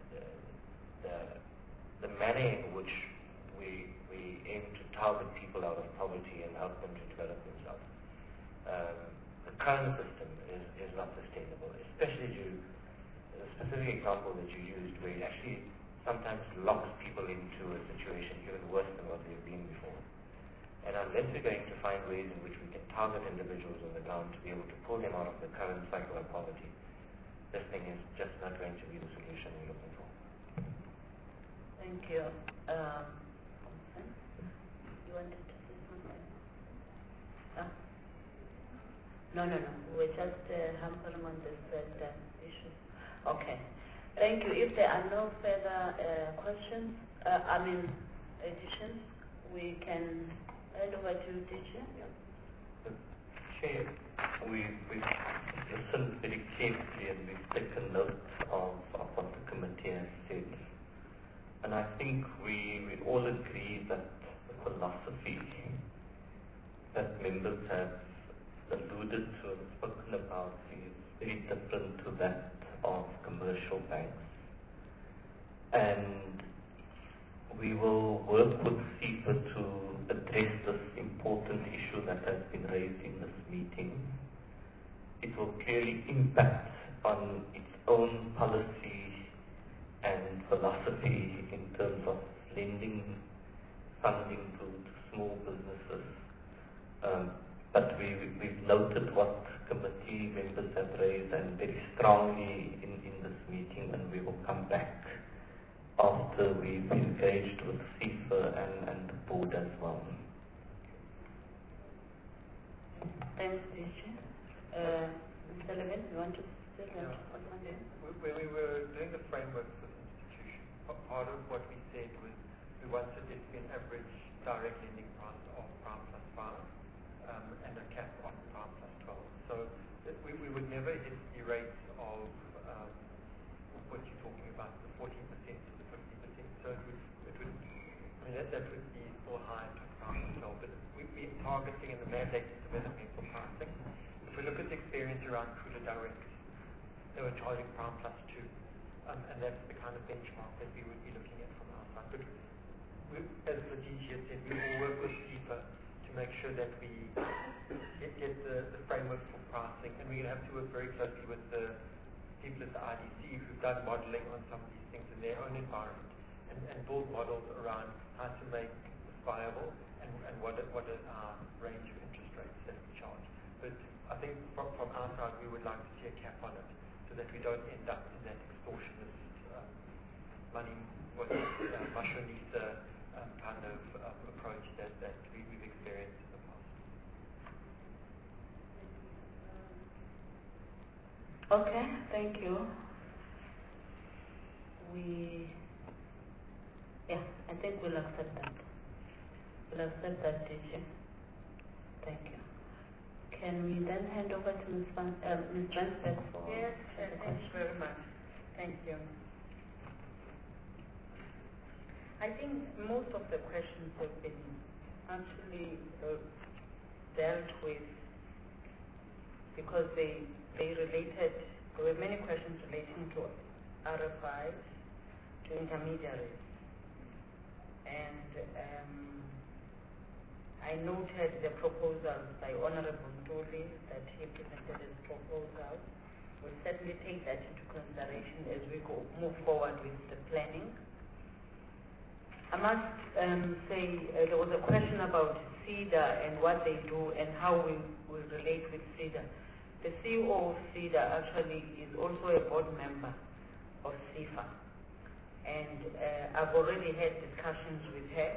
the manner in which we aim to target people out of poverty and help them to develop themselves. The current system is not sustainable, especially the specific example that you used where it actually sometimes locks people into a situation even worse than what they've been before. And unless we're going to find ways in which we can target individuals on the ground to be able to pull them out of the current cycle of poverty, this thing is just not going to be the solution we're looking for. Thank you. You wanted to say something? No. We're just hampering on this issue. Okay. Thank you. If there are no further additions, we can hand over to teacher. Chair, we've listened very carefully and we've taken note of what the committee has said. And I think we all agree that the philosophy that members have alluded to and spoken about is very different to that of commercial banks. And we will work with SEPA to address this important issue that has been raised in this meeting. It will clearly impact on its own policy and philosophy in terms of lending funding to small businesses. But we've noted what committee members have raised and very strongly in this meeting, and we will come back after we've engaged with SEPA and the board as well. Thanks, teacher. Mr. Levin, you want to say that? When we were doing the framework for this institution, part of what we said was we wanted it to be an average direct lending price of prime plus 5 and a cap on prime plus 12. So we would never hit the rates of what you're talking about, the 14% to the 50%. So that would be still high to prime plus 12. But we're targeting in the mandate developmental pricing. If we look at the experience around Kula Direct, they were charging prime plus 2. And that's the kind of benchmark that we would be looking at from our side. But as the DG has said, we will work with SEPA to make sure that we get the framework for pricing. And we're going to have to work very closely with the people at the IDC who've done modeling on some of these things in their own environment and build models around how to make this viable and what are our range of interest rates that we charge. But I think from our side, we would like to see a cap on it so that we don't end up in that extortionist Mashonisa kind of approach that we've experienced in the past. Okay, thank you. I think we'll accept that. We'll accept that, teacher. Thank you. Can we then hand over to Ms. Rensburg for Yes, thank you very much. Thank you. I think most of the questions have been actually dealt with because they related, there were many questions relating to RFIs, to intermediaries. And I noted the proposals by Honorable Ntuli that he presented as proposals. We'll certainly take that into consideration as we move forward with the planning. I must say there was a question about CEDA and what they do and how we will relate with CEDA. The CEO of CEDA actually is also a board member of CIFA. And I've already had discussions with her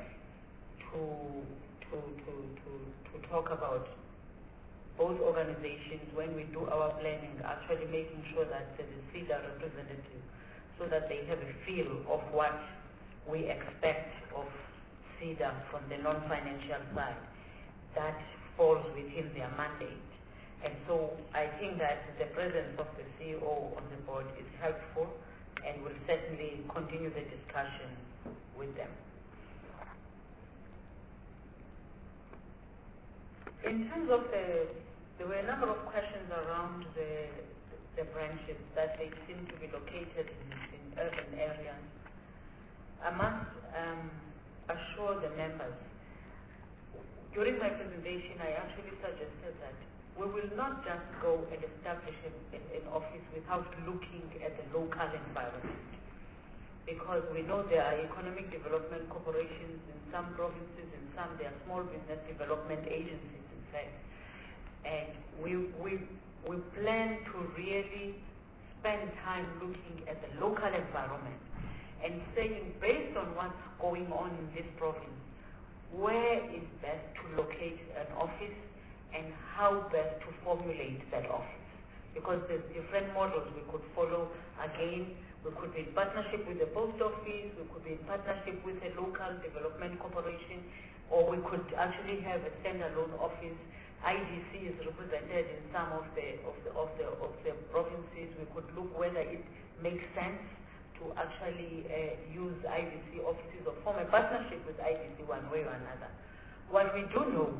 to talk about both organizations when we do our planning, actually making sure that the CEDA representatives, so that they have a feel of what we expect of CEDA from the non-financial side, that falls within their mandate. And so I think that the presence of the CEO on the board is helpful and will certainly continue the discussion with them. In terms of there were a number of questions around the branches, that they seem to be located in urban areas. I must assure the members, during my presentation I actually suggested that we will not just go and establish an office without looking at the local environment, because we know there are economic development corporations in some provinces, in some there are small business development agencies in fact, and we plan to really spend time looking at the local environment and saying, based on what's going on in this province, where is best to locate an office and how best to formulate that office. Because there's different models we could follow. Again, we could be in partnership with the post office, we could be in partnership with a local development corporation, or we could actually have a standalone office. IDC is represented in some of the provinces. We could look whether it makes sense to actually use IDC offices or form a partnership with IDC one way or another. What we do know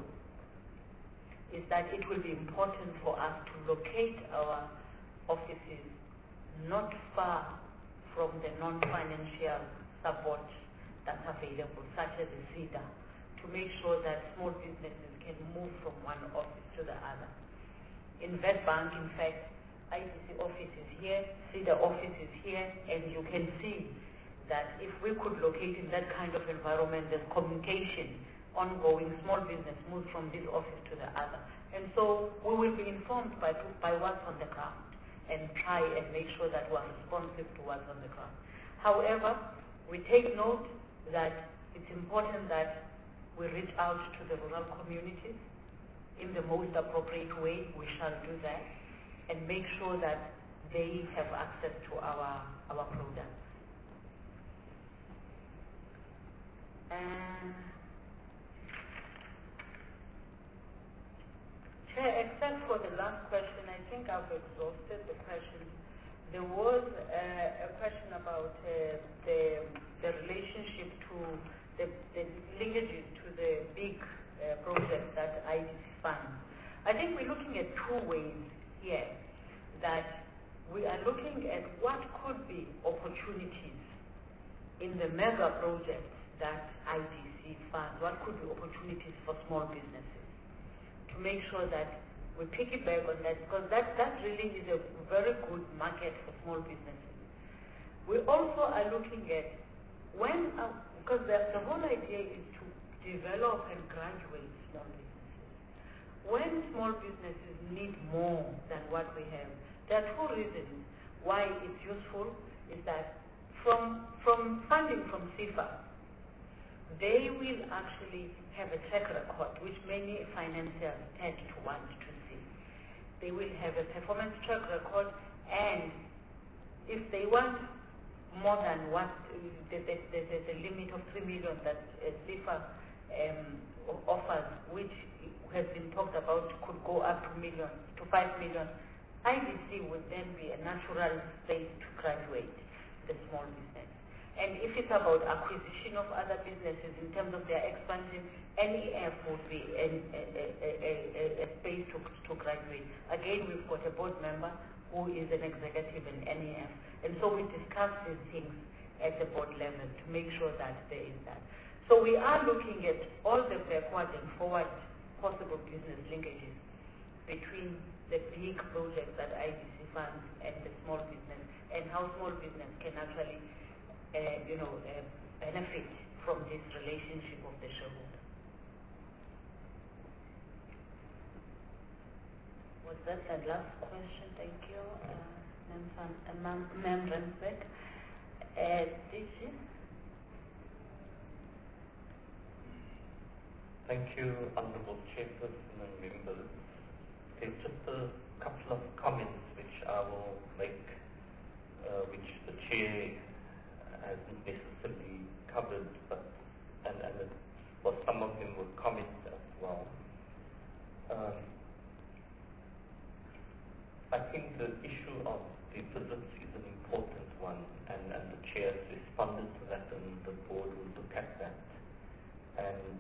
is that it will be important for us to locate our offices not far from the non-financial support that's available, such as the CEDA, to make sure that small businesses can move from one office to the other. In Witbank, in fact, IDC office is here, CEDA office is here, and you can see that if we could locate in that kind of environment, there's communication ongoing, small business moves from this office to the other. And so we will be informed by what's on the ground and try and make sure that we're responsive to what's on the ground. However, we take note that it's important that we reach out to the rural communities in the most appropriate way. We shall do that and make sure that they have access to our products. Chair, except for the last question, I think I've exhausted the questions. There was a question about the relationship to the linkages to the big projects that IDC funds. I think we're looking at two ways here. That we are looking at what could be opportunities in the mega projects that IDC funds, what could be opportunities for small businesses, to make sure that we piggyback on that, because that really is a very good market for small businesses. We also are looking at when, because the whole idea is to develop and graduate small businesses. When small businesses need more than what we have, there are two reasons why it's useful, is that from funding from CIFA, they will actually have a track record, which many financiers tend to want to see. They will have a performance track record, and if they want more than what the limit of 3 million that CIFA offers, which has been talked about could go up to 5 million, IDC would then be a natural place to graduate the small business. And if it's about acquisition of other businesses in terms of their expansion, NEF would be a space to graduate. Again, we've got a board member who is an executive in NEF. And so we discuss these things at the board level to make sure that there is that. So we are looking at all the backward and forward possible business linkages between the big projects that IDC funds and the small business, and how small business can actually benefit from this relationship of the shareholder. Was that the last question? Thank you, Ma'am Rensbeck. DG? Thank you, Honorable Chairperson and members. There's just a couple of comments which I will make, which the Chair hasn't necessarily covered, and it well, some of them will comment as well. I think the issue of the visits is an important one, and the chair has responded to that, and the board will look at that. And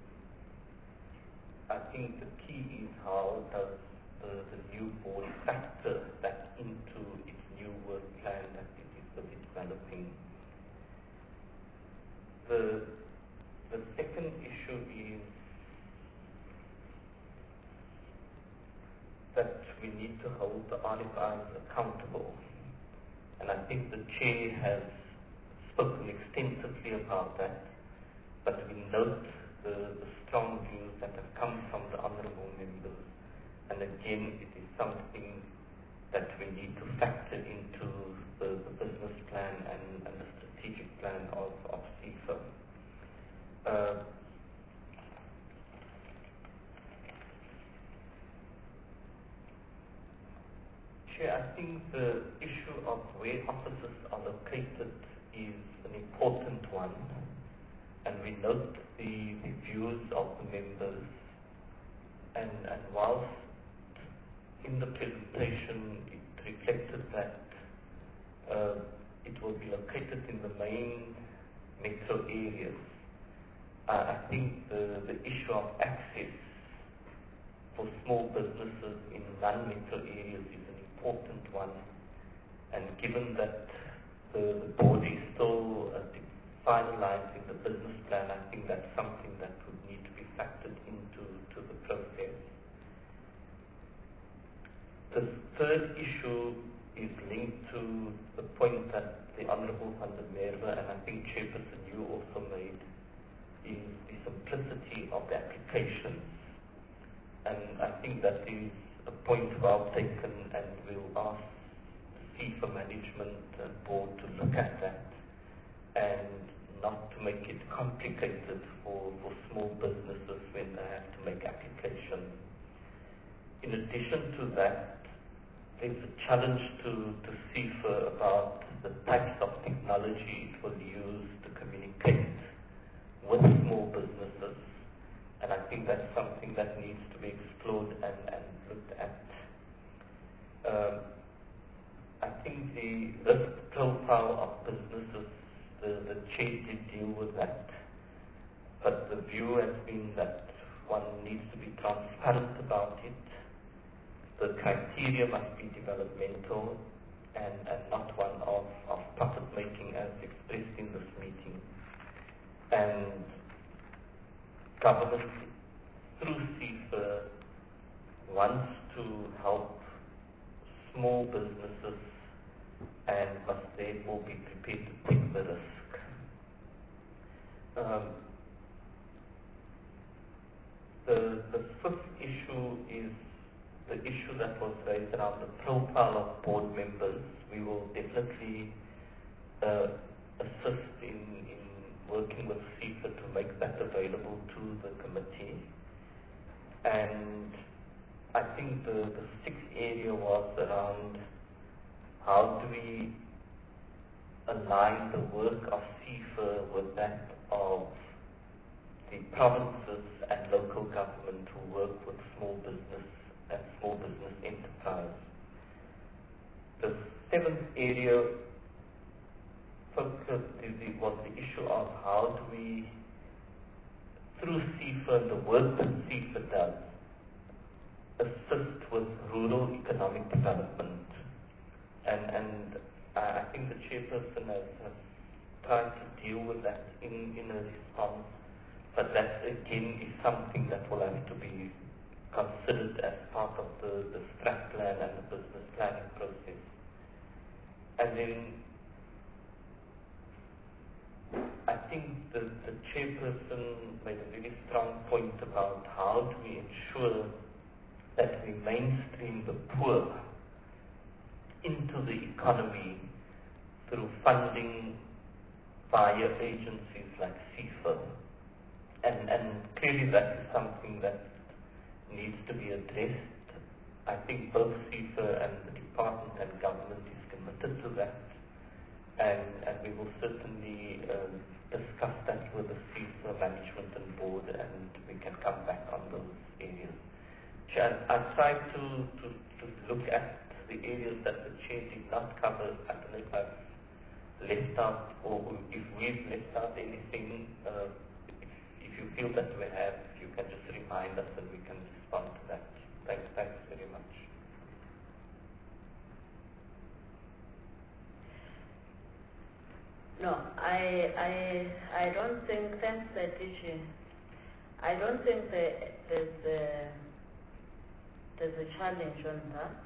I think the key is how does the new board factor that into its new work plan that it is developing. The second issue is that we need to hold the RFIs accountable. And I think the chair has spoken extensively about that, but we note the strong views that have come from the honourable members. And again, it is something that we need to factor into the business plan and the strategic plan of CIFA. Chair, I think the issue of where offices are located is an important one, and we note the views of the members, and whilst in the presentation it reflected that it will be located in the main metro areas, I think the issue of access for small businesses in non-metro areas is an important one, and given that the board is still finalizing the business plan, I think that's something that would need to be factored into the process. The third issue is linked to the point that the Honourable Van der Merwe, and I think Chairperson, you also made, is the simplicity of the applications. And I think that is a point well taken, and we'll ask the CIFA management and board to look at that and not to make it complicated for small businesses when they have to make applications. In addition to that, there's a challenge to CIFA about the types of technology it will use to communicate with small businesses, and I think that's something that needs to be explored and looked at. I think the risk profile of businesses, the chair did deal with that, but the view has been that one needs to be transparent about it. The criteria must be developmental and not one of profit making as expressed in this meeting. And government through CIFA wants to help small businesses and must therefore be prepared to take the risk. The fifth issue is the issue that was raised around the profile of board members. We will definitely assist in working with CIFA to make that available to the committee. And I think the sixth area was around how do we align the work of CIFA with that of the provinces and local government who work with small business and small business enterprise. The seventh area focused was the issue of how do we, through CIFA and the work that CIFA does, assist with rural economic development. And I think the chairperson has tried to deal with that in a response, but that again is something that will have to be considered as part of the strat plan and the business planning process. And then I think the chairperson made a very strong point about how do we ensure that we mainstream the poor into the economy through funding via agencies like CIFA. And clearly that is something that needs to be addressed. I think both CIFA and the department and government is committed to that, and we will certainly discuss that with the CISA management and board, and we can come back on those areas. Chair, I tried to look at the areas that the chair did not cover. I don't know if I've left out or if we've left out anything. If you feel that we have, you can just remind us and we can respond to that. Thanks very much. No, I don't think, thanks DG, I don't think there's a challenge on that.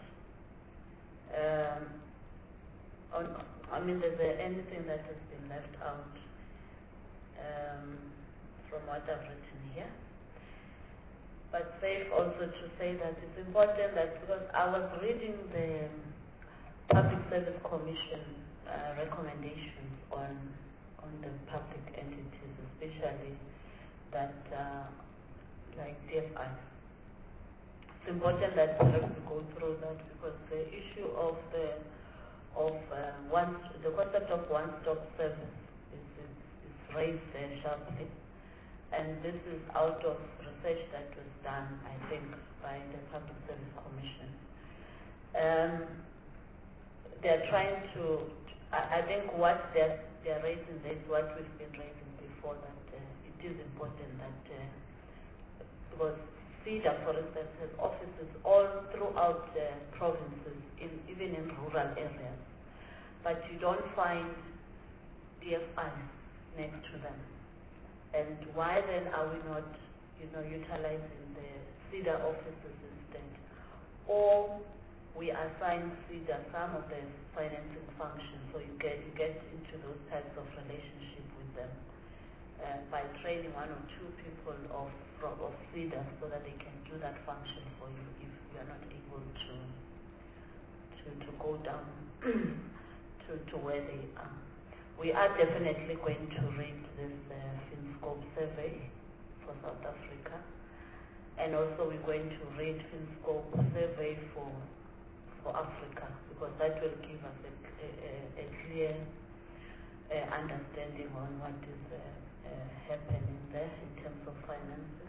There's anything that has been left out from what I've written here. But safe also to say that it's important that, because I was reading the Public Service Commission recommendations on the public entities, especially that like DFI. It's important that we go through that, because the issue of the concept of one-stop service is raised there sharply, and this is out of research that was done, I think, by the Public Service Commission. They're trying to, I think what they're raising is what we've been raising before, that it is important that, because CEDA, for instance, has offices all throughout the provinces, even in rural areas, but you don't find DFIs next to them. And why then are we not, utilizing the CEDA offices instead? Or we assign CEDA some of the financing functions, so you get into those types of relationship with them by training one or two people of CEDA, so that they can do that function for you if you are not able to go down to where they are. We are definitely going to read this FinScope survey for South Africa, and also we're going to read FinScope survey for Africa, because that will give us a clear understanding on what is happening there in terms of financing.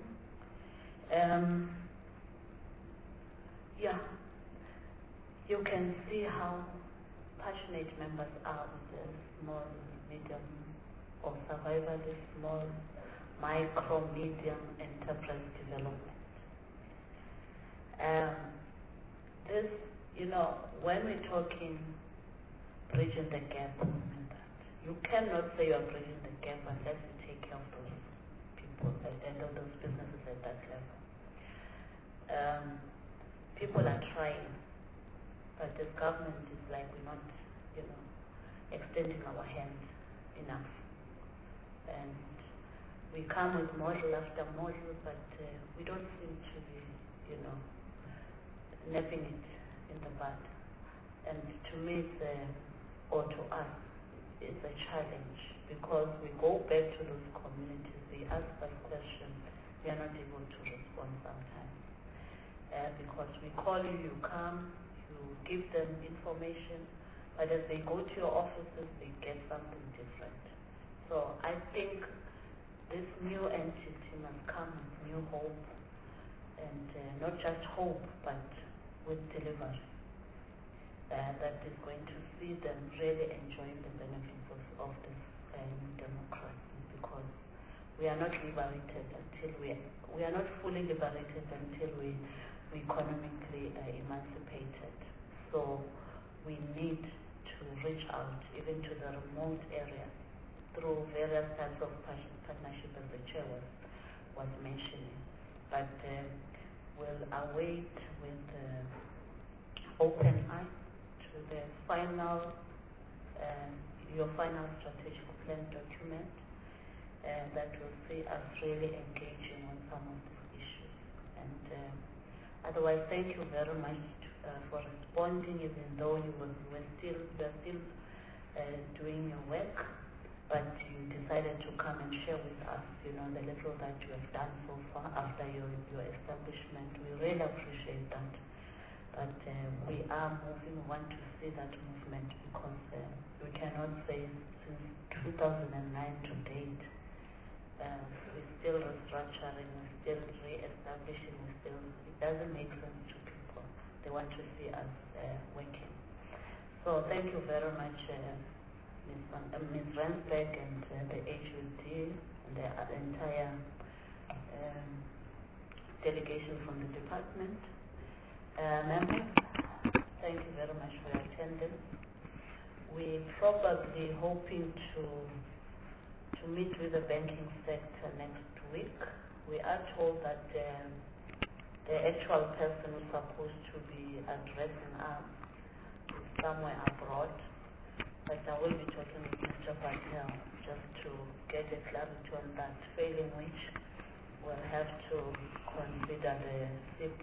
You can see how passionate members are with the small, medium, or survivalist, small, micro, medium enterprise development. This, when we're talking bridging the gap, you cannot say you're bridging the gap unless you take care of those people and of those businesses at that level. People are trying, but this government is like, we're not, extending our hands enough. And we come with model after model, but we don't seem to be, nipping it in the bud. And to me, or to us, it's a challenge, because we go back to those communities, they ask us questions, we are not able to respond sometimes. Because we call you, you come, you give them information, but as they go to your offices, they get something different. So I think this new entity must come with new hope, and not just hope, but with delivery. That is going to see them really enjoying the benefits of this new democracy, because we are not liberated until we are not fully liberated until we economically emancipated. So we need to reach out even to the remote areas through various types of partnership, as the chair was mentioning. But we'll await with open eye to the final, your final strategic plan document, that will see us really engaging on some of these issues. And otherwise, thank you very much for responding, even though you were still doing your work, but you decided to come and share with us, the little that you have done so far after your establishment. We really appreciate that. But we are moving, we want to see that movement, because we cannot say since 2009 to date. We're still restructuring, we're still re-establishing, it doesn't make sense to people. They want to see us working. So thank you very much, Ms. Rensbeck and the HUD and the entire delegation from the department. Members, thank you very much for your attendance. We're probably hoping to meet with the banking sector next week. We are told that the actual person who's supposed to be addressing us is somewhere abroad, but I will be talking with Mr. Patel just to get a clarity on that, failing which we'll have to consider the SIP,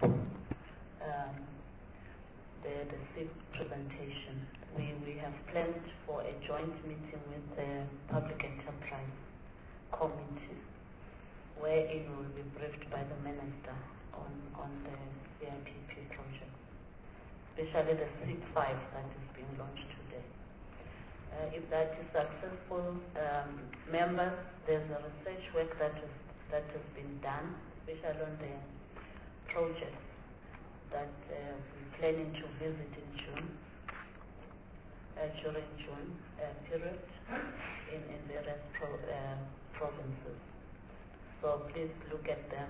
the SIP presentation. We have planned for a joint meeting with the Public Enterprise Committee, wherein we will be briefed by the Minister on the CIPP project, especially the SIP 5 that is being launched today. If that is successful, members, there's a research work that has been done, especially on the projects that we're planning to visit in June, during June period in various provinces. So please look at them.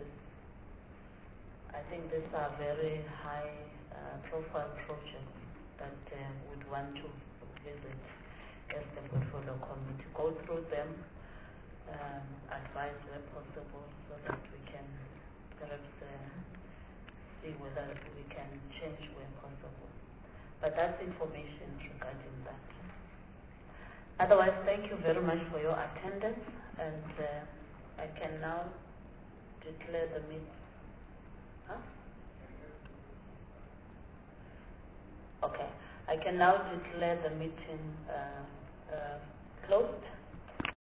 I think these are very high profile projects that would want to visit as the portfolio committee. Go through them, advise where possible so that we can perhaps see whether we can change where possible. But that's information regarding that. Otherwise, thank you very much for your attendance, and I can now declare the meeting. Huh? Okay. I can now declare the meeting closed.